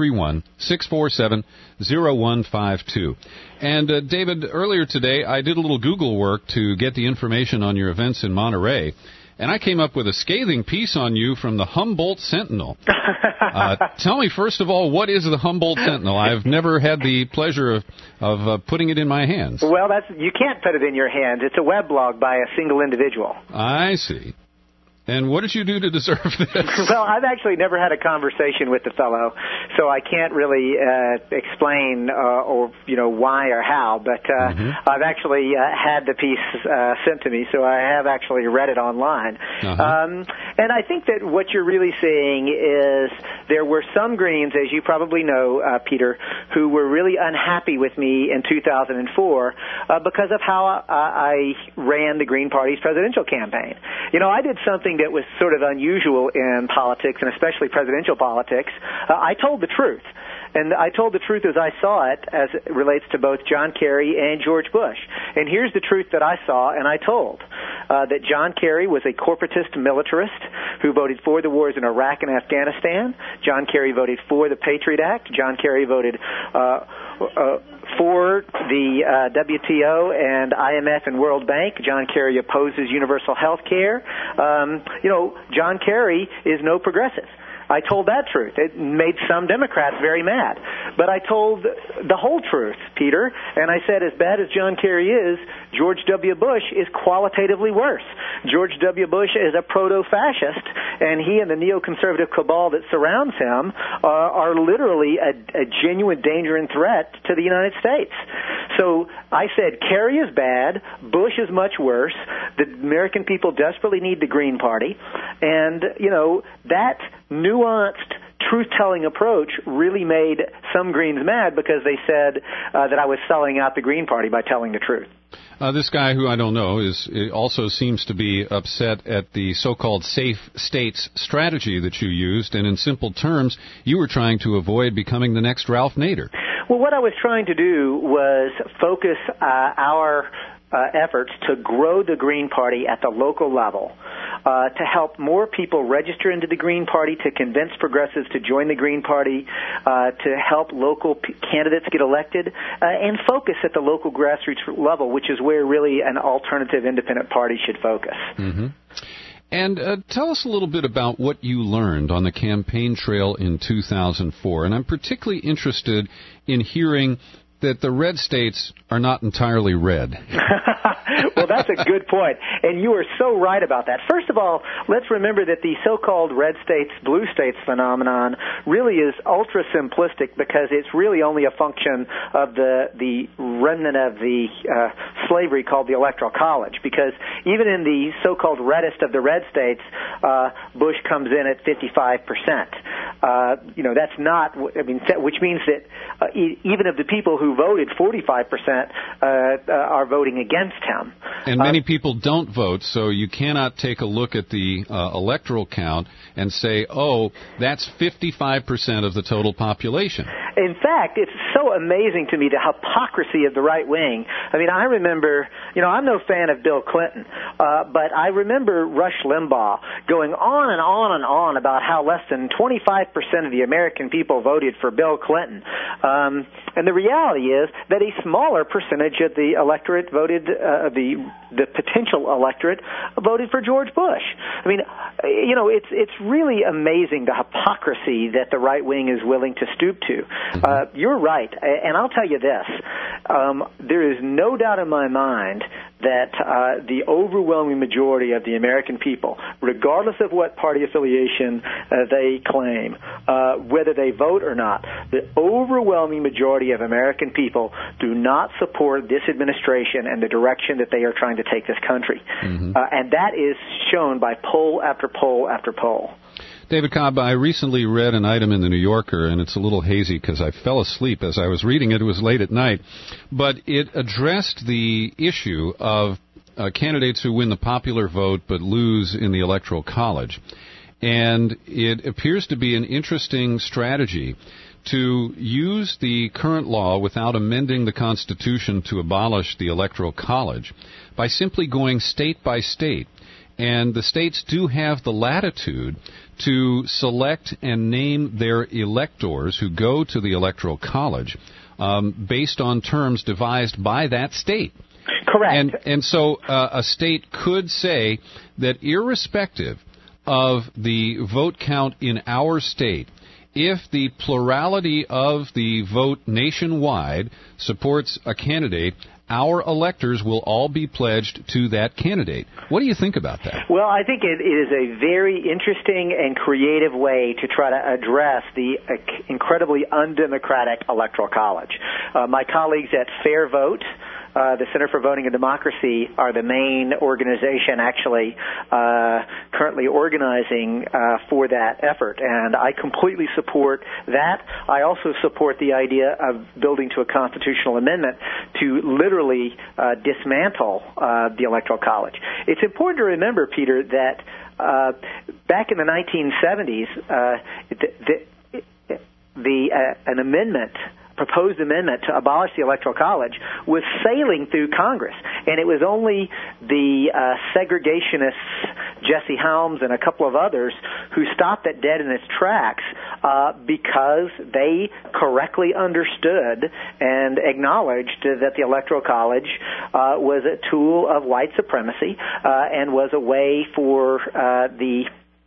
Speaker 14: 831-647-0152. And, David, earlier today, I did a little Google work to get the information on your events in Monterey, and I came up with a scathing piece on you from the Humboldt Sentinel. Tell me, first of all, what is the Humboldt Sentinel? I've never had the pleasure of putting it in my hands.
Speaker 13: Well, you can't put it in your hands. It's a weblog by a single individual.
Speaker 14: I see. And what did you do to deserve this?
Speaker 13: Well, I've actually never had a conversation with the fellow, so I can't really explain or why or how. But I've actually had the piece sent to me, so I have actually read it online. And I think that what you're really seeing is there were some Greens, as you probably know, Peter, who were really unhappy with me in 2004 because of how I ran the Green Party's presidential campaign. I did something that was sort of unusual in politics, and especially presidential politics. I told the truth. And I told the truth as I saw it, as it relates to both John Kerry and George Bush. And here's the truth that I saw and I told, that John Kerry was a corporatist militarist who voted for the wars in Iraq and Afghanistan. John Kerry voted for the Patriot Act. John Kerry voted for the WTO and IMF and World Bank. John Kerry opposes universal health care. John Kerry is no progressive. I told that truth. It made some Democrats very mad. But I told the whole truth, Peter, and I said as bad as John Kerry is, George W. Bush is qualitatively worse. George W. Bush is a proto-fascist, and he and the neoconservative cabal that surrounds him are literally a genuine danger and threat to the United States. So I said Kerry is bad, Bush is much worse, the American people desperately need the Green Party, and, that nuanced truth-telling approach really made some Greens mad because they said that I was selling out the Green Party by telling the truth.
Speaker 14: This guy, who I don't know, also seems to be upset at the so-called safe states strategy that you used, and in simple terms, you were trying to avoid becoming the next Ralph Nader.
Speaker 13: Well, what I was trying to do was focus our efforts to grow the Green Party at the local level, to help more people register into the Green Party, to convince progressives to join the Green Party, to help local candidates get elected, and focus at the local grassroots level, which is where really an alternative independent party should focus.
Speaker 14: Mm-hmm. And tell us a little bit about what you learned on the campaign trail in 2004. And I'm particularly interested in hearing that the red states are not entirely red.
Speaker 13: Well, that's a good point, and you are so right about that. First of all, let's remember that the so-called red states, blue states phenomenon really is ultra-simplistic because it's really only a function of the remnant of the slavery called the Electoral College, because even in the so-called reddest of the red states, Bush comes in at 55%. That's not, which means that even of the people who voted, 45% are voting against him.
Speaker 14: And many people don't vote, so you cannot take a look at the electoral count and say, oh, that's 55% of the total population.
Speaker 13: In fact, it's so amazing to me the hypocrisy of the right wing. I remember, I'm no fan of Bill Clinton, but I remember Rush Limbaugh going on and on and on about how less than 25% of the American people voted for Bill Clinton. And the reality is that a smaller percentage of the electorate voted, the potential electorate voted for George Bush. It's really amazing the hypocrisy that the right wing is willing to stoop to. You're right, and I'll tell you this. There is no doubt in my mind that the overwhelming majority of the American people, regardless of what party affiliation they claim, whether they vote or not, the overwhelming majority of American people do not support this administration and the direction that they are trying to take this country. And that is shown by poll after poll after poll.
Speaker 14: David Cobb, I recently read an item in the New Yorker, and it's a little hazy because I fell asleep as I was reading it. It was late at night. But it addressed the issue of candidates who win the popular vote but lose in the Electoral College. And it appears to be an interesting strategy to use the current law without amending the Constitution to abolish the Electoral College by simply going state by state. And the states do have the latitude to select and name their electors who go to the Electoral College based on terms devised by that state.
Speaker 13: Correct.
Speaker 14: And so a state could say that irrespective of the vote count in our state, if the plurality of the vote nationwide supports a candidate, our electors will all be pledged to that candidate. What do you think about that?
Speaker 13: Well, I think it is a very interesting and creative way to try to address the incredibly undemocratic Electoral College. My colleagues at Fair Vote, the Center for Voting and Democracy, are the main organization actually currently organizing for that effort, and I completely support that. I also support the idea of building to a constitutional amendment to literally dismantle the Electoral College. It's important to remember, Peter, that back in the 1970s, an proposed amendment to abolish the Electoral College was sailing through Congress, and it was only the segregationists, Jesse Helms and a couple of others, who stopped it dead in its tracks because they correctly understood and acknowledged that the Electoral College was a tool of white supremacy and was a way for the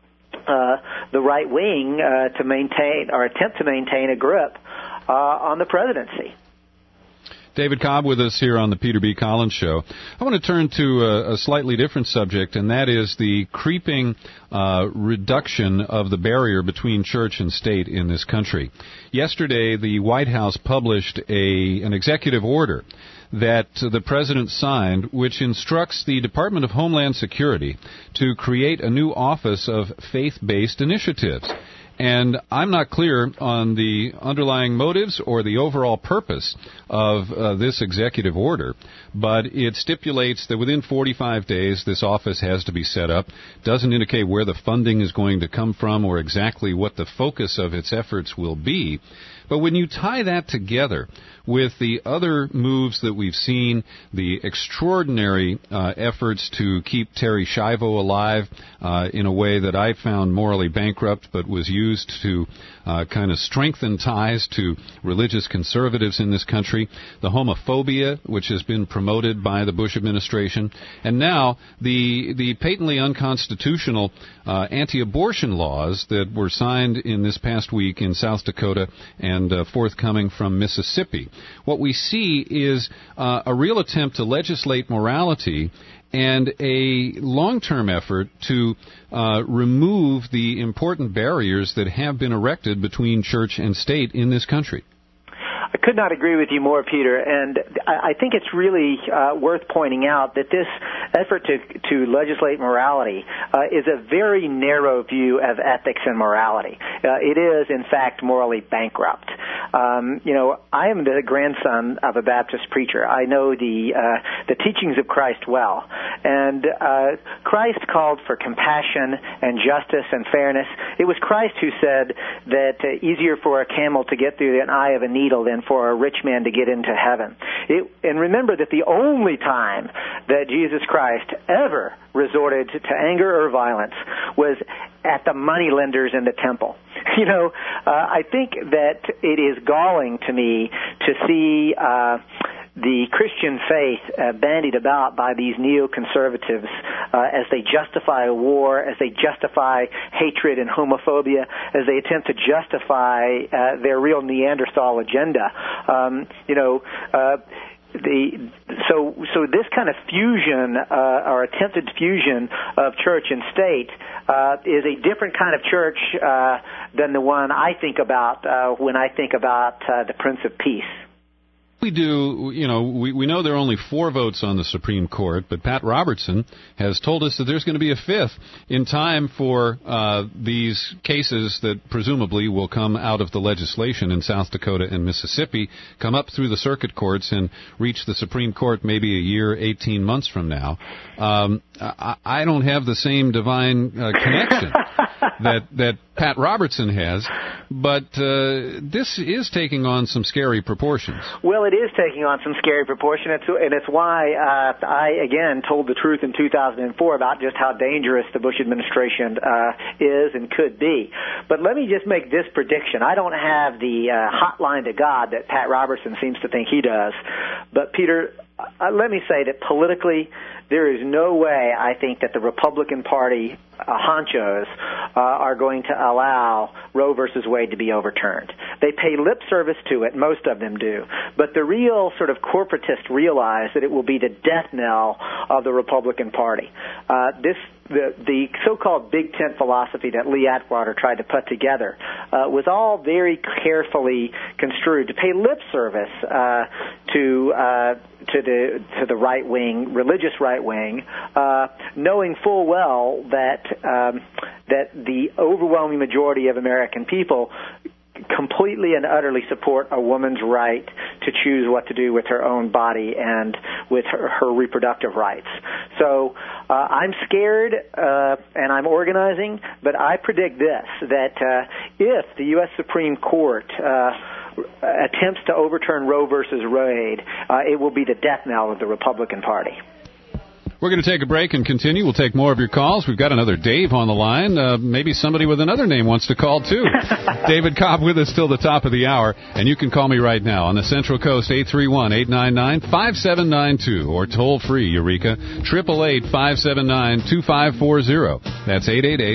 Speaker 13: right wing to maintain or attempt to maintain a grip on the presidency.
Speaker 14: David Cobb with us here on the Peter B. Collins Show. I want to turn to a slightly different subject, and that is the creeping reduction of the barrier between church and state in this country. Yesterday, the White House published an executive order that the President signed, which instructs the Department of Homeland Security to create a new Office of Faith-Based Initiatives. And I'm not clear on the underlying motives or the overall purpose of this executive order, but it stipulates that within 45 days this office has to be set up. Doesn't indicate where the funding is going to come from or exactly what the focus of its efforts will be. But when you tie that together with the other moves that we've seen, the extraordinary efforts to keep Terry Schiavo alive in a way that I found morally bankrupt but was used to kind of strengthen ties to religious conservatives in this country, the homophobia which has been promoted by the Bush administration, and now the patently unconstitutional anti-abortion laws that were signed in this past week in South Dakota and forthcoming from Mississippi. What we see is a real attempt to legislate morality and a long-term effort to remove the important barriers that have been erected between church and state in this country.
Speaker 13: I could not agree with you more, Peter, and I think it's really worth pointing out that this effort to legislate morality is a very narrow view of ethics and morality. It is, in fact, morally bankrupt. I am the grandson of a Baptist preacher. I know the teachings of Christ well, and Christ called for compassion and justice and fairness. It was Christ who said that easier for a camel to get through an eye of a needle than for a rich man to get into heaven. And remember that the only time that Jesus Christ ever resorted to anger or violence was at the moneylenders in the temple. I think that it is galling to me to see the Christian faith bandied about by these neoconservatives as they justify a war, as they justify hatred and homophobia, as they attempt to justify their real Neanderthal agenda. So this kind of fusion or attempted fusion of church and state is a different kind of church than the one I think about when I think about the Prince of Peace.
Speaker 14: we do, we know there are only 4 votes on the Supreme Court, but Pat Robertson has told us that there's going to be a 5th in time for these cases that presumably will come out of the legislation in South Dakota and Mississippi, come up through the circuit courts and reach the Supreme Court maybe a year, 18 months from now. I don't have the same divine connection that Pat Robertson has, but this is taking on some scary proportions.
Speaker 13: Well, it is taking on some scary proportions, and it's why I, again, told the truth in 2004 about just how dangerous the Bush administration is and could be. But let me just make this prediction. I don't have the hotline to God that Pat Robertson seems to think he does. But, Peter, let me say that politically, there is no way I think that the Republican Party honchos are going to allow Roe versus Wade to be overturned. They pay lip service to it, most of them do, but the real sort of corporatists realize that it will be the death knell of the Republican Party. The so-called Big Tent philosophy that Lee Atwater tried to put together was all very carefully construed to pay lip service to the right wing, religious right wing, knowing full well that the overwhelming majority of American people completely and utterly support a woman's right to choose what to do with her own body and with her reproductive rights. So I'm scared and I'm organizing, but I predict this, that if the U.S. Supreme Court attempts to overturn Roe versus Wade, it will be the death knell of the Republican Party.
Speaker 14: We're going to take a break and continue. We'll take more of your calls. We've got another Dave on the line. Maybe somebody with another name wants to call, too. David Cobb with us till the top of the hour. And you can call me right now on the Central Coast, 831-899-5792. Or toll-free, Eureka, 888-579-2540. That's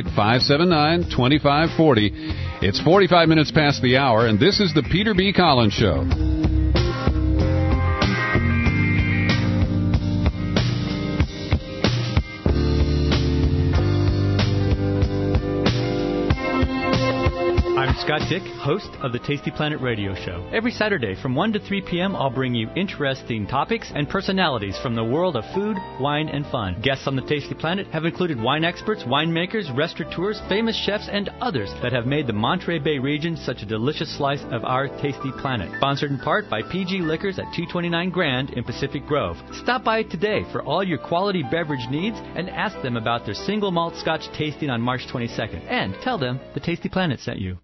Speaker 14: 888-579-2540. It's 45 minutes past the hour, and this is the Peter B. Collins Show.
Speaker 19: Scott Dick, host of the Tasty Planet Radio Show. Every Saturday from 1 to 3 p.m., I'll bring you interesting topics and personalities from the world of food, wine, and fun. Guests on the Tasty Planet have included wine experts, winemakers, restaurateurs, famous chefs, and others that have made the Monterey Bay region such a delicious slice of our Tasty Planet. Sponsored in part by PG Liquors at 229 Grand in Pacific Grove. Stop by today for all your quality beverage needs and ask them about their single malt scotch tasting on March 22nd. And tell them the Tasty Planet sent you.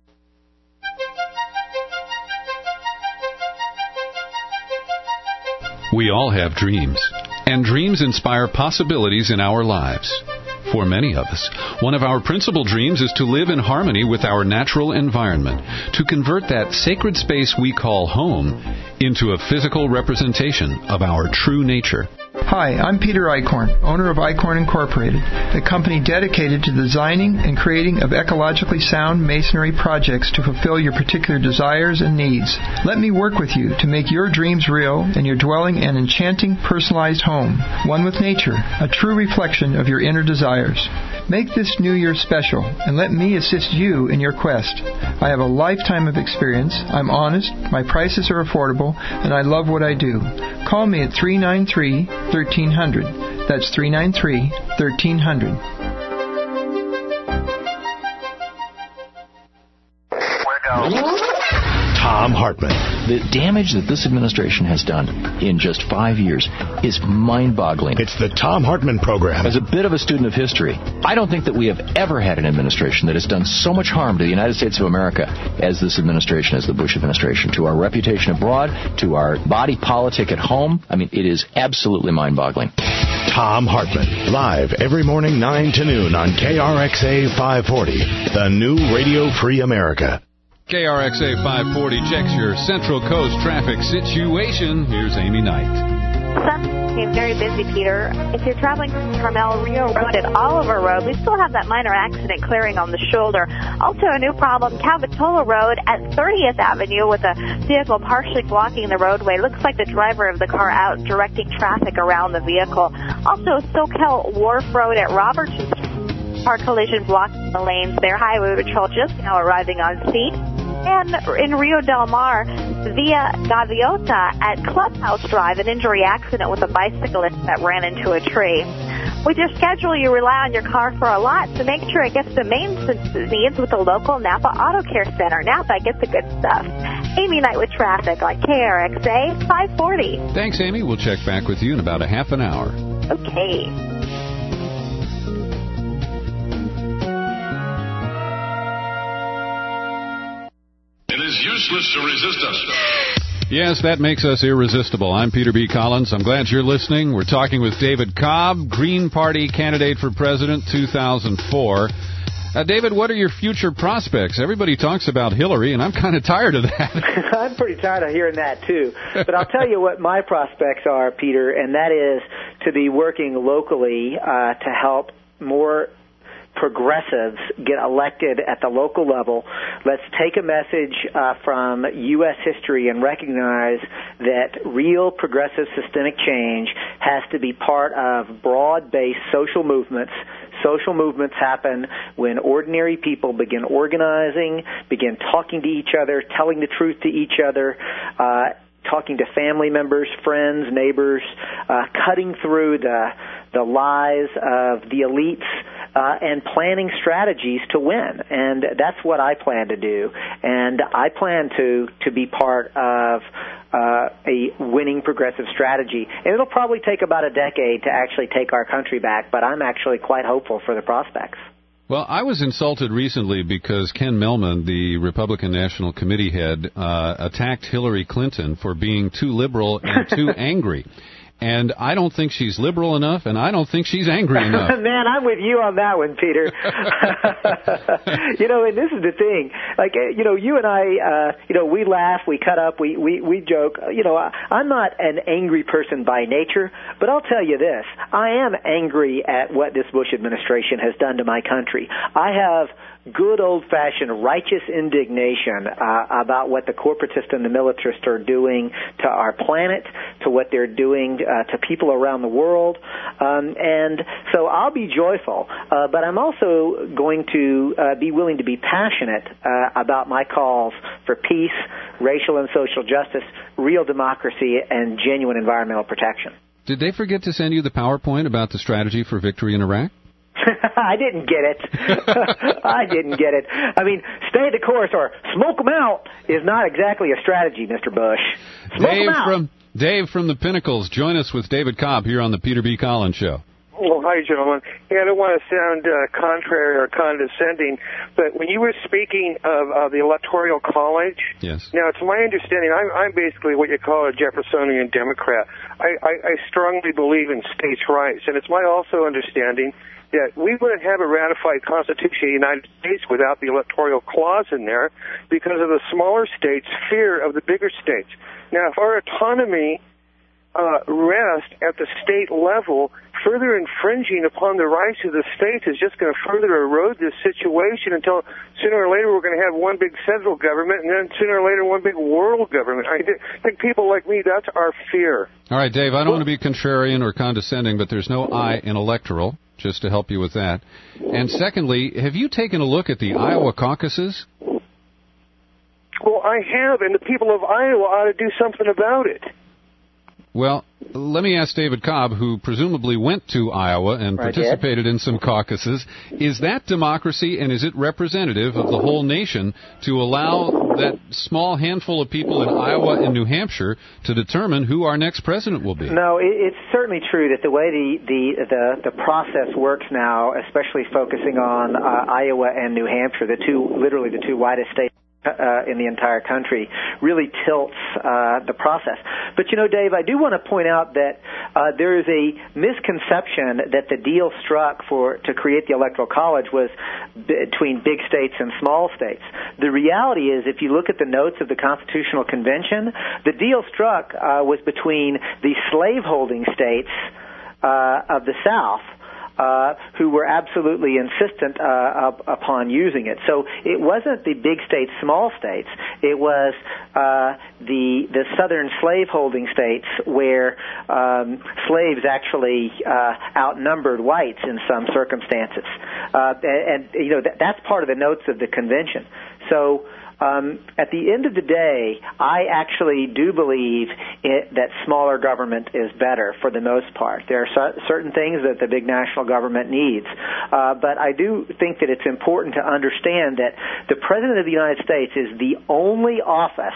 Speaker 14: We all have dreams, and dreams inspire possibilities in our lives. For many of us, one of our principal dreams is to live in harmony with our natural environment, to convert that sacred space we call home into a physical representation of our true nature.
Speaker 20: Hi, I'm Peter Eichhorn, owner of Eichhorn Incorporated, a company dedicated to designing and creating of ecologically sound masonry projects to fulfill your particular desires and needs. Let me work with you to make your dreams real and your dwelling an enchanting, personalized home, one with nature, a true reflection of your inner desires. Make this New Year special, and let me assist you in your quest. I have a lifetime of experience, I'm honest, my prices are affordable, and I love what I do. Call me at 393-1300. That's 393-1300.
Speaker 31: Tom Hartman. The damage that this administration has done in just 5 years is mind-boggling. It's the Tom Hartman Program. As a bit of a student of history, I don't think that we have ever had an administration that has done so much harm to the United States of America as this administration, as the Bush administration, to our reputation abroad, to our body politic at home. I mean, it is absolutely mind-boggling. Tom Hartman, live every morning 9 to noon on KRXA 540, the new Radio Free America.
Speaker 14: KRXA 540 checks your Central Coast traffic situation. Here's Amy Knight.
Speaker 6: Became very busy, Peter. If you're traveling from Carmel Rio Road and Oliver Road, we still have that minor accident clearing on the shoulder. Also a new problem, Capitola Road at 30th Avenue with a vehicle partially blocking the roadway. Looks like the driver of the car out directing traffic around the vehicle. Also Soquel Wharf Road at Robertson Street. Car collision blocking the lanes there. Highway Patrol just now arriving on scene. And in Rio Del Mar, Via Gaviota at Clubhouse Drive, an injury accident with a bicyclist that ran into a tree. With your schedule, you rely on your car for a lot, so make sure it gets the maintenance needs with the local Napa Auto Care Center. Napa gets the good stuff. Amy Knight with traffic on KRXA 540.
Speaker 14: Thanks, Amy. We'll check back with you in about a half an hour.
Speaker 6: Okay.
Speaker 12: It is useless to resist us.
Speaker 14: Yes, that makes us irresistible. I'm Peter B. Collins. I'm glad you're listening. We're talking with David Cobb, Green Party candidate for president 2004. David, what are your future prospects? Everybody talks about Hillary, and I'm kind of tired of that.
Speaker 13: I'm pretty tired of hearing that, too. But I'll tell you what my prospects are, Peter, and that is to be working locally to help more progressives get elected at the local level. Let's take a message from U.S. history and recognize that real progressive systemic change has to be part of broad-based social movements. Social movements happen when ordinary people begin organizing, begin talking to each other, telling the truth to each other, talking to family members, friends, neighbors, cutting through the lies of the elites, and planning strategies to win. And that's what I plan to do. And I plan to be part of a winning progressive strategy. And it'll probably take about a decade to actually take our country back, but I'm actually quite hopeful for the prospects.
Speaker 14: Well, I was insulted recently because Ken Millman, the Republican National Committee head, attacked Hillary Clinton for being too liberal and too angry. And I don't think she's liberal enough, and I don't think she's angry enough.
Speaker 13: Man, I'm with you on that one, Peter. And this is the thing. Like, you and I, we laugh, we cut up, we joke. I'm not an angry person by nature, but I'll tell you this. I am angry at what this Bush administration has done to my country. I have good old-fashioned righteous indignation about what the corporatists and the militarists are doing to our planet, to what they're doing to people around the world. And so I'll be joyful, but I'm also going to be willing to be passionate about my calls for peace, racial and social justice, real democracy, and genuine environmental protection.
Speaker 14: Did they forget to send you the PowerPoint about the strategy for victory in Iraq?
Speaker 13: I didn't get it. I didn't get it. I mean, stay the course or smoke them out is not exactly a strategy, Mr. Bush.
Speaker 14: Dave from the Pinnacles. Join us with David Cobb here on the Peter B. Collins Show.
Speaker 10: Well, hi, gentlemen. Yeah, I don't want to sound contrary or condescending, but when you were speaking of the Electoral College,
Speaker 14: yes.
Speaker 10: Now, it's my understanding, I'm basically what you call a Jeffersonian Democrat. I strongly believe in states' rights, and it's my also understanding that we wouldn't have a ratified Constitution of the United States without the electoral clause in there because of the smaller states' fear of the bigger states. Now, if our autonomy rests at the state level, further infringing upon the rights of the states is just going to further erode this situation until sooner or later we're going to have one big federal government and then sooner or later one big world government. I think people like me, that's our fear.
Speaker 14: All right, Dave, I don't want to be contrarian or condescending, but there's no I in electoral, just to help you with that. And secondly, have you taken a look at the Iowa caucuses?
Speaker 10: Well, I have, and the people of Iowa ought to do something about it.
Speaker 14: Well, let me ask David Cobb, who presumably went to Iowa and participated in some caucuses. Is that democracy, and is it representative of the whole nation to allow that small handful of people in Iowa and New Hampshire to determine who our next president will be?
Speaker 13: No, it's certainly true that the way the process works now, especially focusing on Iowa and New Hampshire, the two widest states in the entire country, really tilts the process. But, Dave, I do want to point out that there is a misconception that the deal struck to create the Electoral College was between big states and small states. The reality is, if you look at the notes of the Constitutional Convention, the deal struck was between the slaveholding states of the South, who were absolutely insistent upon using it. So it wasn't the big states, small states. It was the southern slaveholding states where slaves actually outnumbered whites in some circumstances. That's part of the notes of the convention. So at the end of the day, I actually do believe that smaller government is better for the most part. There are certain things that the big national government needs. But I do think that it's important to understand that the President of the United States is the only office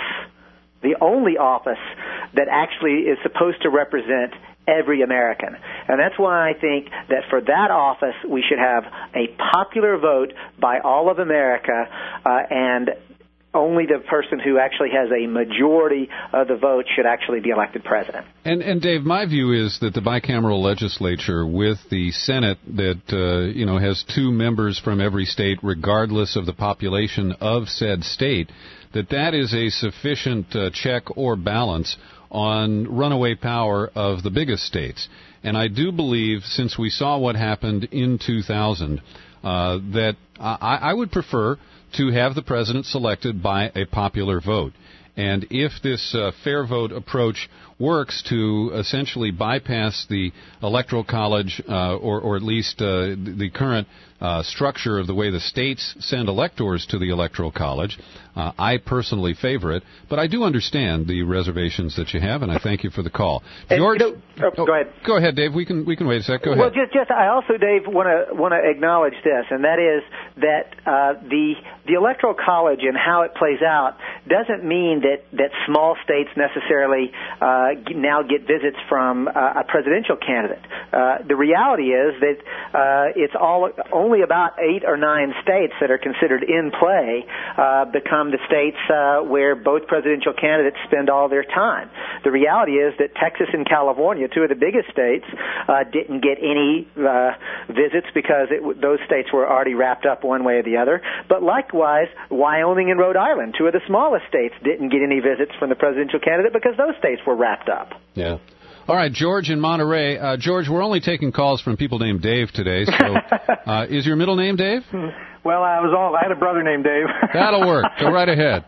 Speaker 13: that actually is supposed to represent every American. And that's why I think that for that office, we should have a popular vote by all of America, and only the person who actually has a majority of the vote should actually be elected president.
Speaker 14: And Dave, my view is that the bicameral legislature with the Senate that has 2 members from every state, regardless of the population of said state, that is a sufficient check or balance on runaway power of the biggest states. And I do believe, since we saw what happened in 2000, that I would prefer to have the president selected by a popular vote. And if this fair vote approach works to essentially bypass the electoral college or at least the current structure of the way the states send electors to the electoral college, I personally favor it. But I do understand the reservations that you have, and I thank you for the call. George,
Speaker 13: go ahead.
Speaker 14: Go ahead, Dave. We can wait a sec. Go ahead.
Speaker 13: Well, just I also, Dave, want to acknowledge this, and that is that the electoral college and how it plays out doesn't mean that small states necessarily now get visits from a presidential candidate. The reality is that it's only about 8 or 9 states that are considered in play become the states where both presidential candidates spend all their time. The reality is that Texas and California, 2 of the biggest states, didn't get any visits because those states were already wrapped up one way or the other. But likewise, Wyoming and Rhode Island, 2 of the smallest states, didn't get any visits from the presidential candidate because those states were wrapped up.
Speaker 14: Yeah. All right, George in Monterey. George, we're only taking calls from people named Dave today, so is your middle name Dave?
Speaker 3: Well, I had a brother named Dave.
Speaker 14: That'll work. Go right ahead.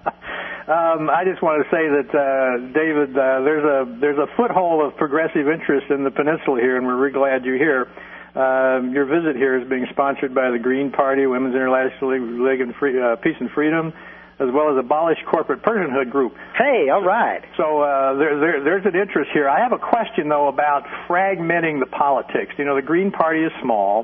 Speaker 3: I just wanted to say that, David, there's a foothold of progressive interest in the peninsula here, and we're really glad you're here. Your visit here is being sponsored by the Green Party, Women's International League and Peace and Freedom, as well as Abolish Corporate Personhood Group.
Speaker 13: Hey, all right.
Speaker 3: So there's an interest here. I have a question, though, about fragmenting the politics. You know, the Green Party is small.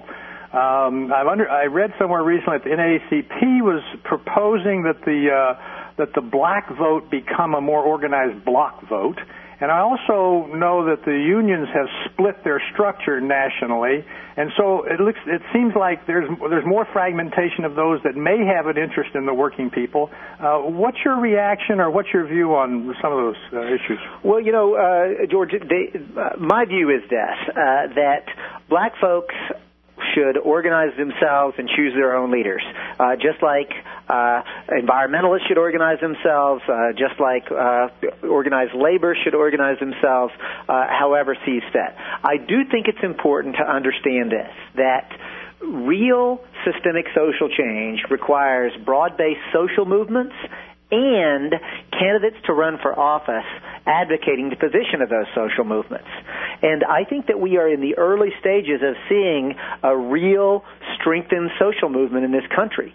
Speaker 3: I read somewhere recently that the NAACP was proposing that the black vote become a more organized bloc vote. And I also know that the unions have split their structure nationally, and so it seems like there's more fragmentation of those that may have an interest in the working people. What's your reaction, or what's your view on some of those issues?
Speaker 13: Well, George, my view is this, that black folks should organize themselves and choose their own leaders, just like environmentalists should organize themselves, just like organized labor should organize themselves, however sees fit. I do think it's important to understand this, that real systemic social change requires broad-based social movements and candidates to run for office advocating the position of those social movements. And I think that we are in the early stages of seeing a real strengthened social movement in this country.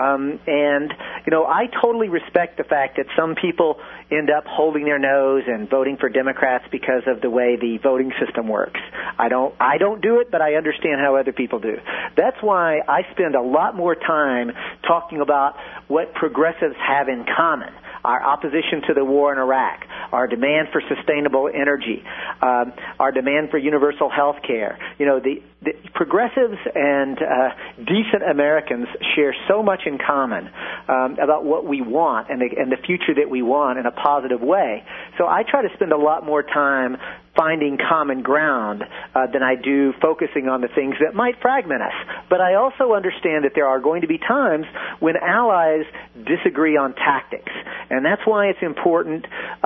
Speaker 13: I totally respect the fact that some people end up holding their nose and voting for Democrats because of the way the voting system works. I don't do it, but I understand how other people do. That's why I spend a lot more time talking about what progressives have in common. Our opposition to the war in Iraq, our demand for sustainable energy, our demand for universal health care. The progressives and decent Americans share so much in common about what we want and the future that we want in a positive way. So I try to spend a lot more time finding common ground than I do focusing on the things that might fragment us. But I also understand that there are going to be times when allies disagree on tactics, and that's why it's important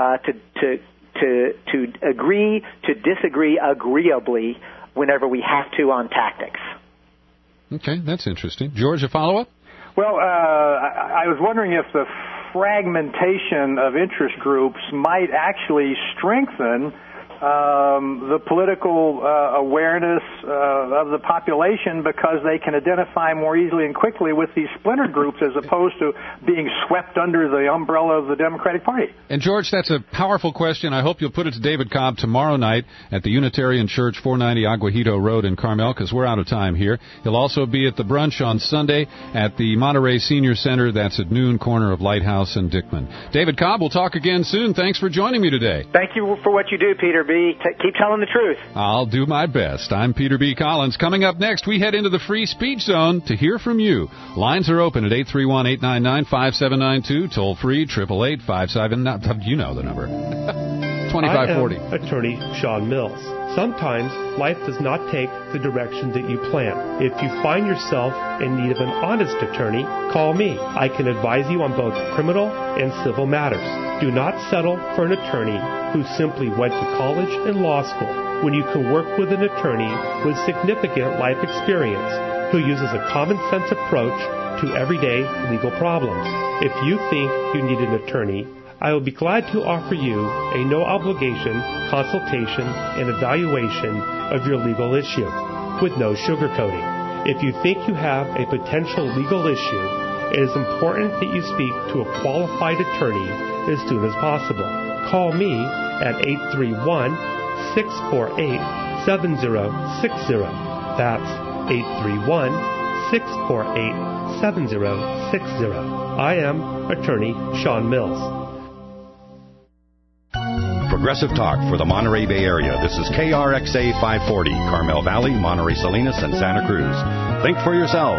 Speaker 13: to agree to disagree agreeably whenever we have to on tactics.
Speaker 14: Okay, that's interesting. George, a follow-up?
Speaker 3: Well, I was wondering if the fragmentation of interest groups might actually strengthen the political awareness of the population because they can identify more easily and quickly with these splinter groups as opposed to being swept under the umbrella of the Democratic Party.
Speaker 14: And, George, that's a powerful question. I hope you'll put it to David Cobb tomorrow night at the Unitarian Church, 490 Aguajito Road in Carmel, because we're out of time here. He'll also be at the brunch on Sunday at the Monterey Senior Center. That's at noon, corner of Lighthouse and Dickman. David Cobb, we'll talk again soon. Thanks for joining me today.
Speaker 2: Thank you for what you do, Peter B. Keep telling the truth.
Speaker 14: I'll do my best. I'm Peter B. Collins. Coming up next, we head into the free speech zone to hear from you. Lines are open at 831-899-5792, toll free 888-579. You know the number. 2540.
Speaker 5: I am attorney Sean Mills. Sometimes life does not take the direction that you plan. If you find yourself in need of an honest attorney, call me. I can advise you on both criminal and civil matters. Do not settle for an attorney who simply went to college and law school when you can work with an attorney with significant life experience who uses a common sense approach to everyday legal problems. If you think you need an attorney, I will be glad to offer you a no-obligation consultation and evaluation of your legal issue with no sugarcoating. If you think you have a potential legal issue, it is important that you speak to a qualified attorney as soon as possible. Call me at 831-648-7060. That's 831-648-7060. I am attorney Sean Mills.
Speaker 15: Progressive Talk for the Monterey Bay Area. This is KRXA 540, Carmel Valley, Monterey Salinas, and Santa Cruz. Think for yourself.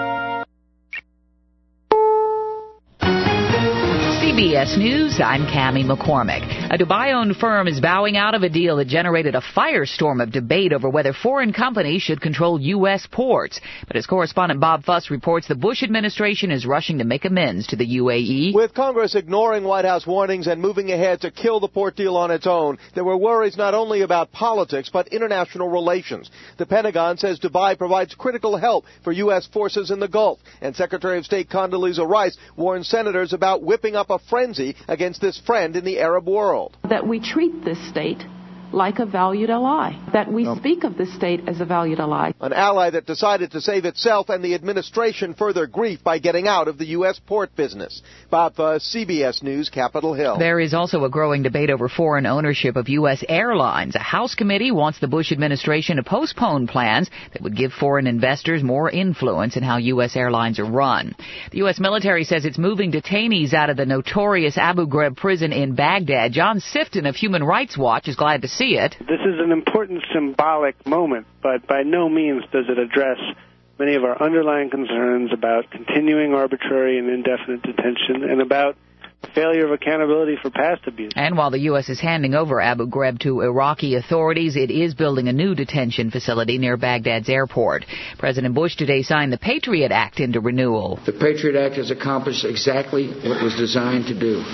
Speaker 21: CBS News, I'm Cammie McCormick. A Dubai-owned firm is bowing out of a deal that generated a firestorm of debate over whether foreign companies should control U.S. ports. But as correspondent Bob Fuss reports, the Bush administration is rushing to make amends to the UAE.
Speaker 22: With Congress ignoring White House warnings and moving ahead to kill the port deal on its own, there were worries not only about politics but international relations. The Pentagon says Dubai provides critical help for U.S. forces in the Gulf. And Secretary of State Condoleezza Rice warned senators about whipping up a frenzy against this friend in the Arab world.
Speaker 23: That we treat this state like a valued ally, that we speak of this state as a valued ally.
Speaker 22: An ally that decided to save itself and the administration further grief by getting out of the U.S. port business. Bob Fuss, CBS News, Capitol Hill.
Speaker 21: There is also a growing debate over foreign ownership of U.S. airlines. A House committee wants the Bush administration to postpone plans that would give foreign investors more influence in how U.S. airlines are run. The U.S. military says it's moving detainees out of the notorious Abu Ghraib prison in Baghdad. John Sifton of Human Rights Watch is glad to see it.
Speaker 24: This is an important symbolic moment, but by no means does it address many of our underlying concerns about continuing arbitrary and indefinite detention and about failure of accountability for past abuse.
Speaker 21: And while the U.S. is handing over Abu Ghraib to Iraqi authorities, it is building a new detention facility near Baghdad's airport. President Bush today signed the Patriot Act into renewal.
Speaker 25: The Patriot Act has accomplished exactly what it was designed to do.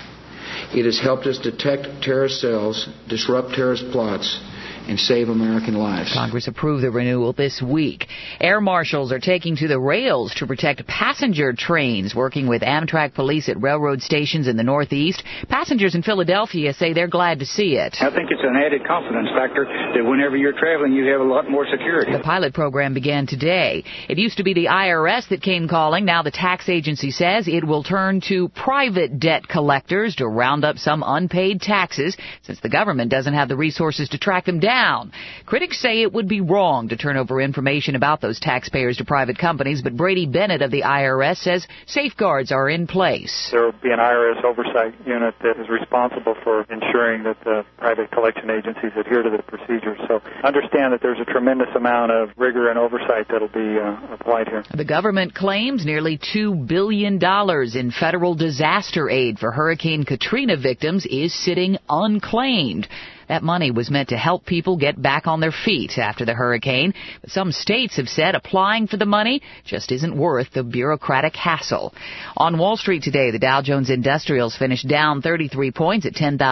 Speaker 25: It has helped us detect terrorist cells, disrupt terrorist plots, and save American lives.
Speaker 21: Congress approved the renewal this week. Air marshals are taking to the rails to protect passenger trains, working with Amtrak police at railroad stations in the Northeast. Passengers in Philadelphia say they're glad to see it.
Speaker 26: I think it's an added confidence factor that whenever you're traveling, you have a lot more security.
Speaker 21: The pilot program began today. It used to be the IRS that came calling. Now the tax agency says it will turn to private debt collectors to round up some unpaid taxes, since the government doesn't have the resources to track them down. Critics say it would be wrong to turn over information about those taxpayers to private companies, but Brady Bennett of the IRS says safeguards are in place.
Speaker 27: There will be an IRS oversight unit that is responsible for ensuring that the private collection agencies adhere to the procedures. So understand that there's a tremendous amount of rigor and oversight that will be applied here.
Speaker 21: The government claims nearly $2 billion in federal disaster aid for Hurricane Katrina victims is sitting unclaimed. That money was meant to help people get back on their feet after the hurricane. But some states have said applying for the money just isn't worth the bureaucratic hassle. On Wall Street today, the Dow Jones Industrials finished down 33 points at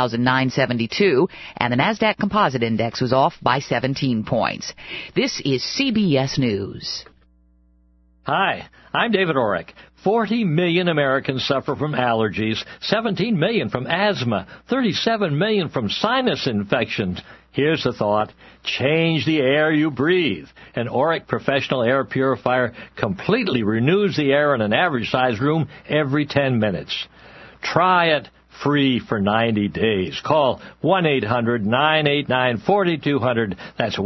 Speaker 21: 10,972, and the Nasdaq Composite Index was off by 17 points. This is CBS News.
Speaker 1: Hi, I'm David Orrick. 40 million Americans suffer from allergies, 17 million from asthma, 37 million from sinus infections. Here's the thought. Change the air you breathe. An Orrick Professional Air Purifier completely renews the air in an average-sized room every 10 minutes. Try it free for 90 days. Call 1-800-989-4200. That's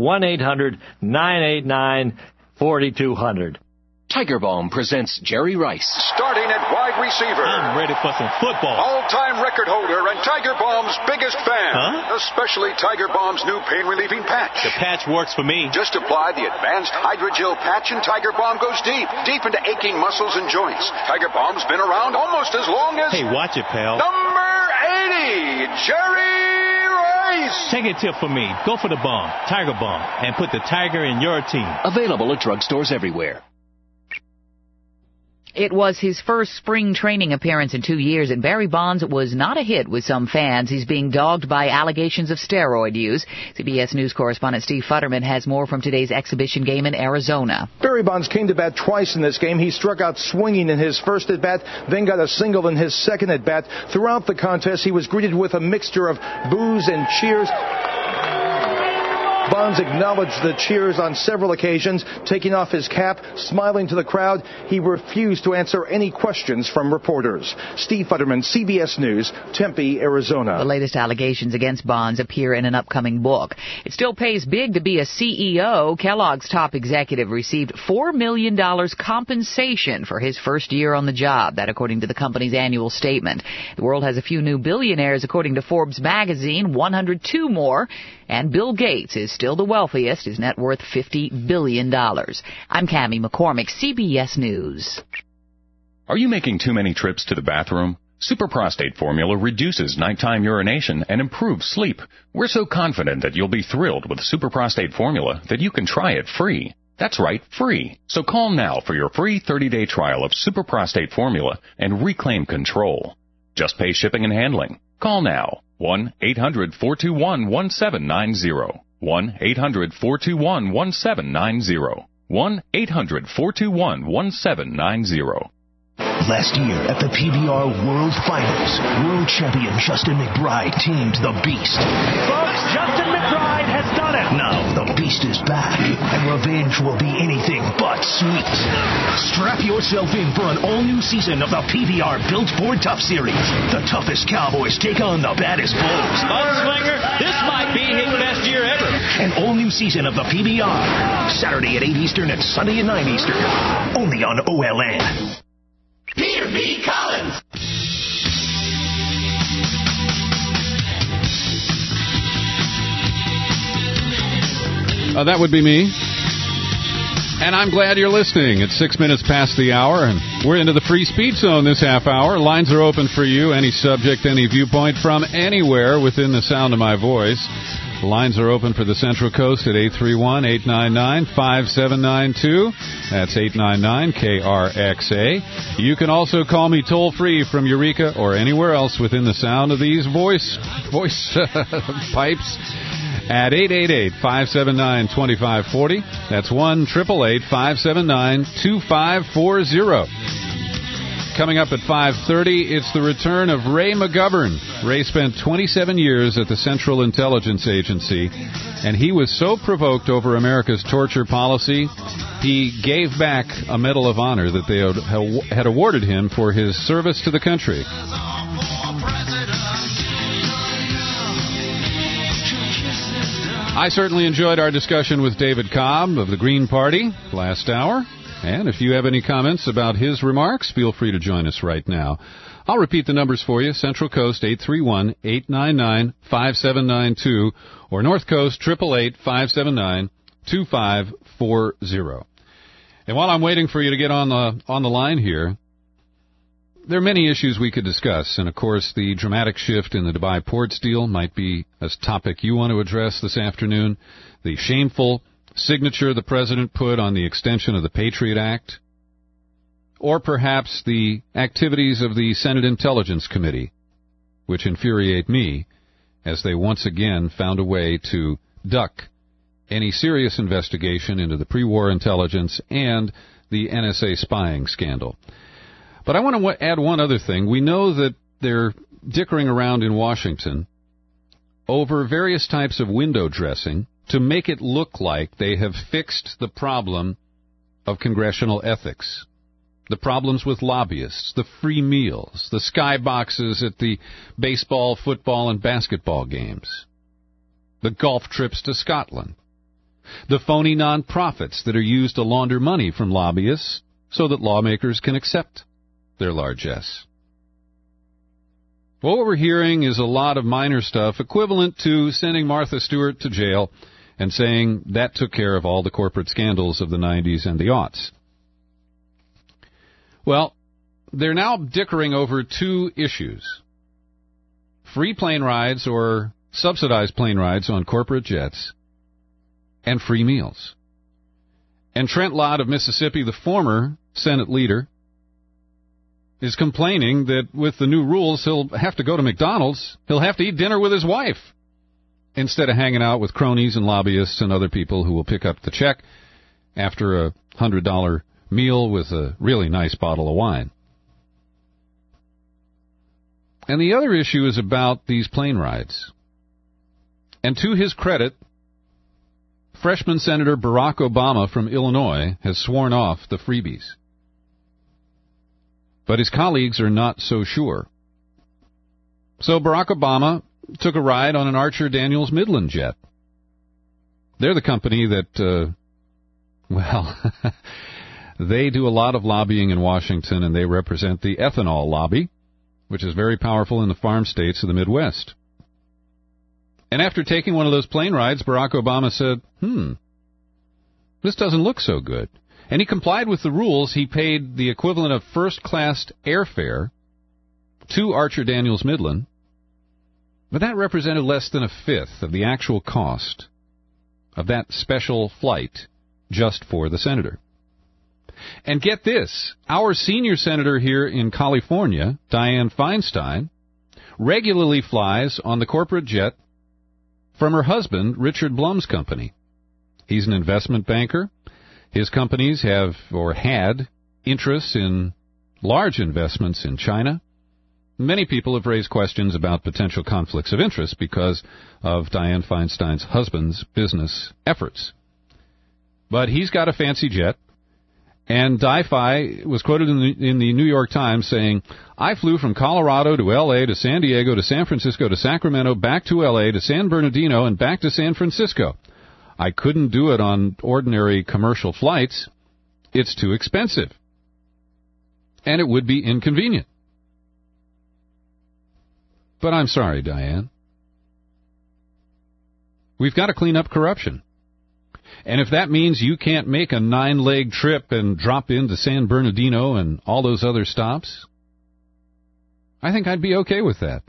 Speaker 1: 1-800-989-4200.
Speaker 4: Tiger Balm presents Jerry Rice.
Speaker 7: Starting at wide receiver.
Speaker 4: I'm ready for some football.
Speaker 7: All-time record holder and Tiger Balm's biggest fan. Especially Tiger Balm's new pain-relieving patch.
Speaker 4: The patch works for me.
Speaker 7: Just apply the advanced Hydrogel patch and Tiger Balm goes deep into aching muscles and joints. Tiger Balm's been around almost as long as...
Speaker 4: Hey, watch it, pal.
Speaker 7: Number 80, Jerry Rice.
Speaker 4: Take a tip from me. Go for the Balm, Tiger Balm, and put the Tiger in your team.
Speaker 8: Available at drugstores everywhere.
Speaker 21: It was his first spring training appearance in 2 years, and Barry Bonds was not a hit with some fans. He's being dogged by allegations of steroid use. CBS News correspondent Steve Futterman has more from today's exhibition game in Arizona.
Speaker 9: Barry Bonds came to bat twice in this game. He struck out swinging in his first at-bat, then got a single in his second at-bat. Throughout the contest, he was greeted with a mixture of boos and cheers. Bonds acknowledged the cheers on several occasions, taking off his cap, smiling to the crowd. He refused to answer any questions from reporters. Steve Futterman, CBS News, Tempe, Arizona.
Speaker 21: The latest allegations against Bonds appear in an upcoming book. It still pays big to be a CEO. Kellogg's top executive received $4 million compensation for his first year on the job. That according to the company's annual statement. The world has a few new billionaires according to Forbes magazine, 102 more. And Bill Gates is still the wealthiest, his net worth $50 billion. I'm Cammie McCormick, CBS News.
Speaker 11: Are you making too many trips to the bathroom? Super Prostate Formula reduces nighttime urination and improves sleep. We're so confident that you'll be thrilled with Super Prostate Formula that you can try it free. That's right, free. So call now for your free 30-day trial of Super Prostate Formula and reclaim control. Just pay shipping and handling. Call now. 1-800-421-1790. 1-800-421-1790. 1-800-421-1790.
Speaker 31: Last year at the PBR World Finals, world champion Justin McBride teamed the Beast.
Speaker 16: Folks, Justin McBride has done it.
Speaker 31: Now the Beast is back, and revenge will be anything but sweet. Strap yourself in for an all-new season of the PBR Built Ford Tough Series. The toughest cowboys take on the baddest bulls.
Speaker 16: Mudslinger, this might be his best year ever.
Speaker 31: An all-new season of the PBR. Saturday at 8 Eastern and Sunday at 9 Eastern. Only on OLN.
Speaker 16: Peter B. Collins.
Speaker 14: That would be me. And I'm glad you're listening. It's 6 minutes past the hour, and we're into the free speech zone this half hour. Lines are open for you, any subject, any viewpoint from anywhere within the sound of my voice. The lines are open for the Central Coast at 831-899-5792. That's 899-KRXA. You can also call me toll-free from Eureka or anywhere else within the sound of these voice pipes at 888-579-2540. That's 1-888-579-2540. Coming up at 5:30, it's the return of Ray McGovern. Ray spent 27 years at the Central Intelligence Agency, and he was so provoked over America's torture policy, he gave back a Medal of Honor that they had awarded him for his service to the country. I certainly enjoyed our discussion with David Cobb of the Green Party last hour. And if you have any comments about his remarks, feel free to join us right now. I'll repeat the numbers for you. Central Coast, 831-899-5792, or North Coast, 888-579-2540. And while I'm waiting for you to get on the line here, there are many issues we could discuss. And, of course, the dramatic shift in the Dubai Ports deal might be a topic you want to address this afternoon. The shameful signature the president put on the extension of the Patriot Act, or perhaps the activities of the Senate Intelligence Committee, which infuriate me as they once again found a way to duck any serious investigation into the pre-war intelligence and the NSA spying scandal. But I want to add one other thing. We know that they're dickering around in Washington over various types of window dressing to make it look like they have fixed the problem of congressional ethics. The problems with lobbyists, the free meals, the skyboxes at the baseball, football, and basketball games, the golf trips to Scotland, the phony nonprofits that are used to launder money from lobbyists so that lawmakers can accept their largesse. What we're hearing is a lot of minor stuff equivalent to sending Martha Stewart to jail and saying that took care of all the corporate scandals of the 90s and the aughts. Well, they're now dickering over two issues: free plane rides or subsidized plane rides on corporate jets, and free meals. And Trent Lott of Mississippi, the former Senate leader, is complaining that with the new rules, he'll have to go to McDonald's. He'll have to eat dinner with his wife instead of hanging out with cronies and lobbyists and other people who will pick up the check after a $100 meal with a really nice bottle of wine. And the other issue is about these plane rides. And to his credit, freshman Senator Barack Obama from Illinois has sworn off the freebies. But his colleagues are not so sure. So Barack Obama took a ride on an Archer Daniels Midland jet. They're the company that, they do a lot of lobbying in Washington, and they represent the ethanol lobby, which is very powerful in the farm states of the Midwest. And after taking one of those plane rides, Barack Obama said, this doesn't look so good. And he complied with the rules. He paid the equivalent of first-class airfare to Archer Daniels Midland, but that represented less than a fifth of the actual cost of that special flight just for the senator. And get this, our senior senator here in California, Dianne Feinstein, regularly flies on the corporate jet from her husband, Richard Blum's company. He's an investment banker. His companies have or had interests in large investments in China. Many people have raised questions about potential conflicts of interest because of Dianne Feinstein's husband's business efforts. But he's got a fancy jet, and Di-Fi was quoted in the New York Times saying, I flew from Colorado to L.A. to San Diego to San Francisco to Sacramento, back to L.A. to San Bernardino, and back to San Francisco. I couldn't do it on ordinary commercial flights. It's too expensive. And it would be inconvenient. But I'm sorry, Dianne. We've got to clean up corruption. And if that means you can't make a 9-leg trip and drop into San Bernardino and all those other stops, I think I'd be okay with that.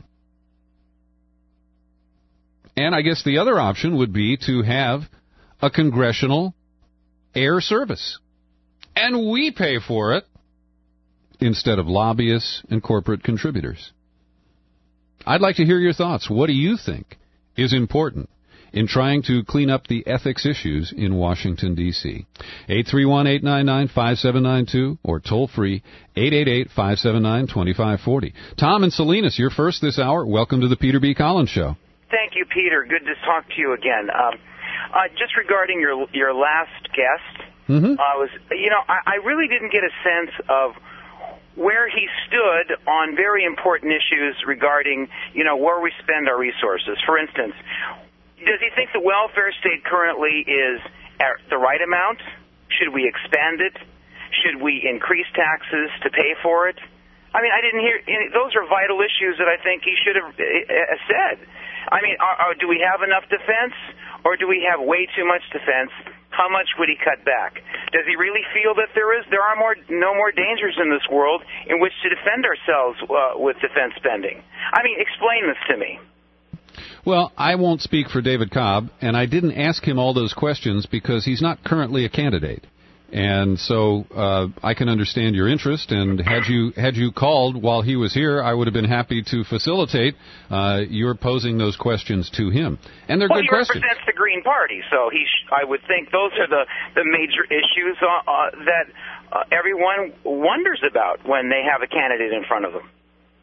Speaker 14: And I guess the other option would be to have a congressional air service. And we pay for it instead of lobbyists and corporate contributors. I'd like to hear your thoughts. What do you think is important in trying to clean up the ethics issues in Washington, D.C.? 831-899-5792 or toll-free 888-579-2540. Tom and Salinas, you're first this hour. Welcome to the Peter B. Collins Show.
Speaker 6: Thank you, Peter. Good to talk to you again. Just regarding your last guest, I really didn't get a sense of where he stood on very important issues regarding, where we spend our resources. For instance, does he think the welfare state currently is at the right amount? Should we expand it? Should we increase taxes to pay for it? I mean, I didn't hear those are vital issues that I think he should have said. I mean, do we have enough defense, or do we have way too much defense? How much would he cut back? Does he really feel that there are no more dangers in this world in which to defend ourselves with defense spending? I mean, explain this to me.
Speaker 14: Well, I won't speak for David Cobb, and I didn't ask him all those questions because he's not currently a candidate. And so I can understand your interest, and had you called while he was here, I would have been happy to facilitate your posing those questions to him. And they're good questions.
Speaker 6: He represents the Green Party, so I would think those are the major issues that everyone wonders about when they have a candidate in front of them,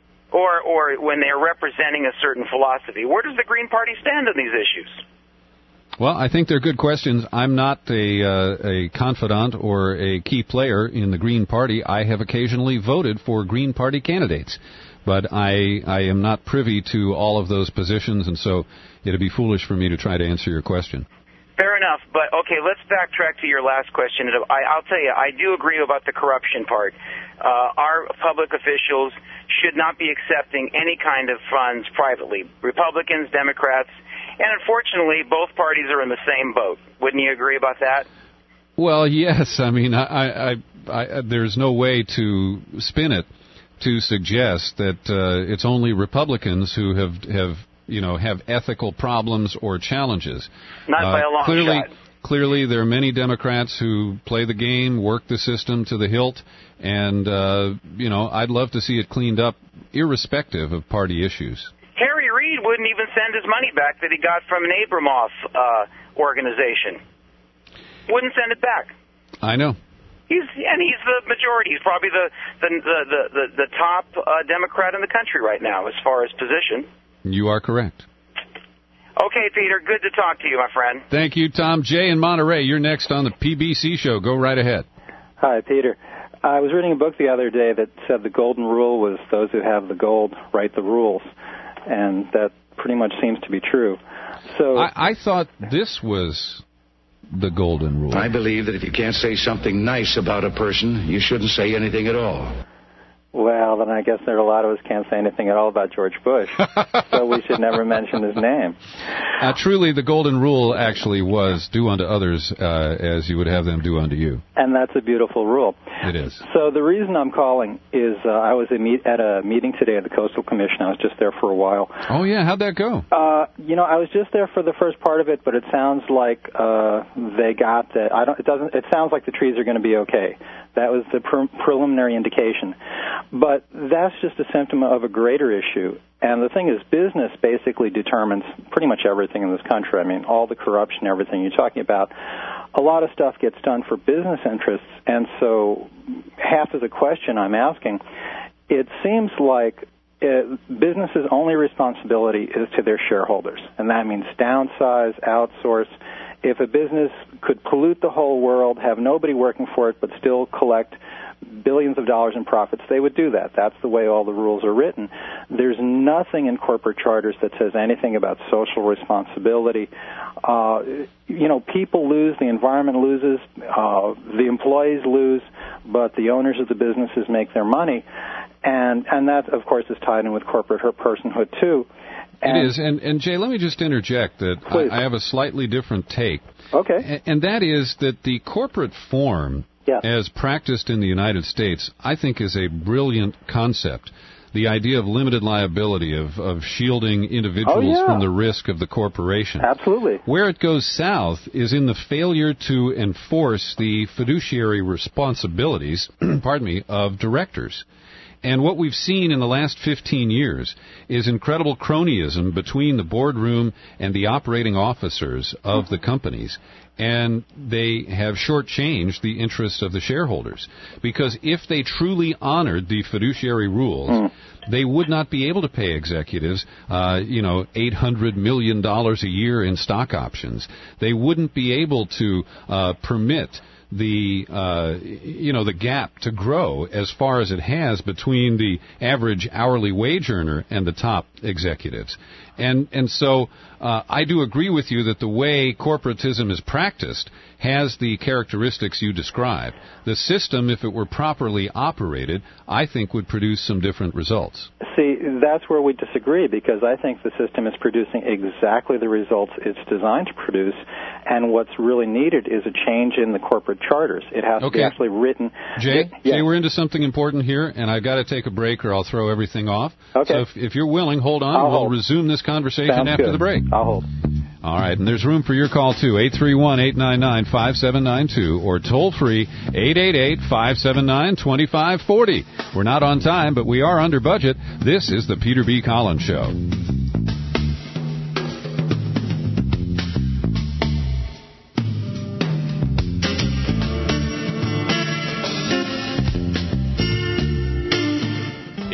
Speaker 6: or when they're representing a certain philosophy. Where does the Green Party stand on these issues?
Speaker 14: Well, I think they're good questions. I'm not a confidant or a key player in the Green Party. I have occasionally voted for Green Party candidates, but I am not privy to all of those positions, and so it'd be foolish for me to try to answer your question.
Speaker 6: Fair enough, but okay, let's backtrack to your last question. I'll tell you, I do agree about the corruption part. Our public officials should not be accepting any kind of funds privately. Republicans, Democrats, and unfortunately, both parties are in the same boat. Wouldn't you agree about that?
Speaker 14: Well, yes. I mean, I there's no way to spin it to suggest that it's only Republicans who have ethical problems or challenges.
Speaker 6: Not by a long shot.
Speaker 14: Clearly, there are many Democrats who play the game, work the system to the hilt, and I'd love to see it cleaned up, irrespective of party issues.
Speaker 6: Harry Reid wouldn't even send his money back that he got from an Abramoff organization. Wouldn't send it back.
Speaker 14: I know.
Speaker 6: He's the majority. He's probably the top Democrat in the country right now as far as position.
Speaker 14: You are correct.
Speaker 6: Okay, Peter, good to talk to you, my friend.
Speaker 14: Thank you, Tom. Jay in Monterey, you're next on the PBC show. Go right ahead.
Speaker 3: Hi, Peter. I was reading a book the other day that said the golden rule was those who have the gold write the rules, and that pretty much seems to be true. So
Speaker 14: I thought this was the golden rule.
Speaker 25: I believe that if you can't say something nice about a person, you shouldn't say anything at all.
Speaker 3: Well, then I guess there are a lot of us can't say anything at all about George Bush, so we should never mention his name.
Speaker 14: Truly, the golden rule actually was do unto others as you would have them do unto you.
Speaker 3: And that's a beautiful rule.
Speaker 14: It is.
Speaker 3: So the reason I'm calling is I was at a meeting today at the Coastal Commission. I was just there for a while.
Speaker 14: Oh, yeah. How'd that go?
Speaker 3: I was just there for the first part of it, but it sounds like they got that. It sounds like the trees are going to be okay. That was the preliminary indication. But that's just a symptom of a greater issue. And the thing is, business basically determines pretty much everything in this country. I mean, all the corruption, everything you're talking about. A lot of stuff gets done for business interests. And so half of the question I'm asking, it seems like business's only responsibility is to their shareholders. And that means downsize, outsource. If a business could pollute the whole world, have nobody working for it, but still collect billions of dollars in profits, they would do that. That's the way all the rules are written. There's nothing in corporate charters that says anything about social responsibility. People lose, the environment loses, the employees lose, but the owners of the businesses make their money. And that, of course, is tied in with corporate personhood, too.
Speaker 14: It is. And Jay, let me just interject that I have a slightly different take.
Speaker 3: Okay.
Speaker 14: And that is that the corporate form, as practiced in the United States, I think is a brilliant concept. The idea of limited liability, of shielding individuals from the risk of the corporation.
Speaker 3: Absolutely.
Speaker 14: Where it goes south is in the failure to enforce the fiduciary responsibilities, of directors. And what we've seen in the last 15 years is incredible cronyism between the boardroom and the operating officers of the companies. And they have shortchanged the interests of the shareholders. Because if they truly honored the fiduciary rules, they would not be able to pay executives, $800 million a year in stock options. They wouldn't be able to permit the gap to grow as far as it has between the average hourly wage earner and the top executives. And so I do agree with you that the way corporatism is practiced has the characteristics you described. The system, if it were properly operated, I think would produce some different results.
Speaker 3: See, that's where we disagree, because I think the system is producing exactly the results it's designed to produce, and what's really needed is a change in the corporate charters. It has to be actually written.
Speaker 14: Jay, we're into something important here, and I've got to take a break or I'll throw everything off.
Speaker 3: Okay.
Speaker 14: So if you're willing, hold on. We'll resume this conversation after the break.
Speaker 3: I'll hold.
Speaker 14: All right, and there's room for your call, too, 831-899-5792, or toll-free, 888-579-2540. We're not on time, but we are under budget. This is the Peter B. Collins Show.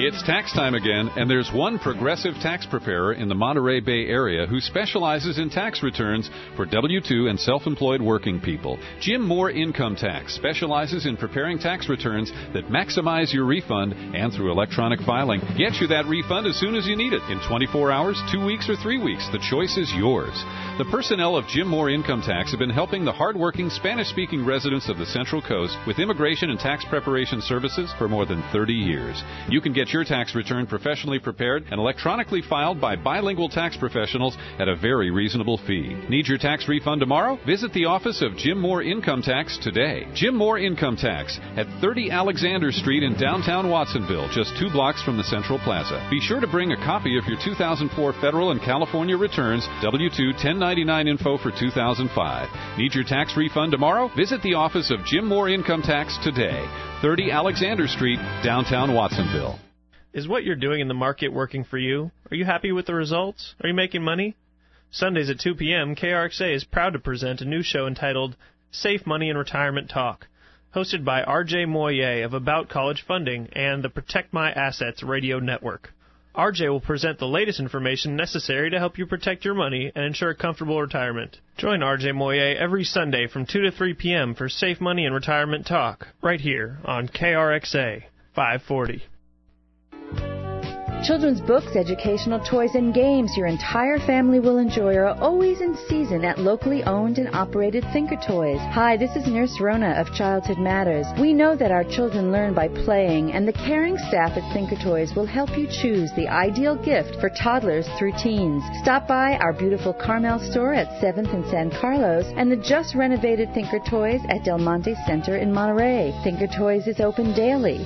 Speaker 14: It's tax time again, and there's one progressive tax preparer in the Monterey Bay Area who specializes in tax returns for W-2 and self-employed working people. Jim Moore Income Tax specializes in preparing tax returns that maximize your refund, and through electronic filing, get you that refund as soon as you need it, in 24 hours, 2 weeks, or 3 weeks. The choice is yours. The personnel of Jim Moore Income Tax have been helping the hardworking Spanish-speaking residents of the Central Coast with immigration and tax preparation services for more than 30 years. You can get your tax return professionally prepared and electronically filed by bilingual tax professionals at a very reasonable fee. Need your tax refund tomorrow? Visit the office of Jim Moore Income Tax today. Jim Moore Income Tax at 30 Alexander Street in downtown Watsonville, just 2 blocks from the Central Plaza. Be sure to bring a copy of your 2004 federal and California returns, W-2 1099 info for 2005. Need your tax refund tomorrow? Visit the office of Jim Moore Income Tax today. 30 Alexander Street, downtown Watsonville.
Speaker 2: Is what you're doing in the market working for you? Are you happy with the results? Are you making money? Sundays at 2 p.m., KRXA is proud to present a new show entitled Safe Money and Retirement Talk, hosted by R.J. Moyer of About College Funding and the Protect My Assets radio network. RJ will present the latest information necessary to help you protect your money and ensure a comfortable retirement. Join RJ Moyer every Sunday from 2 to 3 p.m. for Safe Money and Retirement Talk, right here on KRXA 540.
Speaker 10: Children's books, educational toys, and games your entire family will enjoy are always in season at locally owned and operated Thinker Toys. Hi, this is Nurse Rona of Childhood Matters. We know that our children learn by playing, and the caring staff at Thinker Toys will help you choose the ideal gift for toddlers through teens. Stop by our beautiful Carmel store at 7th and San Carlos and the just renovated Thinker Toys at Del Monte Center in Monterey. Thinker Toys is open daily.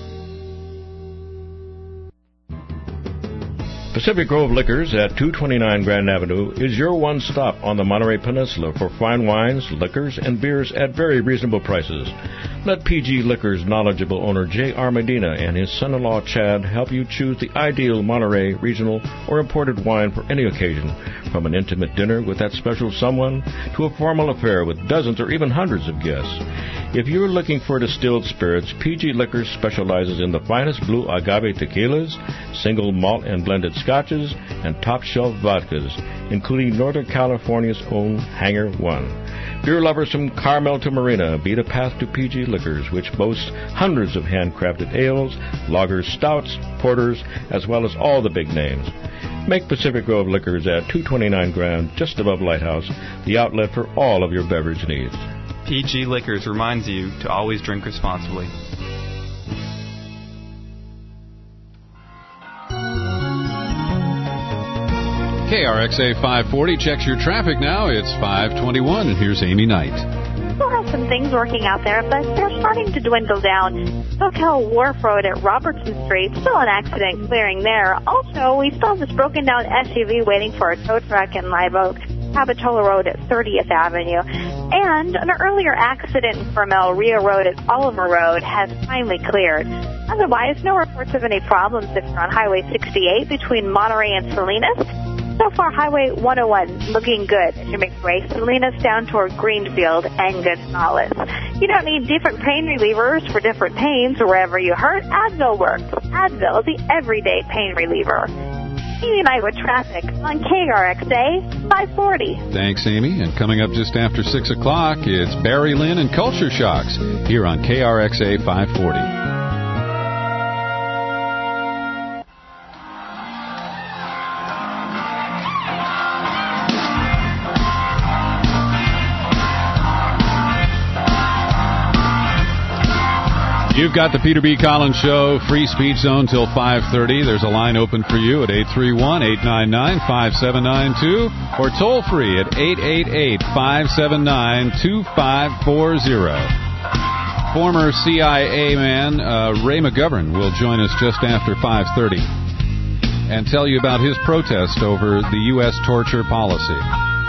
Speaker 12: Pacific Grove Liquors at 229 Grand Avenue is your one stop on the Monterey Peninsula for fine wines, liquors, and beers at very reasonable prices. Let PG Liquors' knowledgeable owner J.R. Medina and his son-in-law Chad help you choose the ideal Monterey regional or imported wine for any occasion, from an intimate dinner with that special someone to a formal affair with dozens or even hundreds of guests. If you're looking for distilled spirits, PG Liquors specializes in the finest blue agave tequilas, single malt and blended scotches, and top-shelf vodkas, including Northern California's own Hangar One. Beer lovers from Carmel to Marina beat a path to PG Liquors, which boasts hundreds of handcrafted ales, lagers, stouts, porters, as well as all the big names. Make Pacific Grove Liquors at 229 Grand, just above Lighthouse, the outlet for all of your beverage needs.
Speaker 13: PG Liquors reminds you to always drink responsibly.
Speaker 14: KRXA 540 checks your traffic now. It's 5:21, and here's Amy Knight.
Speaker 17: Still have some things working out there, but they're starting to dwindle down. SoCal Wharf Road at Robertson Street, still an accident clearing there. Also, we still have this broken down SUV waiting for a tow truck in Live Oak, Capitola Road at 30th Avenue. And an earlier accident in Carmel, Rio Road at Oliver Road has finally cleared. Otherwise, no reports of any problems if you're on Highway 68 between Monterey and Salinas. So far, Highway 101 looking good as you make your way Salinas down toward Greenfield and Gonzales. You don't need different pain relievers for different pains wherever you hurt. Advil works. Advil, the everyday pain reliever. Amy and I with traffic on KRXA 540.
Speaker 14: Thanks, Amy. And coming up just after 6 o'clock, it's Barry Lynn and Culture Shocks here on KRXA 540. You've got the Peter B. Collins Show, free speech zone till 5:30. There's a line open for you at 831-899-5792 or toll free at 888-579-2540. Former CIA man Ray McGovern will join us just after 5:30 and tell you about his protest over the U.S. torture policy.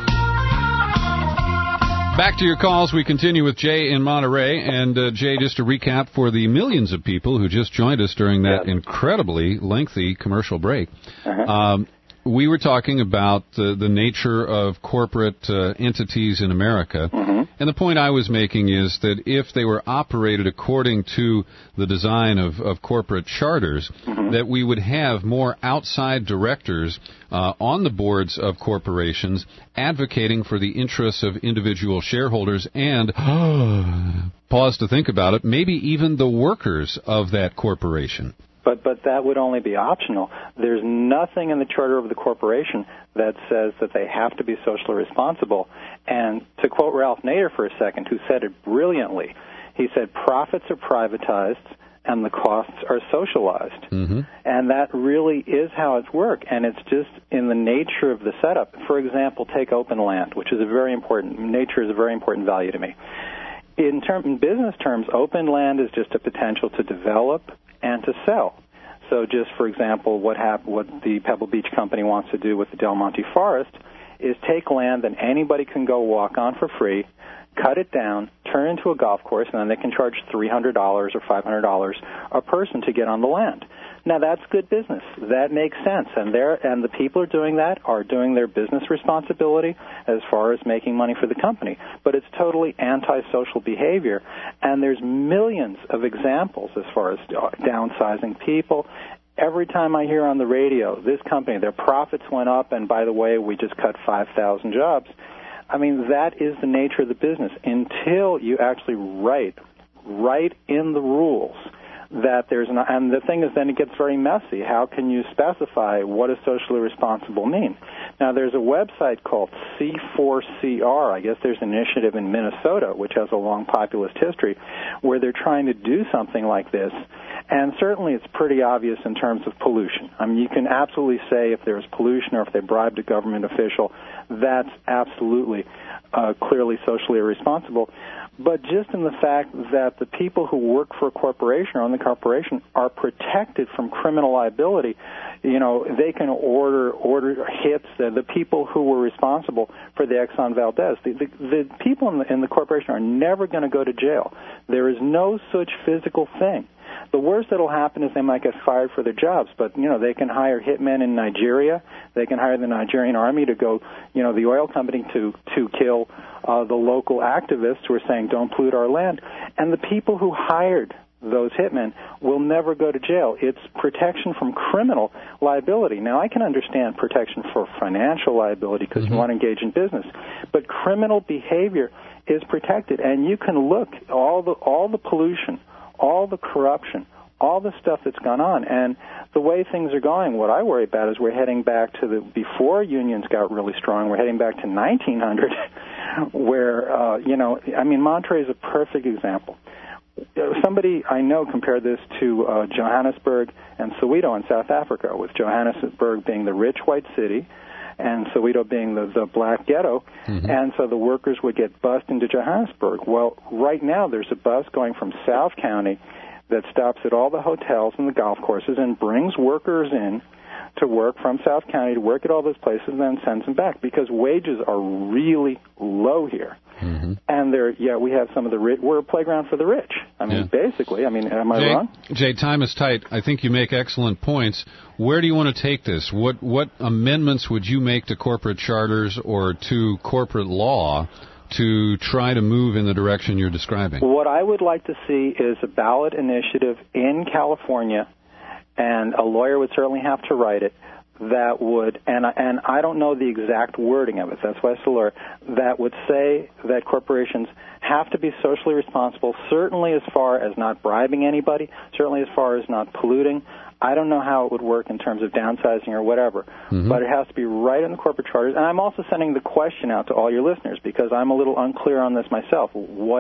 Speaker 14: Back to your calls. We continue with Jay in Monterey. And, Jay, just to recap for the millions of people who just joined us during that incredibly lengthy commercial break, we were talking about the nature of corporate entities in America. And the point I was making is that if they were operated according to the design of corporate charters, that we would have more outside directors on the boards of corporations advocating for the interests of individual shareholders and, pause to think about it, maybe even the workers of that corporation.
Speaker 3: But that would only be optional. There's nothing in the charter of the corporation that says that they have to be socially responsible. And to quote Ralph Nader for a second, who said it brilliantly, he said, profits are privatized and the costs are socialized. And that really is how it's worked, and it's just in the nature of the setup. For example, take open land, which is a very important, nature is a very important value to me. In business terms, open land is just a potential to develop and to sell. So just, for example, what the Pebble Beach Company wants to do with the Del Monte Forest is take land that anybody can go walk on for free, cut it down, turn it into a golf course, and then they can charge $300 or $500 a person to get on the land. Now, that's good business. That makes sense. And the people who are doing that are doing their business responsibility as far as making money for the company. But it's totally antisocial behavior. And there's millions of examples as far as downsizing people. Every time I hear on the radio, this company, their profits went up, and by the way, we just cut 5,000 jobs. I mean, that is the nature of the business until you actually write in the rules that there's an, and the thing is then it gets very messy. How can you specify what does socially responsible mean? Now, there's a website called C4CR. I guess there's an initiative in Minnesota, which has a long populist history, where they're trying to do something like this. And certainly it's pretty obvious in terms of pollution. I mean, you can absolutely say if there's pollution or if they bribed a government official, that's absolutely clearly socially irresponsible. But just in the fact that the people who work for a corporation or on the corporation are protected from criminal liability, you know, they can order hits. The people who were responsible for the Exxon Valdez, the people in the corporation are never going to go to jail. There is no such physical thing. The worst that'll happen is they might get fired for their jobs, but, you know, they can hire hitmen in Nigeria. They can hire the Nigerian army to go, you know, the oil company to kill the local activists who are saying don't pollute our land. And the people who hired those hitmen will never go to jail. It's protection from criminal liability. Now, I can understand protection for financial liability because you want to engage in business, but criminal behavior is protected, and you can look all the pollution, all the corruption, all the stuff that's gone on. And the way things are going, what I worry about is we're heading back to before unions got really strong, we're heading back to 1900, where, you know, I mean, Monterey is a perfect example. Somebody I know compared this to Johannesburg and Soweto in South Africa, with Johannesburg being the rich white city and Soweto being the black ghetto, and so the workers would get bused into Johannesburg. Well, right now there's a bus going from South County that stops at all the hotels and the golf courses and brings workers in to work from South County, to work at all those places, and then sends them back because wages are really low here. And we have some of the rich. We're a playground for the rich. I mean, basically. I mean, am I wrong?
Speaker 14: Jay, time is tight. I think you make excellent points. Where do you want to take this? What amendments would you make to corporate charters or to corporate law to try to move in the direction you're describing?
Speaker 3: What I would like to see is a ballot initiative in California, and a lawyer would certainly have to write it, that would, and I don't know the exact wording of it, that's why it's a lawyer, that would say that corporations have to be socially responsible, certainly as far as not bribing anybody, certainly as far as not polluting. I don't know how it would work in terms of downsizing or whatever, but it has to be right in the corporate charters. And I'm also sending the question out to all your listeners because I'm a little unclear on this myself.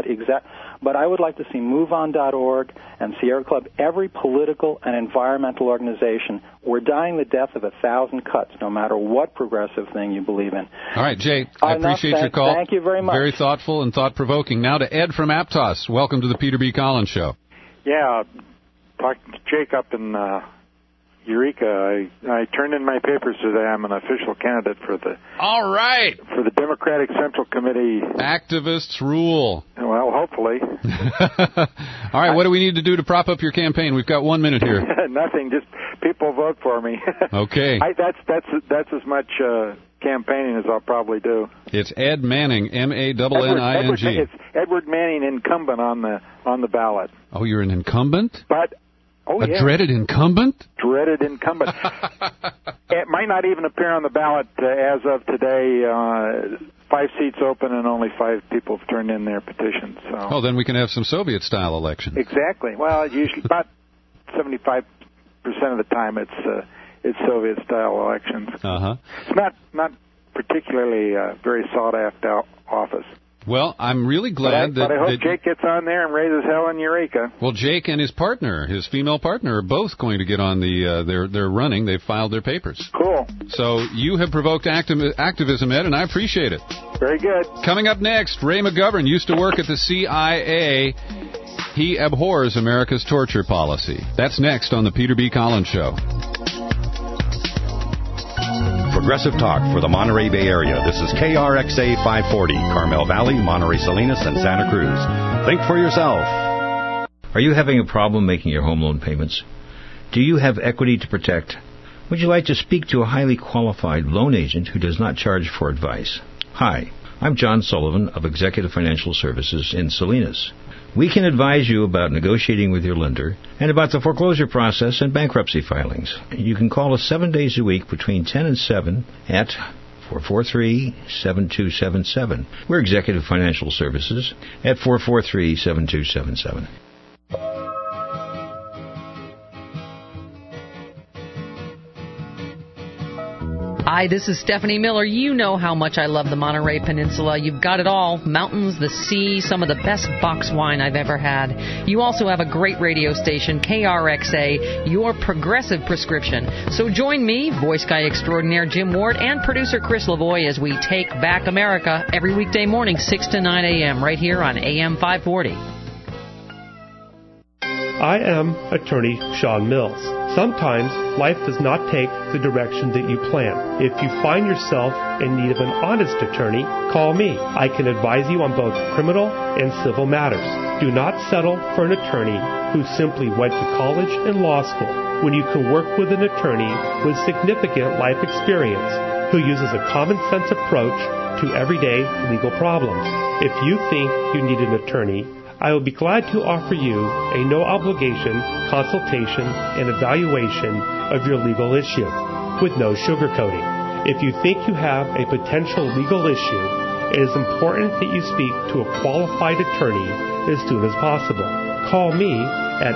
Speaker 3: But I would like to see MoveOn.org and Sierra Club, every political and environmental organization. We're dying the death of 1,000 cuts, no matter what progressive thing you believe in.
Speaker 14: All right, Jay, I appreciate your call.
Speaker 3: Thank you very much.
Speaker 14: Very thoughtful and thought-provoking. Now to Ed from Aptos. Welcome to the Peter B. Collins Show.
Speaker 5: Yeah. Talked to Jake up in
Speaker 27: Eureka, I turned in my papers today. I'm an official candidate for the Democratic Central Committee.
Speaker 14: Activists rule.
Speaker 27: Well, hopefully.
Speaker 14: All right, what do we need to do to prop up your campaign? We've got 1 minute here.
Speaker 27: Nothing, just people vote for me.
Speaker 14: Okay.
Speaker 27: That's as much campaigning as I'll probably do.
Speaker 14: It's Ed Manning, M-A-N-N-I-N-G.
Speaker 27: It's Edward Manning, incumbent on the ballot.
Speaker 14: Oh, you're an incumbent?
Speaker 27: But
Speaker 14: dreaded incumbent?
Speaker 27: Dreaded incumbent. It might not even appear on the ballot as of today. 5 seats open and only 5 people have turned in their petitions. So.
Speaker 14: Oh, then we can have some Soviet-style elections.
Speaker 27: Exactly. Well, usually about 75% of the time it's Soviet-style elections.
Speaker 14: Uh-huh.
Speaker 27: It's not particularly very sought-after office.
Speaker 14: Well, I'm really glad
Speaker 27: but I hope Jake gets on there and raises hell in Eureka.
Speaker 14: Well, Jake and his partner, his female partner, are both going to get on the. They're running. They've filed their papers.
Speaker 27: Cool.
Speaker 14: So you have provoked activism, Ed, and I appreciate it.
Speaker 27: Very good.
Speaker 14: Coming up next, Ray McGovern used to work at the CIA. He abhors America's torture policy. That's next on the Peter B. Collins Show.
Speaker 5: Progressive talk for the Monterey Bay Area. This is KRXA 540, Carmel Valley, Monterey Salinas, and Santa Cruz. Think for yourself.
Speaker 15: Are you having a problem making your home loan payments? Do you have equity to protect? Would you like to speak to a highly qualified loan agent who does not charge for advice? Hi, I'm John Sullivan of Executive Financial Services in Salinas. We can advise you about negotiating with your lender and about the foreclosure process and bankruptcy filings. You can call us 7 days a week between 10 and 7 at 443-7277. We're Executive Financial Services at 443-7277.
Speaker 18: Hi, this is Stephanie Miller. You know how much I love the Monterey Peninsula. You've got it all. Mountains, the sea, some of the best box wine I've ever had. You also have a great radio station, KRXA, your progressive prescription. So join me, voice guy extraordinaire Jim Ward, and producer Chris Lavoie as we take back America every weekday morning, 6 to 9 a.m., right here on AM 540.
Speaker 31: I am attorney Sean Mills. Sometimes life does not take the direction that you plan. If you find yourself in need of an honest attorney, call me. I can advise you on both criminal and civil matters. Do not settle for an attorney who simply went to college and law school when you can work with an attorney with significant life experience who uses a common sense approach to everyday legal problems. If you think you need an attorney, I will be glad to offer you a no-obligation consultation and evaluation of your legal issue with no sugarcoating. If you think you have a potential legal issue, it is important that you speak to a qualified attorney as soon as possible. Call me at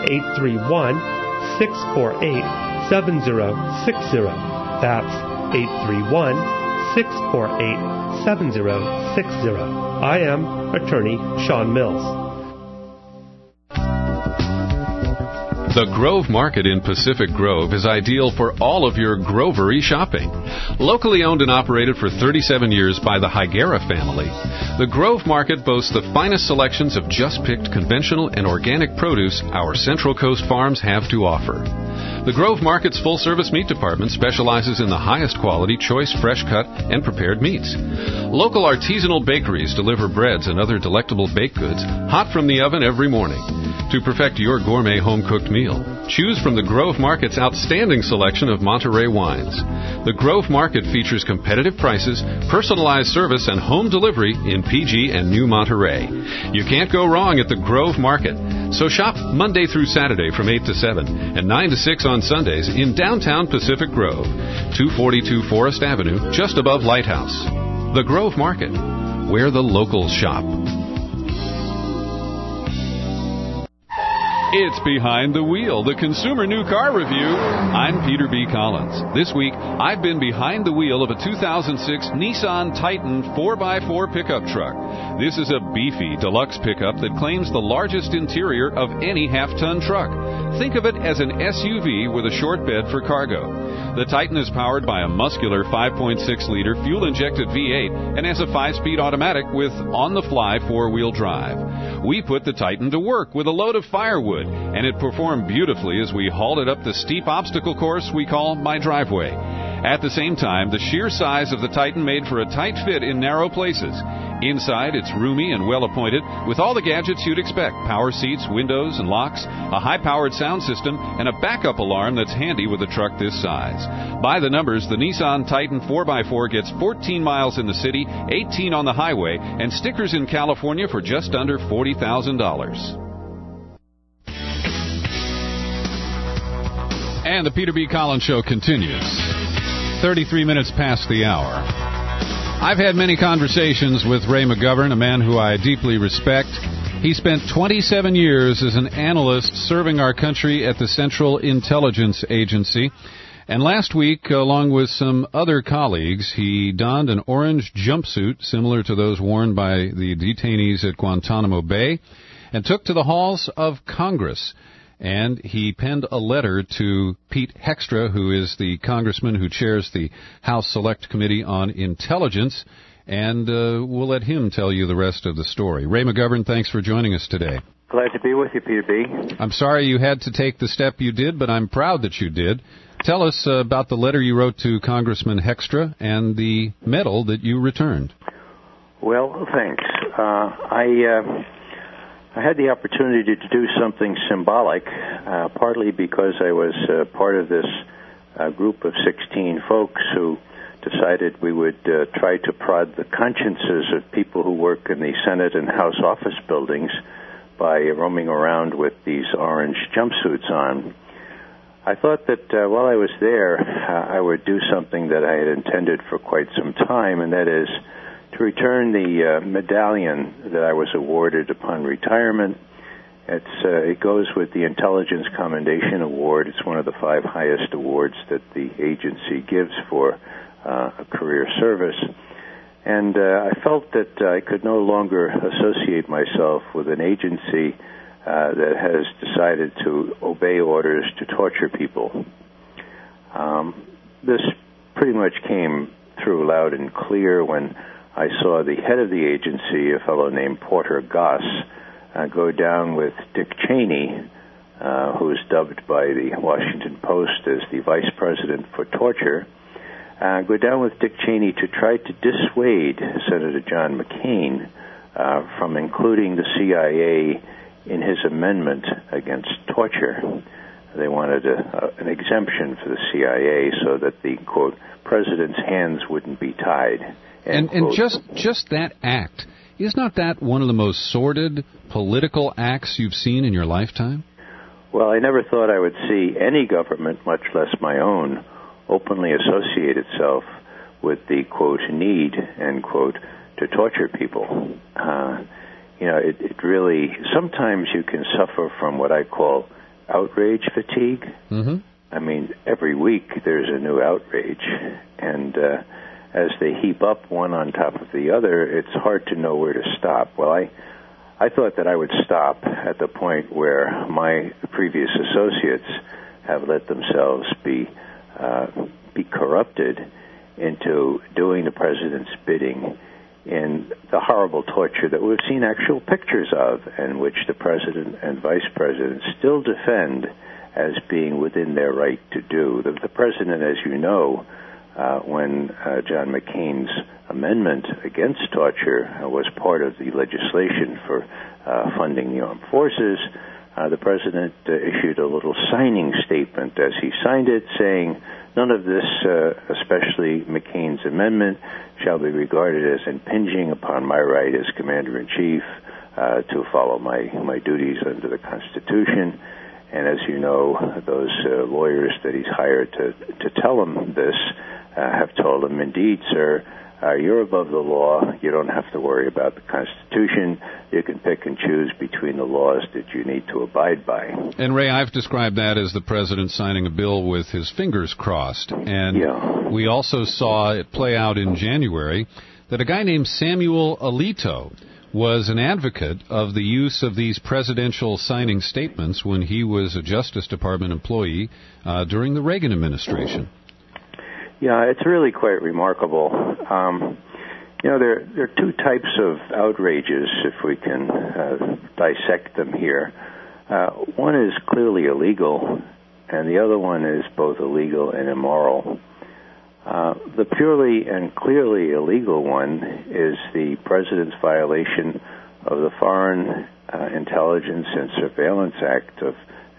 Speaker 31: 831-648-7060. That's 831-648-7060. I am attorney Sean Mills.
Speaker 14: The Grove Market in Pacific Grove is ideal for all of your grovery shopping. Locally owned and operated for 37 years by the Higuera family, the Grove Market boasts the finest selections of just-picked conventional and organic produce our Central Coast farms have to offer. The Grove Market's full-service meat department specializes in the highest quality, choice, fresh-cut, and prepared meats. Local artisanal bakeries deliver breads and other delectable baked goods hot from the oven every morning. To perfect your gourmet home-cooked meal, choose from the Grove Market's outstanding selection of Monterey wines. The Grove Market features competitive prices, personalized service, and home delivery in PG and New Monterey. You can't go wrong at the Grove Market. So shop Monday through Saturday from 8 to 7 and 9 to 6 on Sundays in downtown Pacific Grove, 242 Forest Avenue, just above Lighthouse. The Grove Market, where the locals shop. It's Behind the Wheel, the Consumer New Car Review. I'm Peter B. Collins. This week, I've been behind the wheel of a 2006 Nissan Titan 4x4 pickup truck. This is a beefy deluxe pickup that claims the largest interior of any half-ton truck. Think of it as an SUV with a short bed for cargo. The Titan is powered by a muscular 5.6-liter fuel-injected V8 and has a 5-speed automatic with on-the-fly 4-wheel drive. We put the Titan to work with a load of firewood, and it performed beautifully as we hauled it up the steep obstacle course we call My Driveway. At the same time, the sheer size of the Titan made for a tight fit in narrow places. Inside, it's roomy and well-appointed, with all the gadgets you'd expect: power seats, windows, and locks, a high-powered sound system, and a backup alarm that's handy with a truck this size. By the numbers, the Nissan Titan 4x4 gets 14 miles in the city, 18 on the highway, and stickers in California for just under $40,000. And the Peter B. Collins Show continues. 33 minutes past the hour. I've had many conversations with Ray McGovern, a man who I deeply respect. He spent 27 years as an analyst serving our country at the Central Intelligence Agency. And last week, along with some other colleagues, he donned an orange jumpsuit similar to those worn by the detainees at Guantanamo Bay and took to the halls of Congress. And he penned a letter to Pete Hegstra, who is the congressman who chairs the House Select Committee on Intelligence, and we'll let him tell you the rest of the story. Ray McGovern, thanks for joining us today.
Speaker 1: Glad to be with you, Peter B.
Speaker 14: I'm sorry you had to take the step you did, but I'm proud that you did. Tell us about the letter you wrote to Congressman Hegstra and the medal that you returned.
Speaker 1: Well, thanks. I had the opportunity to do something symbolic, partly because I was part of this group of 16 folks who decided we would try to prod the consciences of people who work in the Senate and House office buildings by roaming around with these orange jumpsuits on. I thought that while I was there, I would do something that I had intended for quite some time, and that is to return the medallion that I was awarded upon retirement. It goes with the Intelligence Commendation Award. It's one of the 5 highest awards that the agency gives for a career service. And I felt that I could no longer associate myself with an agency that has decided to obey orders to torture people. This pretty much came through loud and clear when I saw the head of the agency, a fellow named Porter Goss, go down with Dick Cheney, who is dubbed by the Washington Post as the vice president for torture, go down with Dick Cheney to try to dissuade Senator John McCain from including the CIA in his amendment against torture. They wanted an exemption for the CIA so that the, quote, president's hands wouldn't be tied.
Speaker 14: And just that act, is not that one of the most sordid political acts you've seen in your lifetime?
Speaker 1: Well, I never thought I would see any government, much less my own, openly associate itself with the, quote, need, end quote, to torture people. It really, sometimes you can suffer from what I call outrage fatigue. Mm-hmm. I mean, every week there's a new outrage, and as they heap up one on top of the other, it's hard to know where to stop. Well, I thought that I would stop at the point where my previous associates have let themselves be corrupted into doing the president's bidding in the horrible torture that we've seen actual pictures of, and which the president and vice president still defend as being within their right to do. The president, as you know, when John McCain's amendment against torture was part of the legislation for funding the armed forces, the president issued a little signing statement as he signed it, saying, none of this, especially McCain's amendment, shall be regarded as impinging upon my right as Commander-in-Chief to follow my duties under the Constitution. And as you know, those lawyers that he's hired to tell him this have told him, indeed, sir, you're above the law. You don't have to worry about the Constitution. You can pick and choose between the laws that you need to abide by.
Speaker 14: And, Ray, I've described that as the president signing a bill with his fingers crossed. And we also saw it play out in January that a guy named Samuel Alito was an advocate of the use of these presidential signing statements when he was a Justice Department employee during the Reagan administration.
Speaker 1: Yeah, it's really quite remarkable. There are two types of outrages, if we can dissect them here. One is clearly illegal, and the other one is both illegal and immoral. The purely and clearly illegal one is the President's violation of the Foreign Intelligence and Surveillance Act of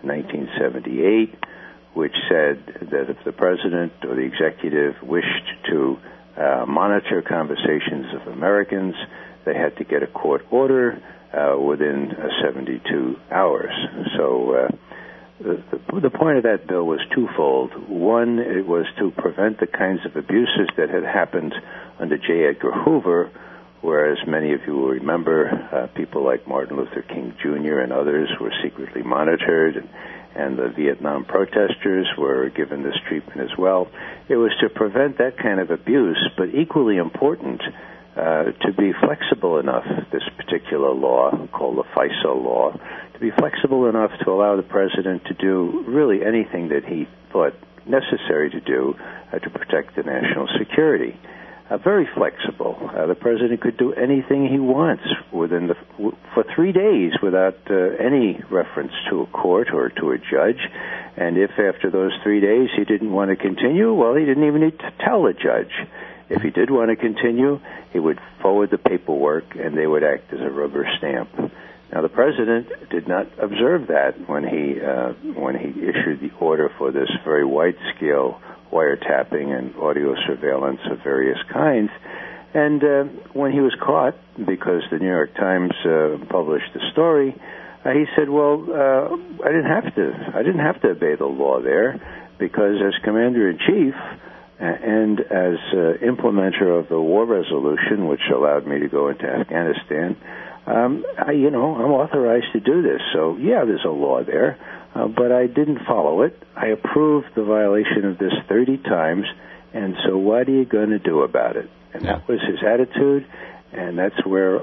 Speaker 1: 1978, which said that if the President or the Executive wished to monitor conversations of Americans, they had to get a court order within 72 hours. So the point of that bill was twofold. One, it was to prevent the kinds of abuses that had happened under J. Edgar Hoover, whereas many of you will remember people like Martin Luther King Jr. and others were secretly monitored, and the Vietnam protesters were given this treatment as well. It was to prevent that kind of abuse, but equally important, to be flexible enough, this particular law, called the FISA law, to be flexible enough to allow the President to do really anything that he thought necessary to do to protect the national security. Very flexible. The President could do anything he wants for 3 days without any reference to a court or to a judge. And if after those 3 days he didn't want to continue, well, he didn't even need to tell the judge. If he did want to continue, he would forward the paperwork and they would act as a rubber stamp. Now, the President did not observe that when he issued the order for this very wide-scale wiretapping and audio surveillance of various kinds. And when he was caught, because the New York Times published the story, he said, "Well, I didn't have to obey the law there, because as Commander-in-Chief and as implementer of the war resolution, which allowed me to go into Afghanistan, I'm authorized to do this. So yeah, there's a law there." But I didn't follow it. I approved the violation of this 30 times, and so what are you going to do about it? And that was his attitude, and that's where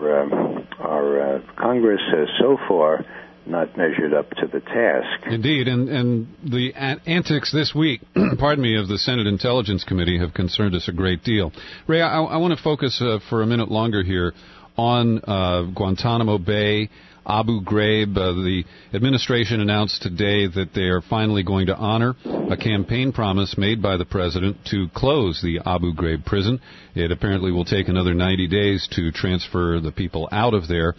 Speaker 1: our Congress has so far not measured up to the task.
Speaker 14: Indeed, and the antics this week, pardon me, of the Senate Intelligence Committee have concerned us a great deal. Ray, I want to focus for a minute longer here on Guantanamo Bay, Abu Ghraib. The administration announced today that they are finally going to honor a campaign promise made by the president to close the Abu Ghraib prison. It apparently will take another 90 days to transfer the people out of there,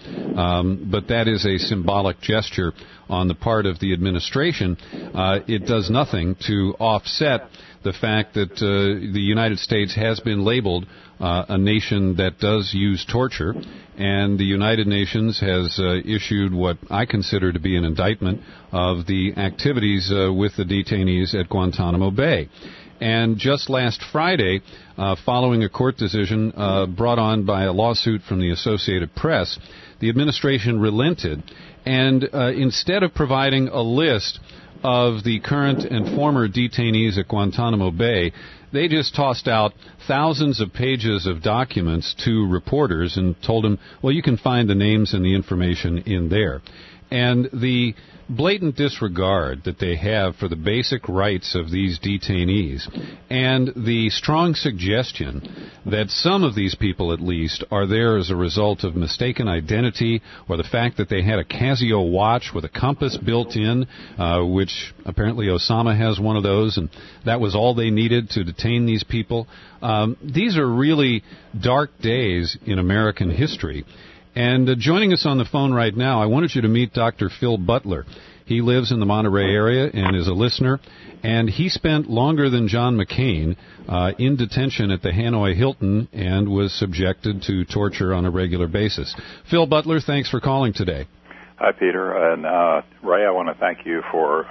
Speaker 14: but that is a symbolic gesture on the part of the administration. It does nothing to offset the fact that the United States has been labeled a nation that does use torture, and the United Nations has issued what I consider to be an indictment of the activities with the detainees at Guantanamo Bay. And just last Friday, following a court decision brought on by a lawsuit from the Associated Press, the administration relented, and instead of providing a list of the current and former detainees at Guantanamo Bay, they just tossed out thousands of pages of documents to reporters and told them, well, you can find the names and the information in there. And the blatant disregard that they have for the basic rights of these detainees, and the strong suggestion that some of these people, at least, are there as a result of mistaken identity, or the fact that they had a Casio watch with a compass built in, which apparently Osama has one of those, and that was all they needed to detain these people. These are really dark days in American history. And joining us on the phone right now, I wanted you to meet Dr. Phil Butler. He lives in the Monterey area and is a listener, and he spent longer than John McCain in detention at the Hanoi Hilton and was subjected to torture on a regular basis. Phil Butler, thanks for calling today.
Speaker 4: Hi, Peter. And Ray, I want to thank you for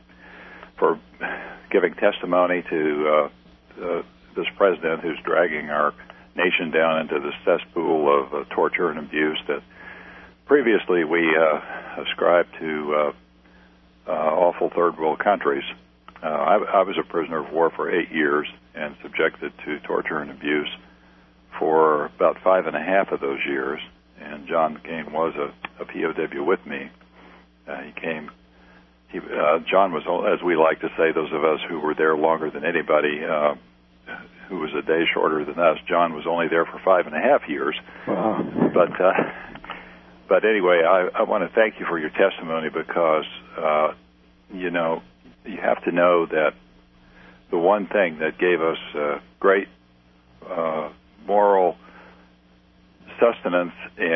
Speaker 4: giving testimony to this president who's dragging our nation down into the cesspool of torture and abuse that previously we ascribed to awful third world countries. I was a prisoner of war for 8 years and subjected to torture and abuse for about 5.5 of those years. And John McCain was a POW with me. John was, as we like to say, those of us who were there longer than anybody, who was a day shorter than us. John was only there for 5.5 years.
Speaker 1: Wow.
Speaker 4: But anyway, I want to thank you for your testimony because, you know, you have to know that the one thing that gave us great moral sustenance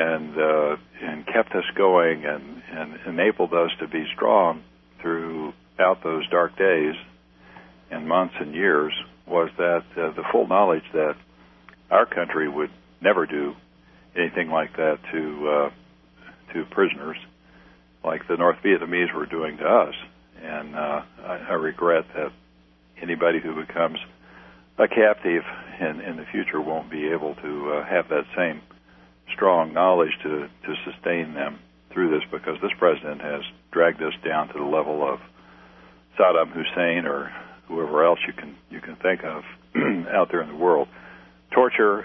Speaker 4: and kept us going and enabled us to be strong throughout those dark days and months and years was that the full knowledge that our country would never do anything like that to prisoners like the North Vietnamese were doing to us. And I regret that anybody who becomes a captive in the future won't be able to have that same strong knowledge to sustain them through this, because this president has dragged us down to the level of Saddam Hussein or whoever else you can think of out there in the world. Torture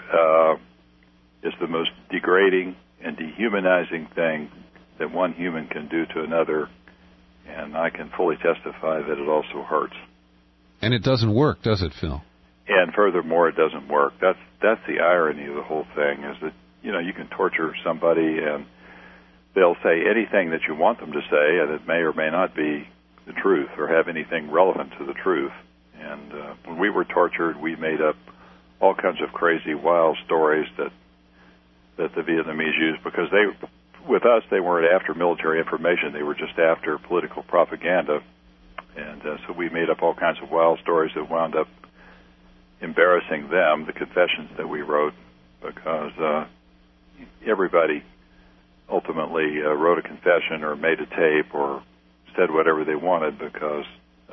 Speaker 4: is the most degrading and dehumanizing thing that one human can do to another, and I can fully testify that it also hurts.
Speaker 14: And it doesn't work, does it, Phil?
Speaker 4: And furthermore, it doesn't work. That's the irony of the whole thing, is that, you know, you can torture somebody and they'll say anything that you want them to say, and it may or may not be the truth or have anything relevant to the truth. And when we were tortured, we made up all kinds of crazy, wild stories that the Vietnamese used, because with us, they weren't after military information. They were just after political propaganda. And so we made up all kinds of wild stories that wound up embarrassing them, the confessions that we wrote, because everybody ultimately wrote a confession or made a tape or said whatever they wanted, because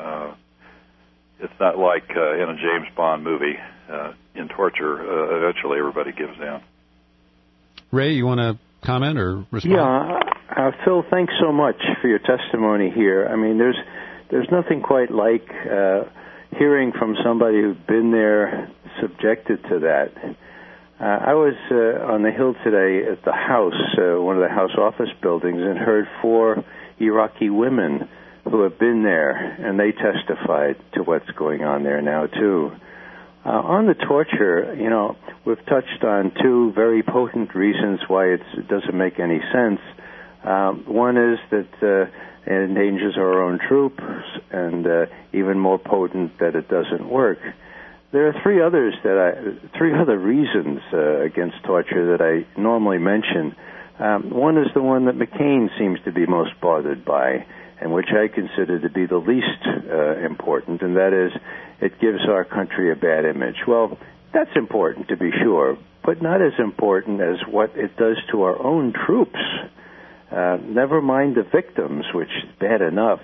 Speaker 4: it's not like in a James Bond movie. In torture, eventually everybody gives in.
Speaker 14: Ray, you want to comment or respond?
Speaker 1: Yeah, Phil, thanks so much for your testimony here. I mean, there's nothing quite like hearing from somebody who's been there, subjected to that. I was on the Hill today at the House, one of the House office buildings, and heard 4 Iraqi women who have been there, and they testified to what's going on there now, too. On the torture, you know, we've touched on 2 very potent reasons why it doesn't make any sense. One is that it endangers our own troops, and even more potent that it doesn't work. There are 3 other reasons against torture that I normally mention. One is the one that McCain seems to be most bothered by, and which I consider to be the least important, and that is it gives our country a bad image. Well, that's important to be sure, but not as important as what it does to our own troops. Never mind the victims, which is bad enough.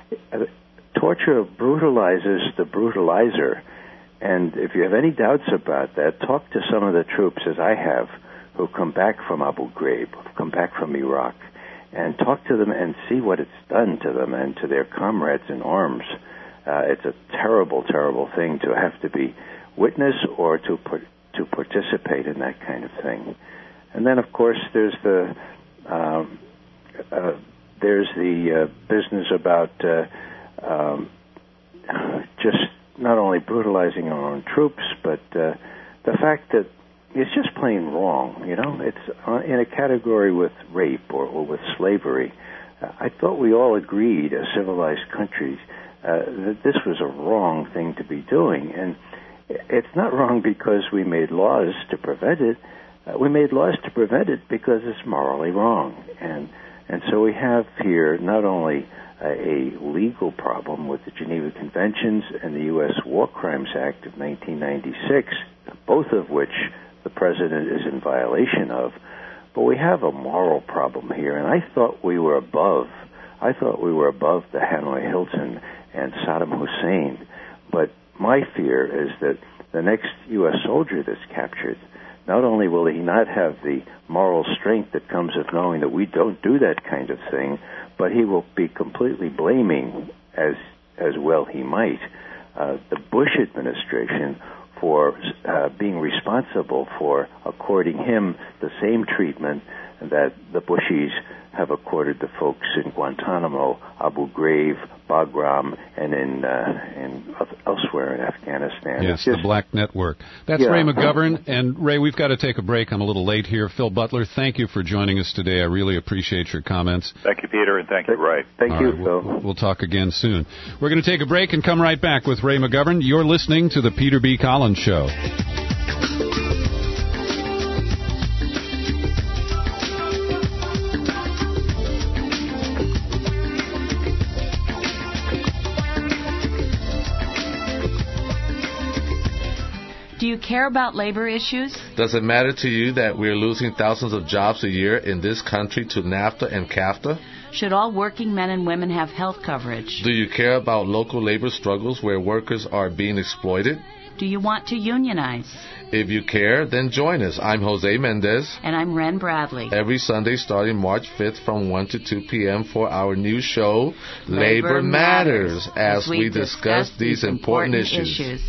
Speaker 1: Torture brutalizes the brutalizer, and if you have any doubts about that, talk to some of the troops, as I have, who come back from Abu Ghraib, who come back from Iraq, and talk to them and see what it's done to them and to their comrades in arms. It's a terrible, terrible thing to have to be witness or to participate in that kind of thing. And then, of course, there's the business about just not only brutalizing our own troops, but the fact that it's just plain wrong. You know, it's in a category with rape or with slavery. I thought we all agreed, as civilized countries, that this was a wrong thing to be doing. And it's not wrong because we made laws to prevent it. We made laws to prevent it because it's morally wrong. And so we have here not only a legal problem with the Geneva Conventions and the U.S. War Crimes Act of 1996, both of which the president is in violation of, but we have a moral problem here, and I thought we were above the Hanoi Hilton and Saddam Hussein. But my fear is that the next U.S. soldier that's captured, not only will he not have the moral strength that comes of knowing that we don't do that kind of thing, but he will be completely blaming, as well he might, the Bush administration for being responsible for according him the same treatment that the Bushies have accorded the folks in Guantanamo, Abu Ghraib, Bagram, and elsewhere in Afghanistan.
Speaker 14: Yes, the Black Network. That's Ray McGovern. And, Ray, we've got to take a break. I'm a little late here. Phil Butler, thank you for joining us today. I really appreciate your comments.
Speaker 4: Thank you, Peter, and thank you, Ray.
Speaker 1: Thank you, Phil.
Speaker 14: We'll talk again soon. We're going to take a break and come right back with Ray McGovern. You're listening to The Peter B. Collins Show.
Speaker 21: Do you care about labor issues?
Speaker 7: Does it matter to you that we're losing thousands of jobs a year in this country to NAFTA and CAFTA?
Speaker 21: Should all working men and women have health coverage?
Speaker 7: Do you care about local labor struggles where workers are being exploited?
Speaker 21: Do you want to unionize?
Speaker 7: If you care, then join us. I'm Jose Mendez.
Speaker 21: And I'm Ren Bradley.
Speaker 7: Every Sunday starting March 5th from 1 to 2 p.m. for our new show, Labor Matters, as we discuss these important issues.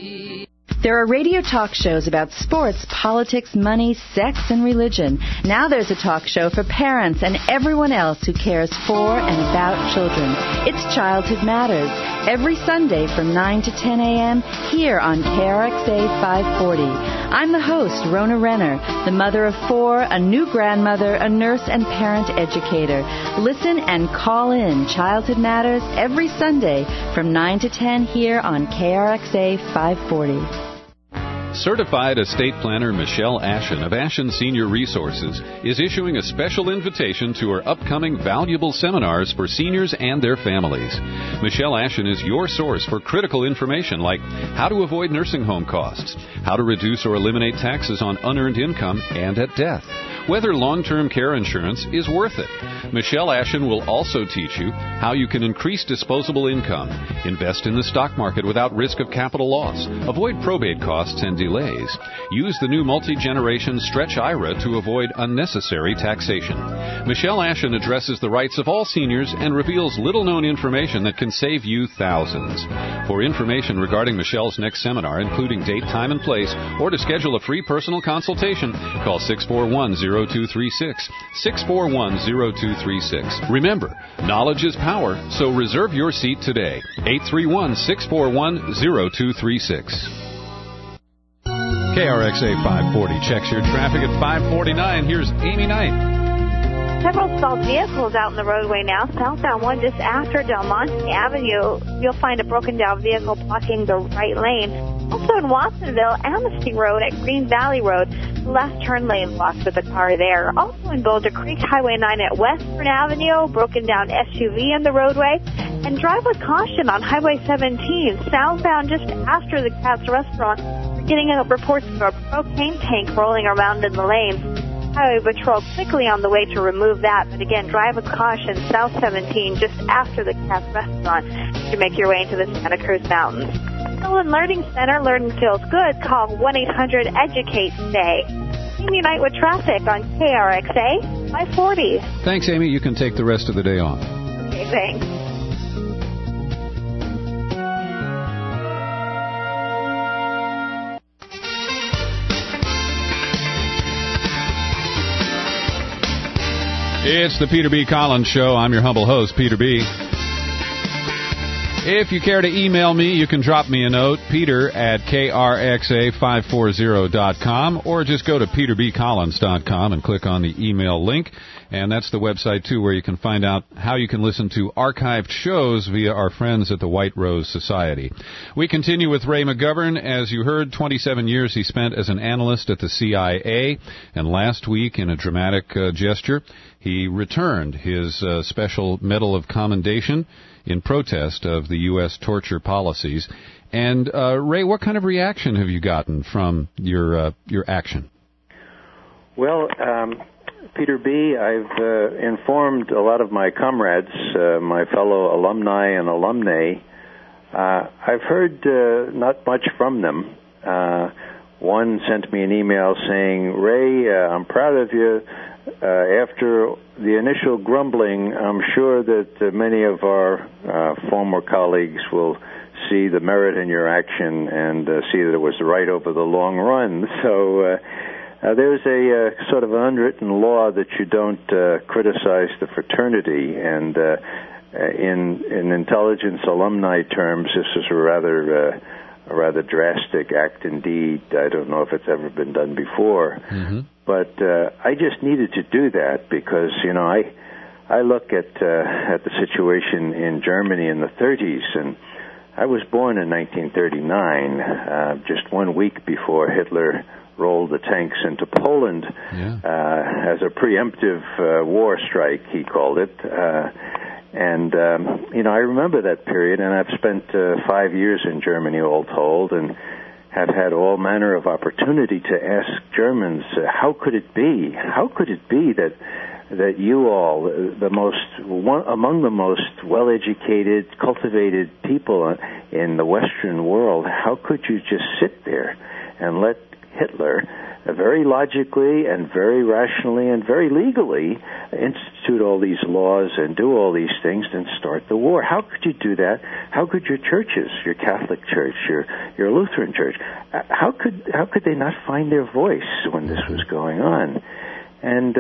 Speaker 10: There are radio talk shows about sports, politics, money, sex, and religion. Now there's a talk show for parents and everyone else who cares for and about children. It's Childhood Matters, every Sunday from 9 to 10 a.m. here on KRXA 540. I'm the host, Rona Renner, the mother of 4, a new grandmother, a nurse, and parent educator. Listen and call in Childhood Matters every Sunday from 9 to 10 here on KRXA 540.
Speaker 14: Certified estate planner Michelle Ashen of Ashen Senior Resources is issuing a special invitation to her upcoming valuable seminars for seniors and their families. Michelle Ashen is your source for critical information like how to avoid nursing home costs, how to reduce or eliminate taxes on unearned income and at death, whether long-term care insurance is worth it. Michelle Ashen will also teach you how you can increase disposable income, invest in the stock market without risk of capital loss, avoid probate costs and delays, use the new multi-generation Stretch IRA to avoid unnecessary taxation. Michelle Ashen addresses the rights of all seniors and reveals little-known information that can save you thousands. For information regarding Michelle's next seminar, including date, time, and place, or to schedule a free personal consultation, call 641-0236, 641-0236. Remember, knowledge is power, so reserve your seat today. 831-641-0236. KRXA 540 checks your traffic at 549. Here's Amy Knight.
Speaker 17: Several stalled vehicles out in the roadway now. Southbound one just after Del Monte Avenue, you'll find a broken down vehicle blocking the right lane. Also in Watsonville, Amnesty Road at Green Valley Road, the left turn lane blocked with a car there. Also in Boulder Creek, Highway 9 at Western Avenue, broken down SUV in the roadway. And drive with caution on Highway 17, southbound just after the Cat's Restaurant. We're getting reports of a propane tank rolling around in the lane. Highway Patrol quickly on the way to remove that, but again, drive with caution, South 17, just after the Cat's Restaurant, to make your way into the Santa Cruz Mountains. Dillon Learning Center, learning feels good. Call 1-800-EDUCATE today. Amy Knight with traffic on KRXA 540.
Speaker 14: Thanks, Amy. You can take the rest of the day off.
Speaker 17: Okay, thanks.
Speaker 14: It's the Peter B. Collins Show. I'm your humble host, Peter B. If you care to email me, you can drop me a note, peter@krxa540.com, or just go to peterbcollins.com and click on the email link. And that's the website, too, where you can find out how you can listen to archived shows via our friends at the White Rose Society. We continue with Ray McGovern. As you heard, 27 years he spent as an analyst at the CIA. And last week, in a dramatic gesture, he returned his Special Medal of Commendation in protest of the U.S. torture policies. And, Ray, what kind of reaction have you gotten from your action?
Speaker 1: Well, Peter B., I've informed a lot of my comrades, my fellow alumni and alumnae. I've heard not much from them. One sent me an email saying, Ray, I'm proud of you. After the initial grumbling, I'm sure that many of our former colleagues will see the merit in your action and see that it was right over the long run. So There's a sort of an unwritten law that you don't criticize the fraternity, and in intelligence alumni terms, this is a rather drastic act indeed. I don't know if it's ever been done before, but I just needed to do that because I look at the situation in Germany in the 30s, and I was born in 1939, just 1 week before Hitler rolled the tanks into Poland as a preemptive war strike, he called it. And I remember that period, and I've spent 5 years in Germany all told, and have had all manner of opportunity to ask Germans, how could it be? How could it be that you all, among the most well-educated, cultivated people in the Western world, how could you just sit there and let Hitler very logically and very rationally and very legally institute all these laws and do all these things and start the war? How could you do that? How could your churches, your Catholic Church, your Lutheran Church, how could they not find their voice when this was going on? And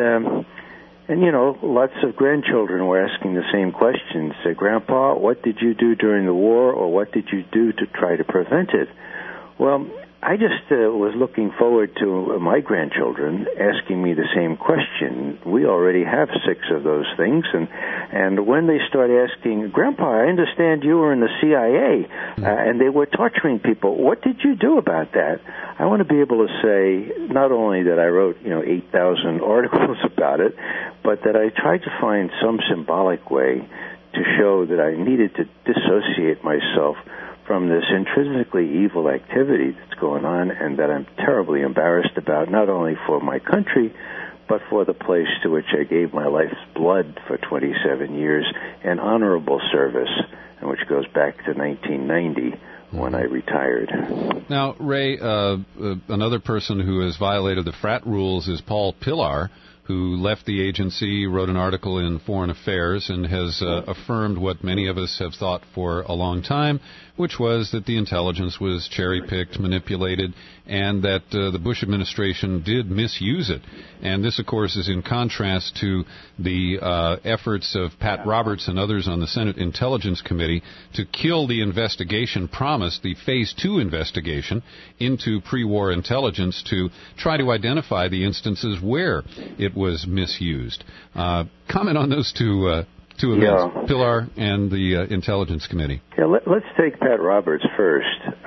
Speaker 1: lots of grandchildren were asking the same questions. Grandpa, what did you do during the war, or what did you do to try to prevent it? Well, I just was looking forward to my grandchildren asking me the same question. We already have 6 of those things, and when they start asking, Grandpa, I understand you were in the CIA, and they were torturing people. What did you do about that? I want to be able to say not only that I wrote 8,000 articles about it, but that I tried to find some symbolic way to show that I needed to dissociate myself from this intrinsically evil activity that's going on, and that I'm terribly embarrassed about, not only for my country, but for the place to which I gave my life's blood for 27 years, an honorable service, and which goes back to 1990 when I retired.
Speaker 14: Now, Ray, another person who has violated the frat rules is Paul Pillar, who left the agency, wrote an article in Foreign Affairs, and has affirmed what many of us have thought for a long time, which was that the intelligence was cherry-picked, manipulated, and that the Bush administration did misuse it. And this, of course, is in contrast to the efforts of Pat Roberts and others on the Senate Intelligence Committee to kill the investigation promised, the Phase 2 investigation into pre-war intelligence, to try to identify the instances where it was misused. Comment on those two events, Pillar and the Intelligence Committee.
Speaker 1: Yeah, let's take Pat Roberts first.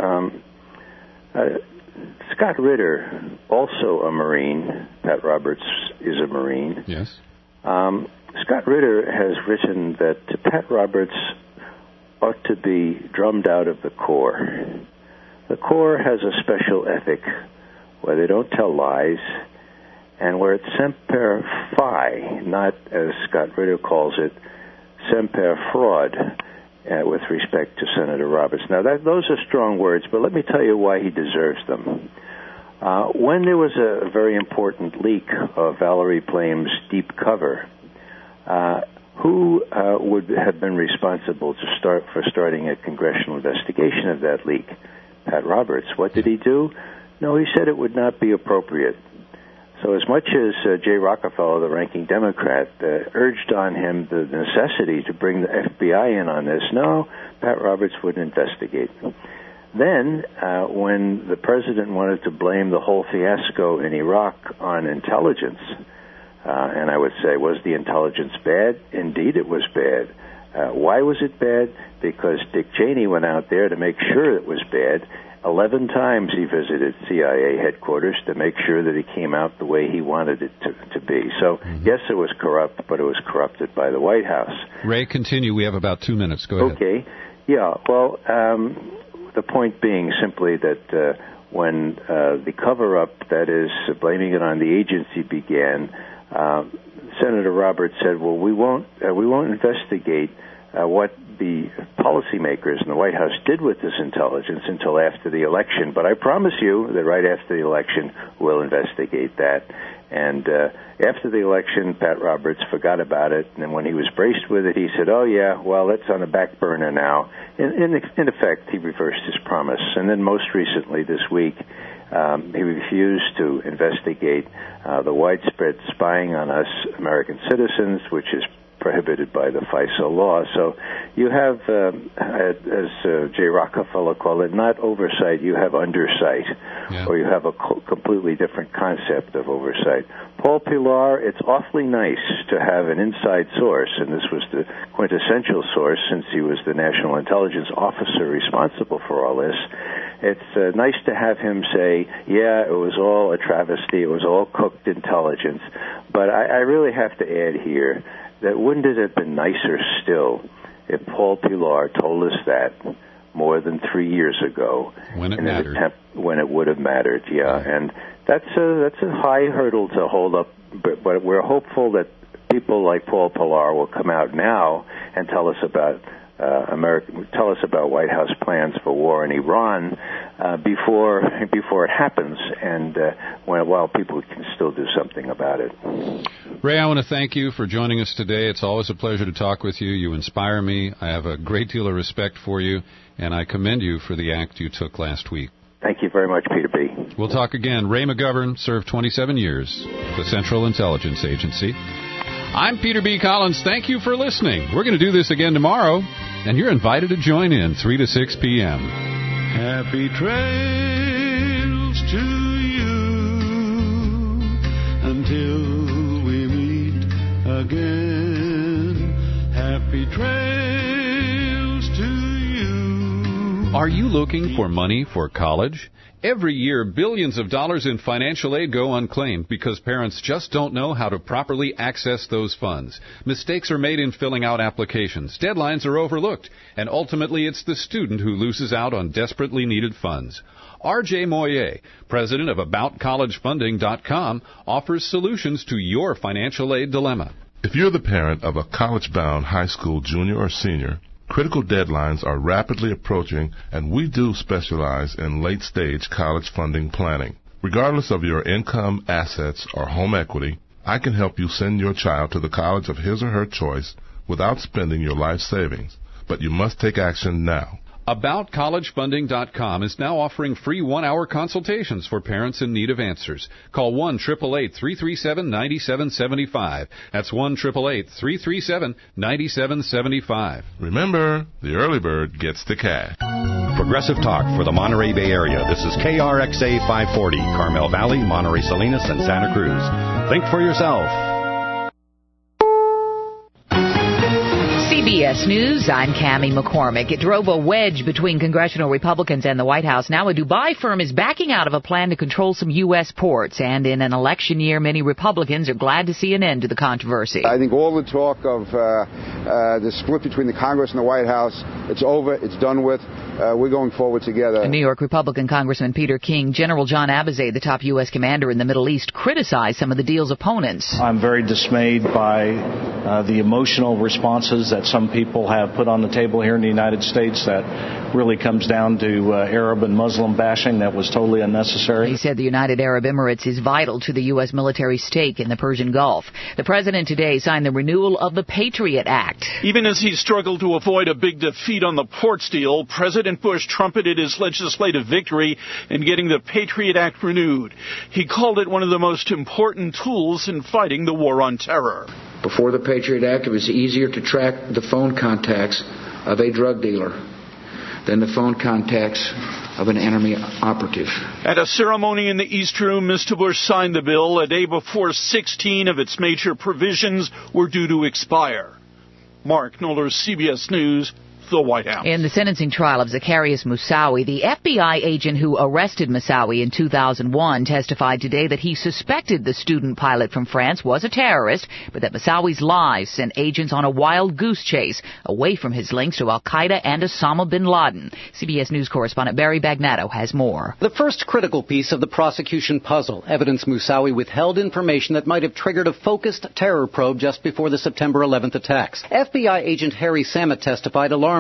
Speaker 1: Scott Ritter, also a Marine. Pat Roberts is a Marine.
Speaker 14: Yes.
Speaker 1: Scott Ritter has written that Pat Roberts ought to be drummed out of the Corps. The Corps has a special ethic where they don't tell lies, and where it's semper fi, not, as Scott Ritter calls it, semper fraud, with respect to Senator Roberts. Now, those are strong words, but let me tell you why he deserves them. When there was a very important leak of Valerie Plame's deep cover, who would have been responsible for starting a congressional investigation of that leak? Pat Roberts. What did he do? No, he said it would not be appropriate. So as much as Jay Rockefeller, the ranking Democrat, urged on him the necessity to bring the FBI in on this, no, Pat Roberts wouldn't investigate. Then, when the president wanted to blame the whole fiasco in Iraq on intelligence, and I would say, was the intelligence bad? Indeed, it was bad. Why was it bad? Because Dick Cheney went out there to make sure it was bad. 11 times he visited CIA headquarters to make sure that it came out the way he wanted it to be. So, yes, it was corrupt, but it was corrupted by the White House.
Speaker 14: Ray, continue. We have about 2 minutes. Go ahead.
Speaker 1: Okay. Yeah, well, the point being simply that when the cover-up, that is, blaming it on the agency, began, Senator Roberts said, well, we won't investigate what the policymakers in the White House did with this intelligence until after the election. But I promise you that right after the election, we'll investigate that. And after the election, Pat Roberts forgot about it, and when he was braced with it, he said, "Oh yeah, well, it's on the back burner now." In effect, he reversed his promise. And then most recently this week, he refused to investigate the widespread spying on us American citizens, which is prohibited by the FISA law. So you have, as Jay Rockefeller called it, not oversight, you have undersight, or you have a completely different concept of oversight. Paul Pillar, it's awfully nice to have an inside source, and this was the quintessential source since he was the National Intelligence Officer responsible for all this. It's nice to have him say, yeah, it was all a travesty, it was all cooked intelligence, but I really have to add here that wouldn't it have been nicer still if Paul Pillar told us that more than 3 years ago,
Speaker 14: when it mattered,
Speaker 1: when it would have mattered, and that's a high hurdle to hold up, but we're hopeful that people like Paul Pillar will come out now and tell us about White House plans for war in Iran before it happens, and while people can still do something about it.
Speaker 14: Ray, I want to thank you for joining us today. It's always a pleasure to talk with you. You inspire me. I have a great deal of respect for you, and I commend you for the act you took last week.
Speaker 1: Thank you very much, Peter B.
Speaker 14: We'll talk again. Ray McGovern served 27 years at the Central Intelligence Agency. I'm Peter B. Collins. Thank you for listening. We're going to do this again tomorrow, and you're invited to join in 3 to 6 p.m.
Speaker 8: Happy trails to you until we meet again. Happy trails to you.
Speaker 14: Are you looking for money for college? Every year, billions of dollars in financial aid go unclaimed because parents just don't know how to properly access those funds. Mistakes are made in filling out applications. Deadlines are overlooked. And ultimately, it's the student who loses out on desperately needed funds. R.J. Moyer, president of AboutCollegeFunding.com, offers solutions to your financial aid dilemma.
Speaker 9: If you're the parent of a college-bound high school junior or senior, critical deadlines are rapidly approaching, and we do specialize in late-stage college funding planning. Regardless of your income, assets, or home equity, I can help you send your child to the college of his or her choice without spending your life savings. But you must take action now. AboutCollegeFunding.com is now offering free 1-hour consultations for parents in need of answers. Call 1-888-337-9775. That's 1-888-337-9775. Remember, the early bird gets the cash.
Speaker 5: Progressive Talk for the Monterey Bay Area. This is KRXA 540, Carmel Valley, Monterey Salinas, and Santa Cruz. Think for yourself.
Speaker 21: CBS News, I'm Cammie McCormick. It drove a wedge between congressional Republicans and the White House. Now a Dubai firm is backing out of a plan to control some U.S. ports. And in an election year, many Republicans are glad to see an end to the controversy.
Speaker 19: I think all the talk of the split between the Congress and the White House, it's over, it's done with. We're going forward together.
Speaker 21: New York Republican Congressman Peter King, General John Abizaid, the top U.S. commander in the Middle East, criticized some of the deal's opponents.
Speaker 20: I'm very dismayed by the emotional responses that some people have put on the table here in the United States that really comes down to Arab and Muslim bashing that was totally unnecessary.
Speaker 21: He said the United Arab Emirates is vital to the U.S. military stake in the Persian Gulf. The president today signed the renewal of the Patriot Act.
Speaker 22: Even as he struggled to avoid a big defeat on the ports deal, President Bush trumpeted his legislative victory in getting the Patriot Act renewed. He called it one of the most important tools in fighting the war on terror.
Speaker 25: Before the Patriot Act, it was easier to track the phone contacts of a drug dealer than the phone contacts of an enemy operative.
Speaker 22: At a ceremony in the East Room, Mr. Bush signed the bill a day before 16 of its major provisions were due to expire. Mark Knoller, CBS News, the White House.
Speaker 21: In the sentencing trial of Zacarias Moussaoui, the FBI agent who arrested Moussaoui in 2001 testified today that he suspected the student pilot from France was a terrorist, but that Moussaoui's lies sent agents on a wild goose chase away from his links to Al-Qaeda and Osama bin Laden. CBS News correspondent Barry Bagnato has more.
Speaker 23: The first critical piece of the prosecution puzzle, evidence Moussaoui withheld information that might have triggered a focused terror probe just before the September 11th attacks. FBI agent Harry Samet testified, alarmed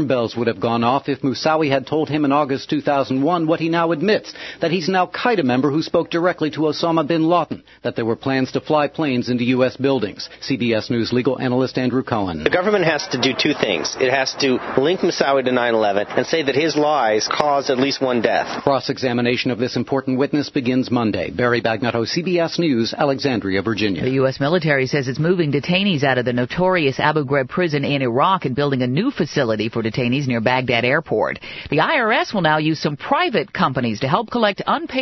Speaker 23: alarm bells would have gone off if Moussaoui had told him in August 2001 what he now admits, that he's an al-Qaeda member who spoke directly to Osama bin Laden, that there were plans to fly planes into U.S. buildings. CBS News legal analyst Andrew Cohen.
Speaker 2: The government has to do two things. It has to link Moussaoui to 9/11 and say that his lies caused at least one death.
Speaker 23: Cross-examination of this important witness begins Monday. Barry Bagnotto, CBS News, Alexandria, Virginia.
Speaker 21: The U.S. military says it's moving detainees out of the notorious Abu Ghraib prison in Iraq and building a new facility for detainees near Baghdad Airport. The IRS will now use some private companies to help collect unpaid